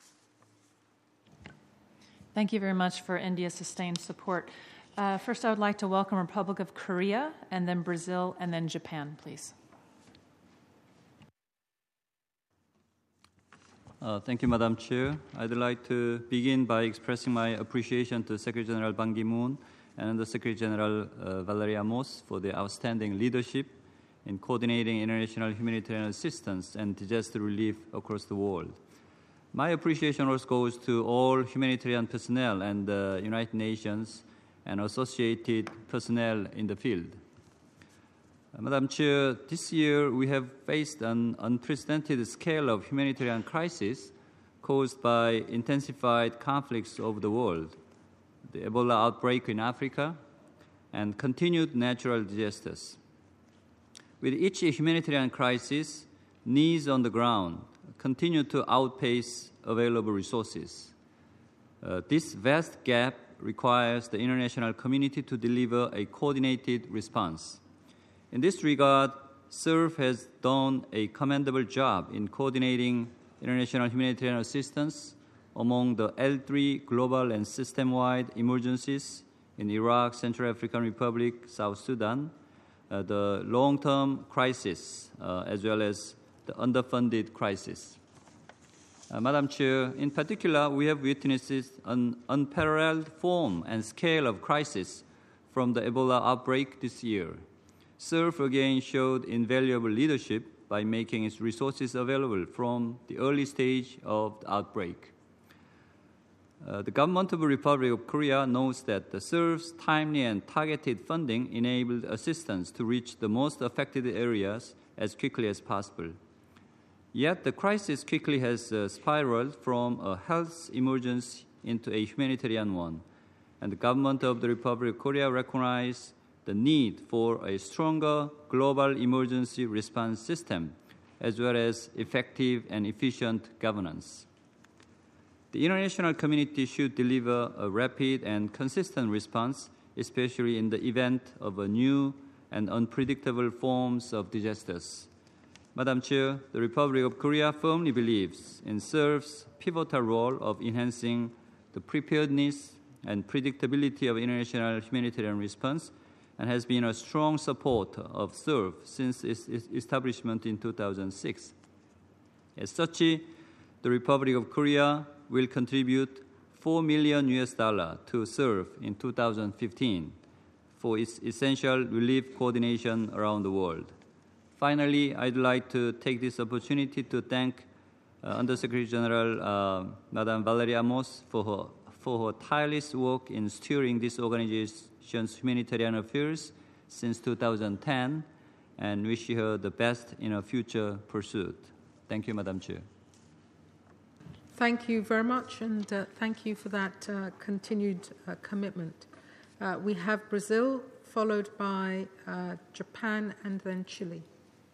Thank you very much for India's sustained support. First, I would like to welcome Republic of Korea, and then Brazil, and then Japan, please. Thank you, Madam Chair. I'd like to begin by expressing my appreciation to Secretary General Ban Ki-moon and the Secretary General Valery Amos for their outstanding leadership in coordinating international humanitarian assistance and disaster relief across the world. My appreciation also goes to all humanitarian personnel and the United Nations and associated personnel in the field. Madam Chair, this year we have faced an unprecedented scale of humanitarian crisis caused by intensified conflicts over the world, the Ebola outbreak in Africa, and continued natural disasters. With each humanitarian crisis, needs on the ground continue to outpace available resources. This vast gap requires the international community to deliver a coordinated response. In this regard, SURF has done a commendable job in coordinating international humanitarian assistance among the L3 global and system-wide emergencies in Iraq, Central African Republic, South Sudan, the long-term crisis, as well as the underfunded crisis. Madam Chair, in particular, we have witnessed an unparalleled form and scale of crisis from the Ebola outbreak this year. SURF again showed invaluable leadership by making its resources available from the early stage of the outbreak. The government of the Republic of Korea knows that the SURF's timely and targeted funding enabled assistance to reach the most affected areas as quickly as possible. Yet the crisis quickly has spiraled from a health emergency into a humanitarian one, and the government of the Republic of Korea recognized the need for a stronger global emergency response system, as well as effective and efficient governance. The international community should deliver a rapid and consistent response, especially in the event of a new and unpredictable forms of disasters. Madam Chair, the Republic of Korea firmly believes in SURF's pivotal role of enhancing the preparedness and predictability of international humanitarian response, and has been a strong supporter of SURF since its establishment in 2006. As such, the Republic of Korea will contribute $4 million to SURF in 2015 for its essential relief coordination around the world. Finally, I'd like to take this opportunity to thank Undersecretary General Madame Valerie Amos for her tireless work in steering this organization's humanitarian affairs since 2010, and wish her the best in her future pursuit. Thank you, Madam Chair. Thank you very much, and thank you for that continued commitment. We have Brazil, followed by Japan, and then Chile.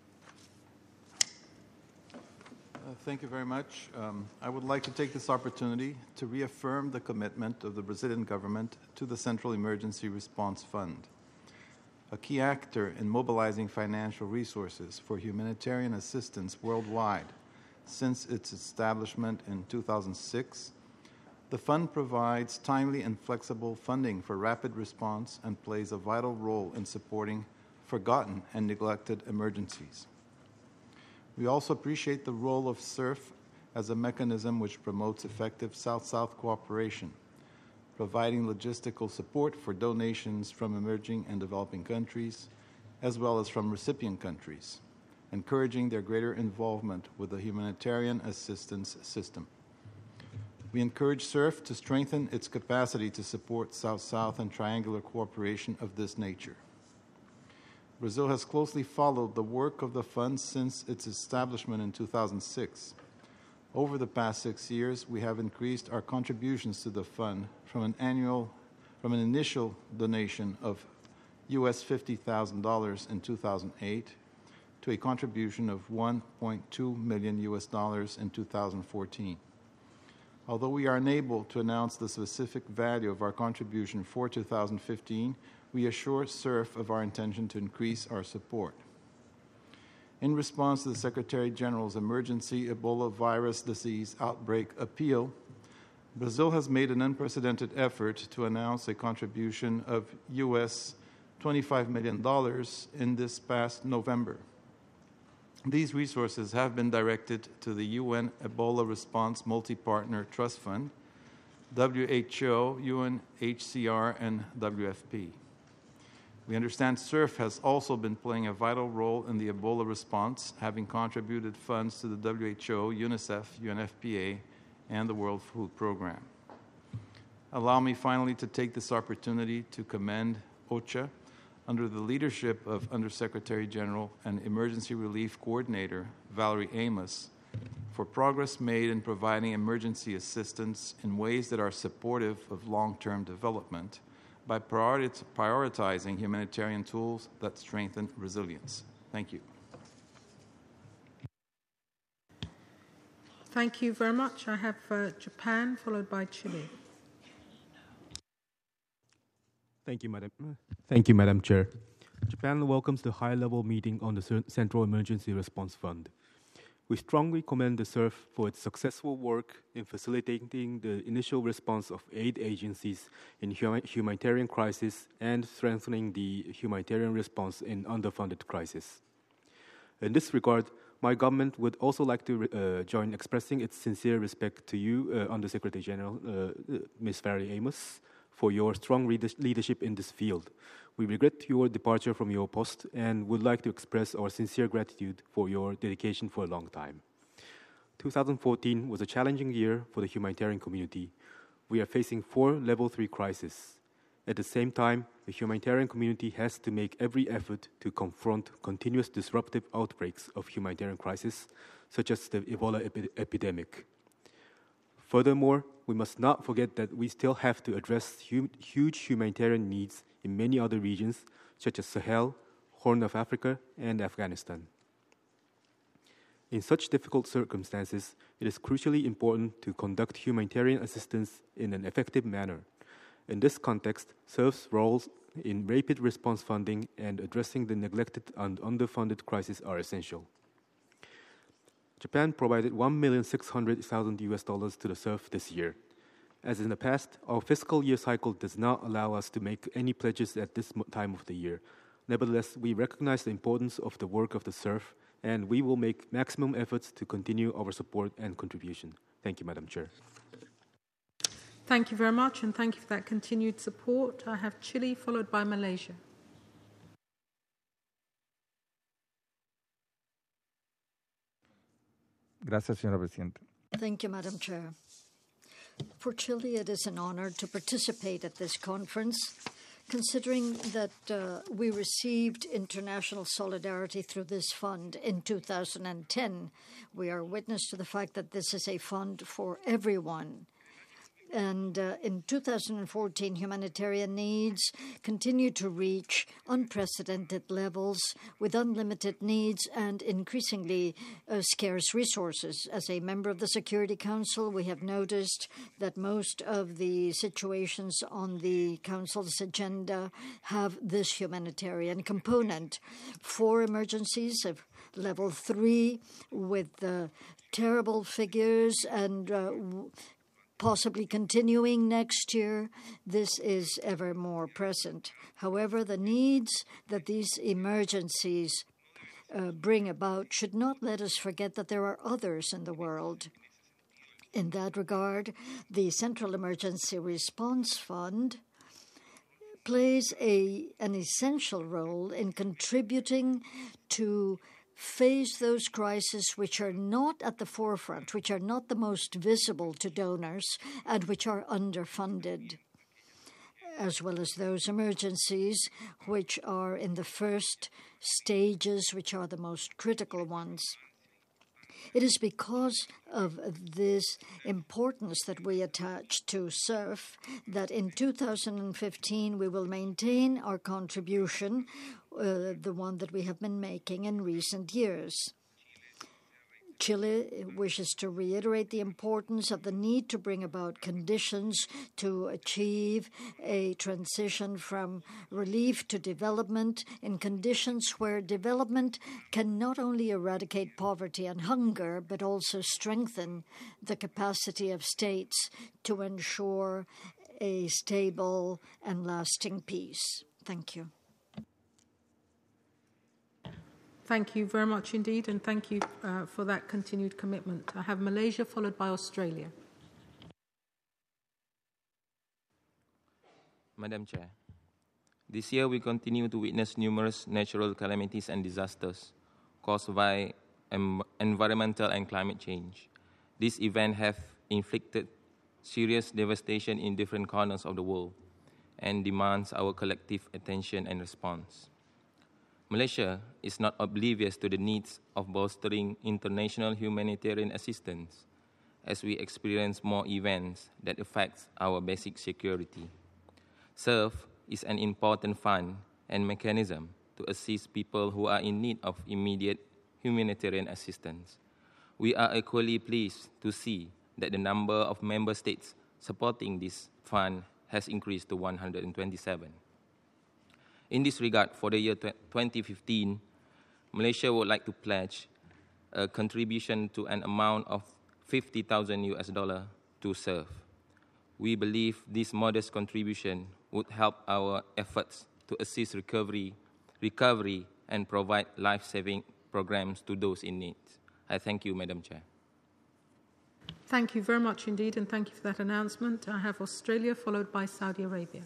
Thank you very much. I would like to take this opportunity to reaffirm the commitment of the Brazilian government to the Central Emergency Response Fund, a key actor in mobilizing financial resources for humanitarian assistance worldwide. Since its establishment in 2006, the fund provides timely and flexible funding for rapid response and plays a vital role in supporting forgotten and neglected emergencies. We also appreciate the role of SURF as a mechanism which promotes effective South-South cooperation, providing logistical support for donations from emerging and developing countries, as well as from recipient countries, encouraging their greater involvement with the humanitarian assistance system. We encourage SURF to strengthen its capacity to support South-South and triangular cooperation of this nature. Brazil has closely followed the work of the fund since its establishment in 2006. Over the past 6 years, we have increased our contributions to the fund from an initial donation of US $50,000 in 2008 to a contribution of $1.2 million in 2014. Although we are unable to announce the specific value of our contribution for 2015, we assure SURF of our intention to increase our support. In response to the Secretary General's emergency Ebola virus disease outbreak appeal, Brazil has made an unprecedented effort to announce a contribution of US $25 million in this past November. These resources have been directed to the UN Ebola Response Multi-Partner Trust Fund, WHO, UNHCR, and WFP. We understand SURF has also been playing a vital role in the Ebola response, having contributed funds to the WHO, UNICEF, UNFPA, and the World Food Program. Allow me finally to take this opportunity to commend OCHA, under the leadership of Undersecretary General and Emergency Relief Coordinator Valerie Amos, for progress made in providing emergency assistance in ways that are supportive of long-term development by prioritizing humanitarian tools that strengthen resilience. Thank you. Thank you very much. I have Japan, followed by Chile. Thank you, Madam Chair. Japan welcomes the high-level meeting on the Central Emergency Response Fund. We strongly commend the SURF for its successful work in facilitating the initial response of aid agencies in humanitarian crisis and strengthening the humanitarian response in underfunded crisis. In this regard, my government would also like to join expressing its sincere respect to you, Undersecretary General Ms. Valerie Amos, for your strong leadership in this field. We regret your departure from your post and would like to express our sincere gratitude for your dedication for a long time. 2014 was a challenging year for the humanitarian community. We are facing 4 level 3 crises. At the same time, the humanitarian community has to make every effort to confront continuous disruptive outbreaks of humanitarian crises, such as the Ebola epidemic. Furthermore, we must not forget that we still have to address huge humanitarian needs in many other regions, such as Sahel, Horn of Africa, and Afghanistan. In such difficult circumstances, it is crucially important to conduct humanitarian assistance in an effective manner. In this context, SURF's roles in rapid response funding and addressing the neglected and underfunded crisis are essential. Japan provided $1,600,000 to the SURF this year. As in the past, our fiscal year cycle does not allow us to make any pledges at this time of the year. Nevertheless, we recognize the importance of the work of the SURF, and we will make maximum efforts to continue our support and contribution. Thank you, Madam Chair. Thank you very much, and thank you for that continued support. I have Chile, followed by Malaysia. Gracias, señora Presidenta. Thank you, Madam Chair. For Chile, it is an honor to participate at this conference, considering that we received international solidarity through this fund in 2010. We are witness to the fact that this is a fund for everyone. And in 2014, humanitarian needs continue to reach unprecedented levels with unlimited needs and increasingly scarce resources. As a member of the Security Council, we have noticed that most of the situations on the Council's agenda have this humanitarian component. 4 emergencies of level 3 with terrible figures and possibly continuing next year. This is ever more present. However, the needs that these emergencies bring about should not let us forget that there are others in the world. In that regard, the Central Emergency Response Fund plays an essential role in contributing to face those crises which are not at the forefront, which are not the most visible to donors, and which are underfunded, as well as those emergencies which are in the first stages, which are the most critical ones. It is because of this importance that we attach to SURF that in 2015 we will maintain our contribution, the one that we have been making in recent years. Chile wishes to reiterate the importance of the need to bring about conditions to achieve a transition from relief to development in conditions where development can not only eradicate poverty and hunger, but also strengthen the capacity of states to ensure a stable and lasting peace. Thank you. Thank you very much indeed, and thank you for that continued commitment. I have Malaysia, followed by Australia. Madam Chair, this year we continue to witness numerous natural calamities and disasters caused by environmental and climate change. These events have inflicted serious devastation in different corners of the world and demands our collective attention and response. Malaysia is not oblivious to the needs of bolstering international humanitarian assistance as we experience more events that affect our basic security. SURF is an important fund and mechanism to assist people who are in need of immediate humanitarian assistance. We are equally pleased to see that the number of member states supporting this fund has increased to 127. In this regard, for the year 2015, Malaysia would like to pledge a contribution to an amount of $50,000 to SURF. We believe this modest contribution would help our efforts to assist recovery, and provide life-saving programs to those in need. I thank you, Madam Chair. Thank you very much indeed, and thank you for that announcement. I have Australia, followed by Saudi Arabia.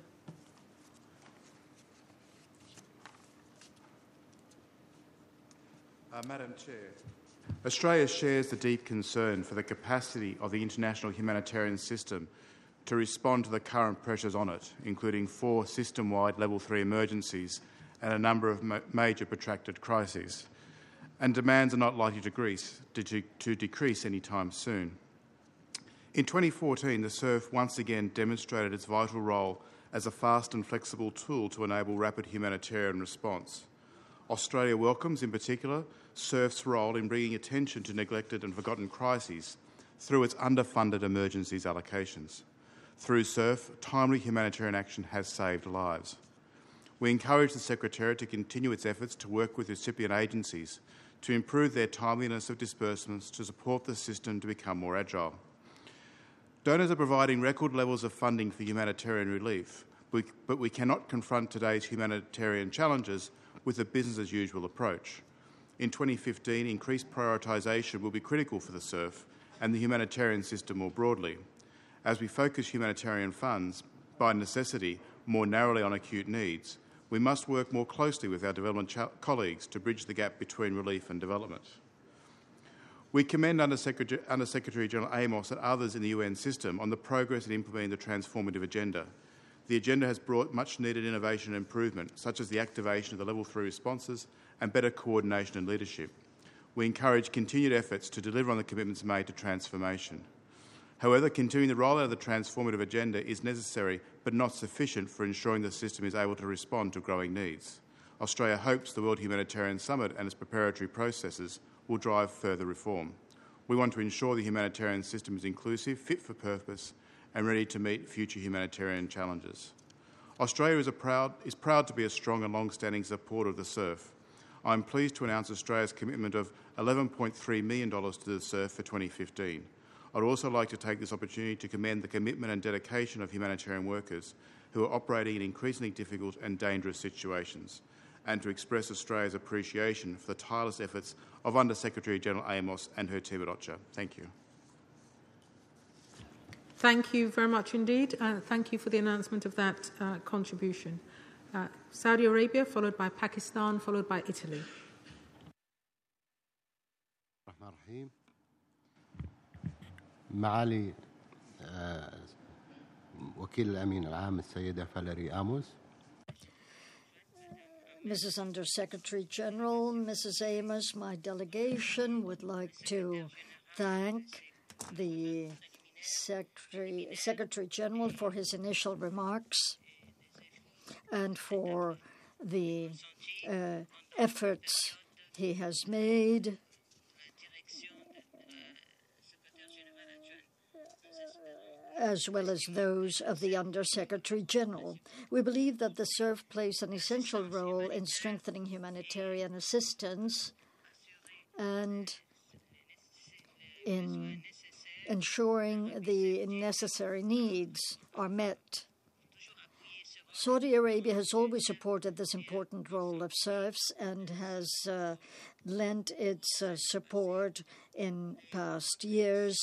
Madam Chair, Australia shares the deep concern for the capacity of the international humanitarian system to respond to the current pressures on it, including 4 system-wide Level 3 emergencies and a number of major protracted crises. And demands are not likely to decrease anytime soon. In 2014, the SURF once again demonstrated its vital role as a fast and flexible tool to enable rapid humanitarian response. Australia welcomes, in particular, SURF's role in bringing attention to neglected and forgotten crises through its underfunded emergencies allocations. Through SURF, timely humanitarian action has saved lives. We encourage the Secretariat to continue its efforts to work with recipient agencies to improve their timeliness of disbursements to support the system to become more agile. Donors are providing record levels of funding for humanitarian relief, but we cannot confront today's humanitarian challenges with a business-as-usual approach. In 2015, increased prioritisation will be critical for the SURF and the humanitarian system more broadly. As we focus humanitarian funds, by necessity, more narrowly on acute needs, we must work more closely with our development colleagues to bridge the gap between relief and development. We commend Under Secretary General Amos and others in the UN system on the progress in implementing the transformative agenda. The agenda has brought much-needed innovation and improvement, such as the activation of the Level 3 responses and better coordination and leadership. We encourage continued efforts to deliver on the commitments made to transformation. However, continuing the rollout of the transformative agenda is necessary but not sufficient for ensuring the system is able to respond to growing needs. Australia hopes the World Humanitarian Summit and its preparatory processes will drive further reform. We want to ensure the humanitarian system is inclusive, fit for purpose, and ready to meet future humanitarian challenges. Australia is proud to be a strong and long-standing supporter of the SURF. I'm pleased to announce Australia's commitment of $11.3 million to the SURF for 2015. I'd also like to take this opportunity to commend the commitment and dedication of humanitarian workers who are operating in increasingly difficult and dangerous situations, and to express Australia's appreciation for the tireless efforts of Under Secretary General Amos and her team at OCHA. Thank you. Thank you very much indeed. Thank you for the announcement of that contribution. Saudi Arabia, followed by Pakistan, followed by Italy. معالي وكيل الأمين العام السيدة فاليري آموس. Mrs. Under Secretary General, Mrs. Amos, my delegation would like to thank the Secretary General for his initial remarks and for the efforts he has made as well as those of the Under Secretary General. We believe that the SURF plays an essential role in strengthening humanitarian assistance and in ensuring the necessary needs are met. Saudi Arabia has always supported this important role of SURFs and has lent its support in past years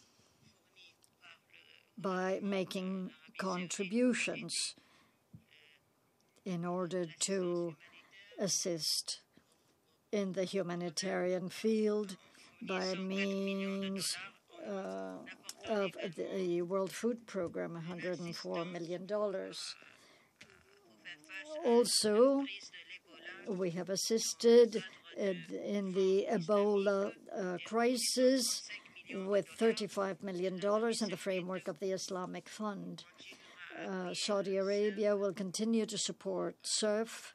by making contributions in order to assist in the humanitarian field by means of the World Food Program, $104 million. Also, we have assisted in the Ebola crisis with $35 million in the framework of the Islamic Fund. Saudi Arabia will continue to support SURF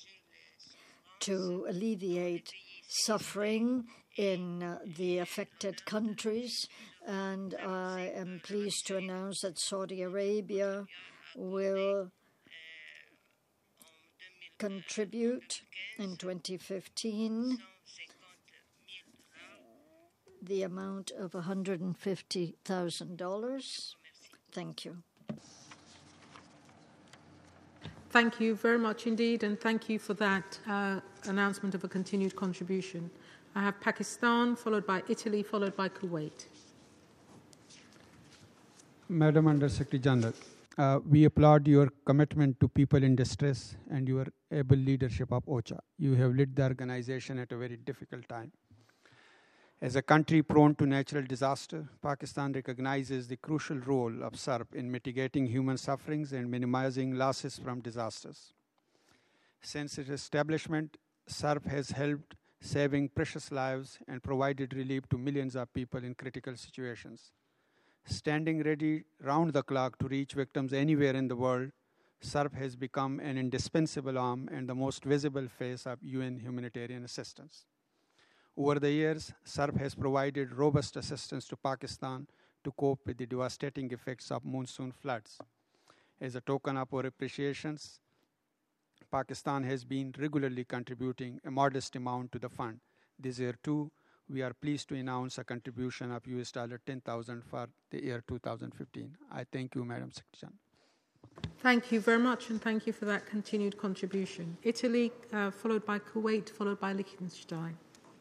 to alleviate suffering in the affected countries, and I am pleased to announce that Saudi Arabia will contribute in 2015 the amount of $150,000. Thank you. Thank you very much indeed, and thank you for that announcement of a continued contribution. I have Pakistan, followed by Italy, followed by Kuwait. Madam Undersecretary General, we applaud your commitment to people in distress and your able leadership of OCHA. You have led the organization at a very difficult time. As a country prone to natural disaster, Pakistan recognizes the crucial role of SERP in mitigating human sufferings and minimizing losses from disasters. Since its establishment, SERP has helped saving precious lives and provided relief to millions of people in critical situations. Standing ready round the clock to reach victims anywhere in the world, SERP has become an indispensable arm and the most visible face of UN humanitarian assistance. Over the years, SERP has provided robust assistance to Pakistan to cope with the devastating effects of monsoon floods. As a token of our appreciations, Pakistan has been regularly contributing a modest amount to the fund. This year, too, we are pleased to announce a contribution of $10,000 for the year 2015. I thank you, Madam Secretary. Thank you very much, and thank you for that continued contribution. Italy, followed by Kuwait, followed by Liechtenstein.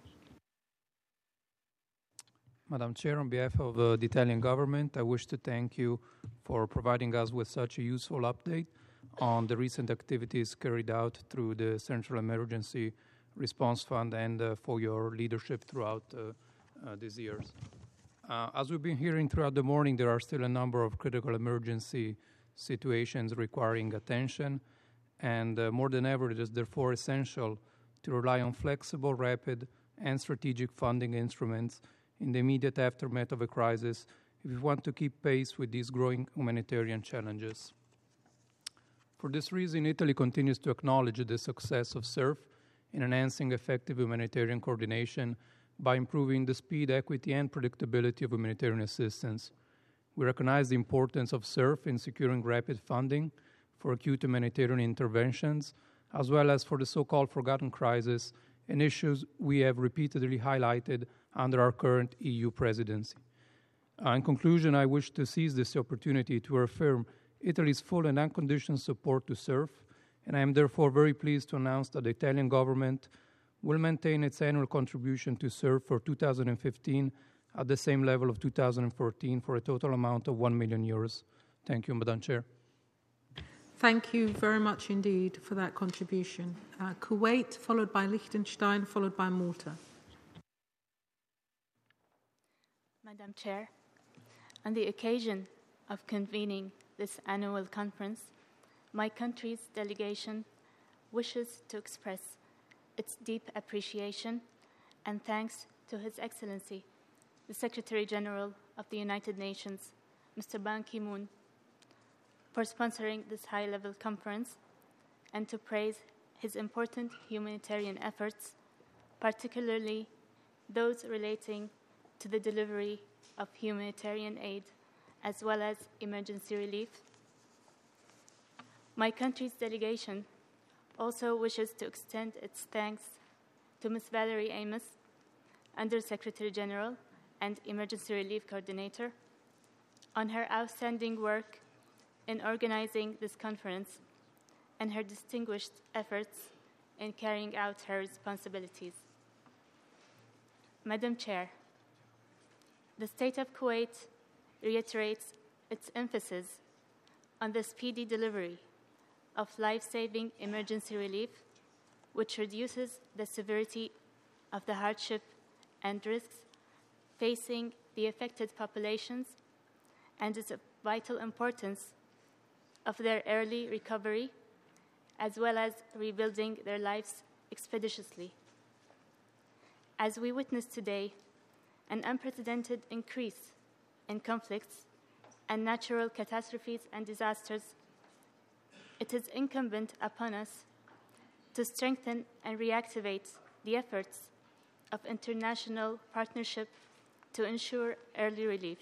Madam Chair, on behalf of the Italian government, I wish to thank you for providing us with such a useful update on the recent activities carried out through the Central Emergency Response Fund and for your leadership throughout these years. As we've been hearing throughout the morning, there are still a number of critical emergency situations requiring attention, and more than ever, it is therefore essential to rely on flexible, rapid, and strategic funding instruments in the immediate aftermath of a crisis if we want to keep pace with these growing humanitarian challenges. For this reason, Italy continues to acknowledge the success of SERP in enhancing effective humanitarian coordination by improving the speed, equity, and predictability of humanitarian assistance. We recognize the importance of SERP in securing rapid funding for acute humanitarian interventions, as well as for the so-called forgotten crisis and issues we have repeatedly highlighted under our current EU presidency. In conclusion, I wish to seize this opportunity to affirm Italy's full and unconditional support to SERP, and I am therefore very pleased to announce that the Italian government will maintain its annual contribution to SERP for 2015 at the same level of 2014 for a total amount of €1 million. Thank you, Madam Chair. Thank you very much indeed for that contribution. Kuwait, followed by Liechtenstein, followed by Malta. Madam Chair, on the occasion of convening this annual conference, my country's delegation wishes to express its deep appreciation and thanks to His Excellency, the Secretary General of the United Nations, Mr. Ban Ki-moon, for sponsoring this high-level conference and to praise his important humanitarian efforts, particularly those relating to the delivery of humanitarian aid as well as emergency relief. My country's delegation also wishes to extend its thanks to Ms. Valerie Amos, Under-Secretary General and Emergency Relief Coordinator, on her outstanding work in organizing this conference and her distinguished efforts in carrying out her responsibilities. Madam Chair, the State of Kuwait reiterates its emphasis on the speedy delivery of life-saving emergency relief, which reduces the severity of the hardship and risks facing the affected populations and its vital importance of their early recovery, as well as rebuilding their lives expeditiously. As we witness today, an unprecedented increase in conflicts and natural catastrophes and disasters, it is incumbent upon us to strengthen and reactivate the efforts of international partnership to ensure early relief.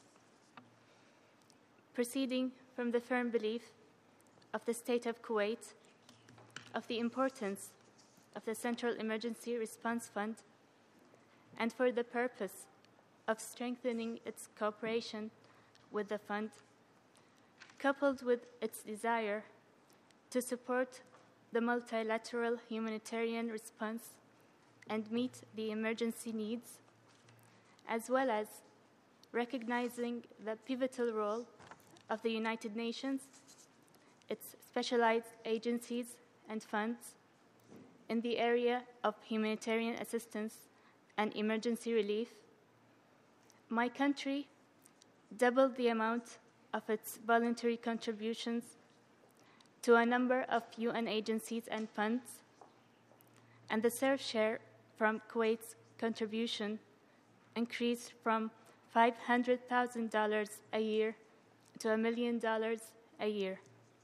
Proceeding from the firm belief of the State of Kuwait of the importance of the Central Emergency Response Fund, and for the purpose of strengthening its cooperation with the fund, coupled with its desire to support the multilateral humanitarian response and meet the emergency needs, as well as recognizing the pivotal role of the United Nations, its specialized agencies and funds in the area of humanitarian assistance and emergency relief, my country doubled the amount of its voluntary contributions to a number of UN agencies and funds, and the SURF share from Kuwait's contribution increased from $500,000 a year to $1 million a year.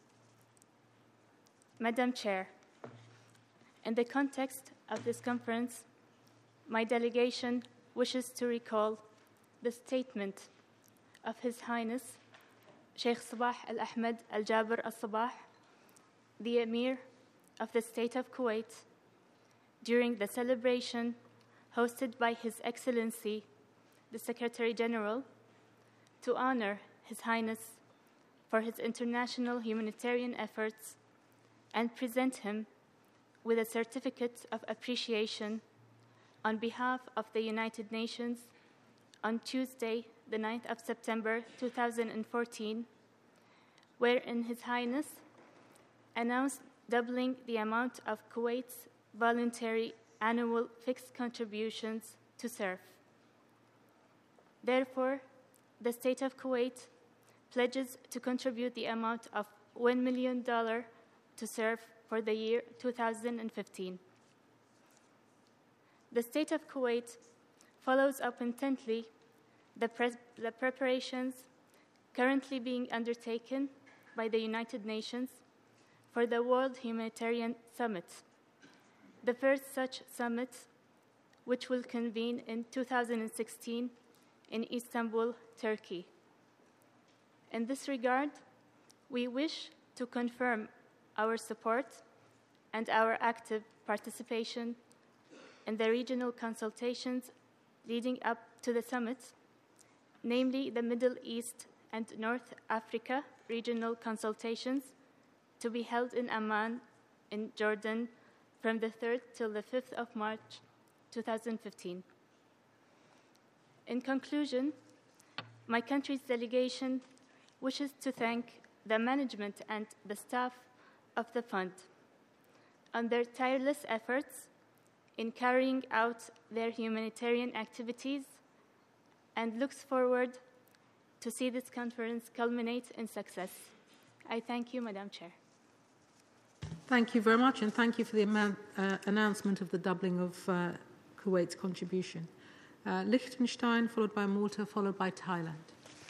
Madam Chair, in the context of this conference, my delegation wishes to recall the statement of His Highness Sheikh Sabah Al-Ahmed Al-Jaber Al-Sabah, the Emir of the State of Kuwait, during the celebration hosted by His Excellency, the Secretary General, to honor His Highness for his international humanitarian efforts and present him with a certificate of appreciation on behalf of the United Nations on Tuesday, the 9th of September 2014, wherein His Highness announced doubling the amount of Kuwait's voluntary annual fixed contributions to SURF. Therefore, the State of Kuwait pledges to contribute the amount of $1 million to SURF for the year 2015. The State of Kuwait follows up intently the preparations currently being undertaken by the United Nations for the World Humanitarian Summit, the first such summit, which will convene in 2016 in Istanbul, Turkey. In this regard, we wish to confirm our support and our active participation in the regional consultations leading up to the summit, namely the Middle East and North Africa regional consultations to be held in Amman in Jordan from the 3rd till the 5th of March 2015. In conclusion, my country's delegation wishes to thank the management and the staff of the fund on their tireless efforts in carrying out their humanitarian activities and looks forward to see this conference culminate in success. I thank you, Madam Chair. Thank you very much, and thank you for the announcement of the doubling of Kuwait's contribution. Liechtenstein, followed by Malta, followed by Thailand.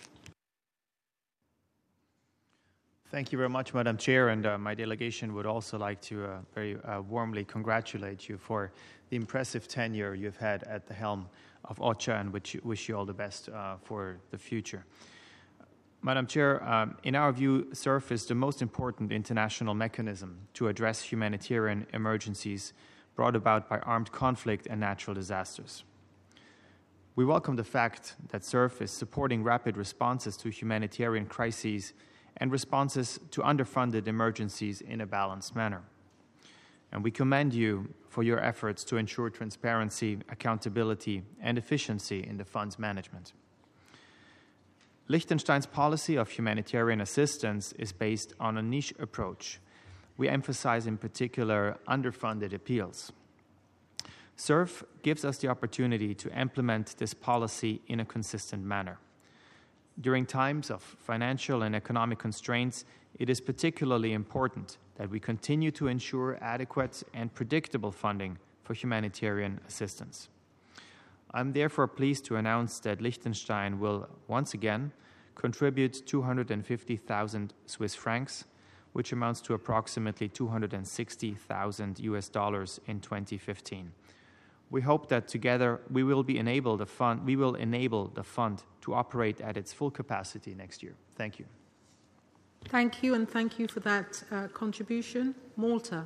Thank you very much, Madam Chair, and my delegation would also like to very warmly congratulate you for the impressive tenure you've had at the helm of OCHA, and wish you all the best for the future. Madam Chair, in our view, SURF is the most important international mechanism to address humanitarian emergencies brought about by armed conflict and natural disasters. We welcome the fact that SURF is supporting rapid responses to humanitarian crises and responses to underfunded emergencies in a balanced manner. And we commend you for your efforts to ensure transparency, accountability, and efficiency in the fund's management. Liechtenstein's policy of humanitarian assistance is based on a niche approach. We emphasize in particular underfunded appeals. SURF gives us the opportunity to implement this policy in a consistent manner. During times of financial and economic constraints, it is particularly important that we continue to ensure adequate and predictable funding for humanitarian assistance. I'm therefore pleased to announce that Liechtenstein will once again contribute 250,000 Swiss francs, which amounts to approximately $260,000 in 2015. We hope that together we will enable the fund to operate at its full capacity next year. Thank you. Thank you, and thank you for that contribution. Malta.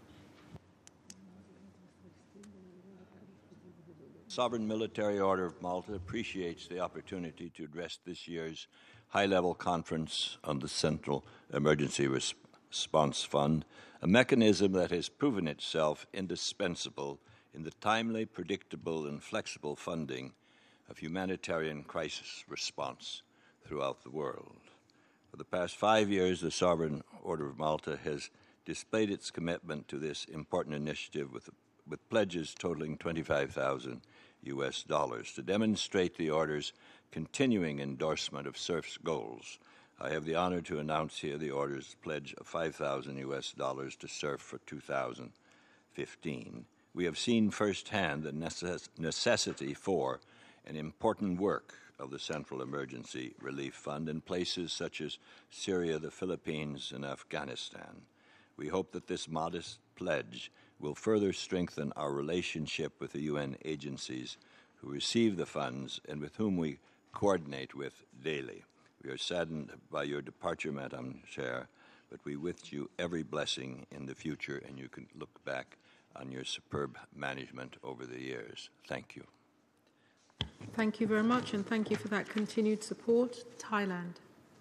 Sovereign Military Order of Malta appreciates the opportunity to address this year's high-level conference on the Central Emergency Response Fund, a mechanism that has proven itself indispensable in the timely, predictable, and flexible funding of humanitarian crisis response throughout the world. For the past 5 years, the Sovereign Order of Malta has displayed its commitment to this important initiative with pledges totaling $25,000 to demonstrate the Order's continuing endorsement of SURF's goals. I have the honor to announce here the Order's pledge of $5,000 to SURF for 2015. We have seen firsthand the necessity for an important work of the Central Emergency Relief Fund in places such as Syria, the Philippines, and Afghanistan. We hope that this modest pledge will further strengthen our relationship with the UN agencies who receive the funds and with whom we coordinate with daily. We are saddened by your departure, Madam Chair, but we wish you every blessing in the future, and you can look back on your superb management over the years. Thank you. Thank you very much, and thank you for that continued support. Thailand.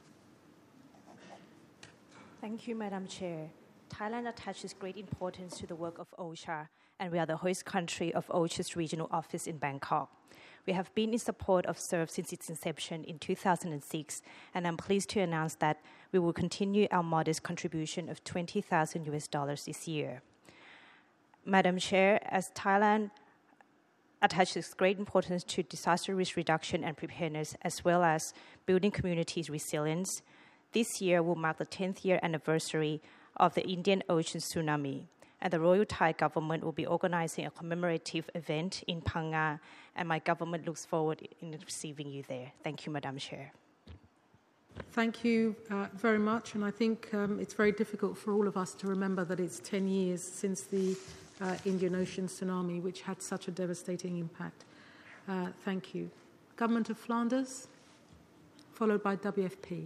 Thank you, Madam Chair. Thailand attaches great importance to the work of OCHA, and we are the host country of OCHA's regional office in Bangkok. We have been in support of SURF since its inception in 2006, and I'm pleased to announce that we will continue our modest contribution of $20,000 this year. Madam Chair, as Thailand attaches great importance to disaster risk reduction and preparedness, as well as building communities' resilience, this year will mark the 10th year anniversary of the Indian Ocean tsunami, and the Royal Thai government will be organizing a commemorative event in Phang Nga, and my government looks forward in receiving you there. Thank you, Madam Chair. Thank you very much, and I think it's very difficult for all of us to remember that it's 10 years since the Indian Ocean tsunami, which had such a devastating impact. Thank you. Government of Flanders, followed by WFP.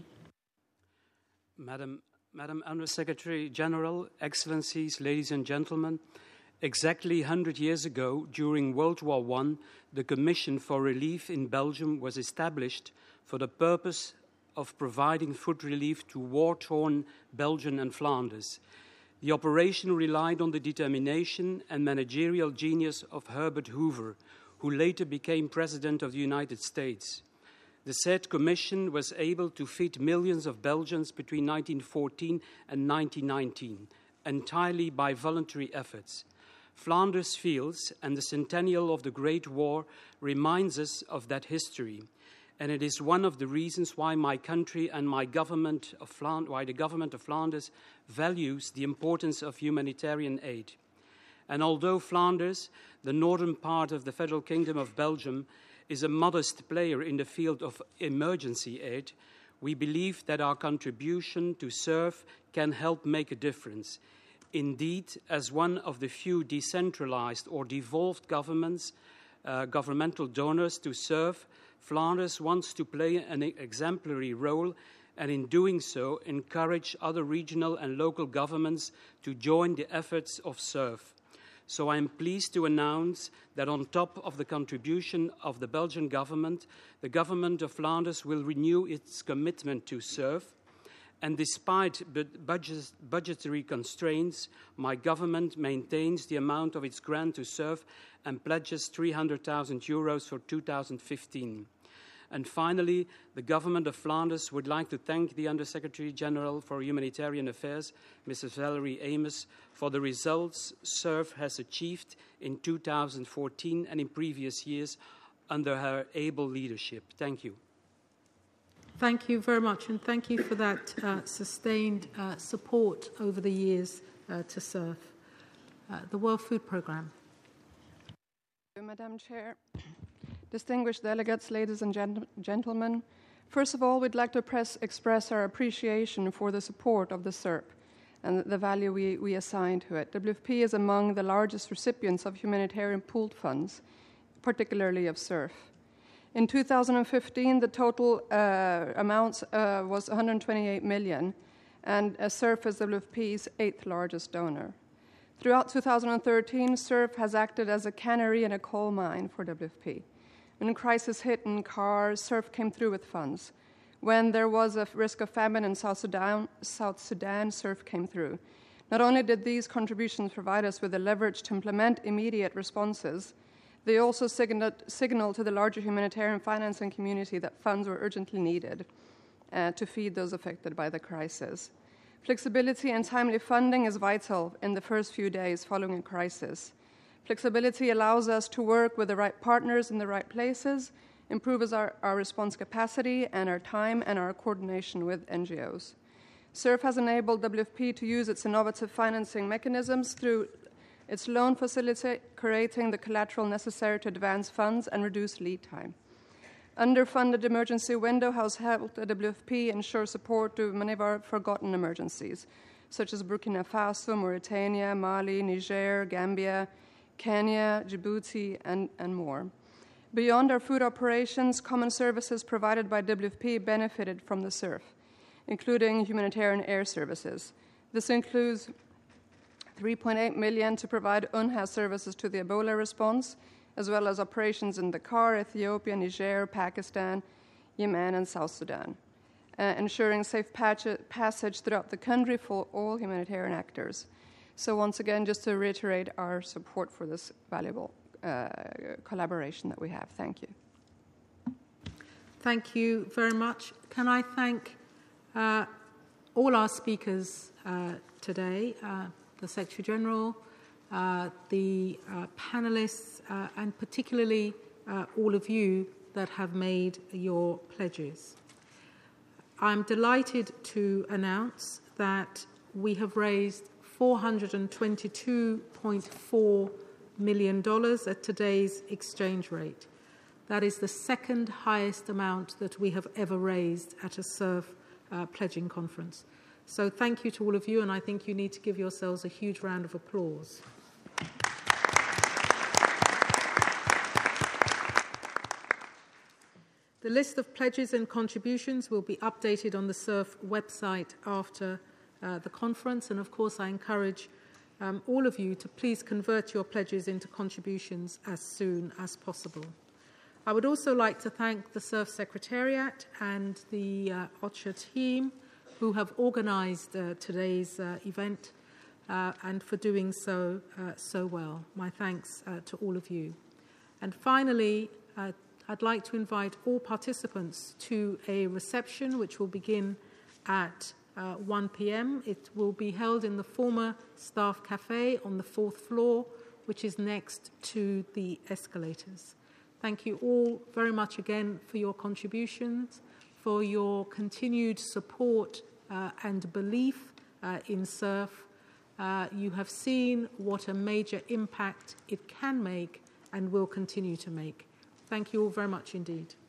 Madam Under Secretary General, Excellencies, ladies and gentlemen, exactly 100 years ago, during World War I, the Commission for Relief in Belgium was established for the purpose of providing food relief to war-torn Belgium and Flanders. The operation relied on the determination and managerial genius of Herbert Hoover, who later became President of the United States. The said commission was able to feed millions of Belgians between 1914 and 1919, entirely by voluntary efforts. Flanders Fields and the centennial of the Great War reminds us of that history, and it is one of the reasons why my country and the government of Flanders values the importance of humanitarian aid. And although Flanders, the northern part of the Federal Kingdom of Belgium, is a modest player in the field of emergency aid, we believe that our contribution to SURF can help make a difference. Indeed, as one of the few decentralized or devolved governmental donors to SURF, Flanders wants to play an exemplary role, and in doing so, encourage other regional and local governments to join the efforts of SURF. So I am pleased to announce that on top of the contribution of the Belgian government, the government of Flanders will renew its commitment to SURF. And despite budgetary constraints, my government maintains the amount of its grant to SURF and pledges €300,000 for 2015. And finally, the government of Flanders would like to thank the Undersecretary General for Humanitarian Affairs, Mrs. Valerie Amos, for the results SURF has achieved in 2014 and in previous years under her able leadership. Thank you. Thank you very much, and thank you for that sustained support over the years to SURF. The World Food Programme. Madam Chair, distinguished delegates, ladies and gentlemen, first of all, we'd like to express our appreciation for the support of the SURF and the value we assign to it. WFP is among the largest recipients of humanitarian pooled funds, particularly of SURF. In 2015, the total amount was $128 million, and SURF is WFP's 8th largest donor. Throughout 2013, SURF has acted as a canary in a coal mine for WFP. When crisis hit in CAR, SURF came through with funds. When there was a risk of famine in South Sudan, SURF came through. Not only did these contributions provide us with the leverage to implement immediate responses, They also signal to the larger humanitarian financing community that funds were urgently needed to feed those affected by the crisis. Flexibility and timely funding is vital in the first few days following a crisis. Flexibility allows us to work with the right partners in the right places, improves our response capacity and our time and our coordination with NGOs. SURF has enabled WFP to use its innovative financing mechanisms through its loan facility, creating the collateral necessary to advance funds and reduce lead time. Underfunded emergency window has helped the WFP ensure support to many of our forgotten emergencies, such as Burkina Faso, Mauritania, Mali, Niger, Gambia, Kenya, Djibouti, and more. Beyond our food operations, common services provided by WFP benefited from the SURF, including humanitarian air services. This includes $3.8 million to provide UNHCR services to the Ebola response, as well as operations in Dakar, Ethiopia, Niger, Pakistan, Yemen, and South Sudan, ensuring safe passage throughout the country for all humanitarian actors. So once again, just to reiterate our support for this valuable collaboration that we have. Thank you. Thank you very much. Can I thank all our speakers today, the Secretary General, the panelists, and particularly all of you that have made your pledges. I'm delighted to announce that we have raised $422.4 million at today's exchange rate. That is the second highest amount that we have ever raised at a SURF pledging conference. So thank you to all of you, and I think you need to give yourselves a huge round of applause. The list of pledges and contributions will be updated on the SURF website after the conference, and of course I encourage all of you to please convert your pledges into contributions as soon as possible. I would also like to thank the SURF Secretariat and the OCHA team who have organised today's event and for doing so well. My thanks to all of you. And finally, I'd like to invite all participants to a reception which will begin at 1 p.m. It will be held in the former staff cafe on the 4th floor, which is next to the escalators. Thank you all very much again for your contributions, for your continued support and belief in SURF. You have seen what a major impact it can make and will continue to make. Thank you all very much indeed.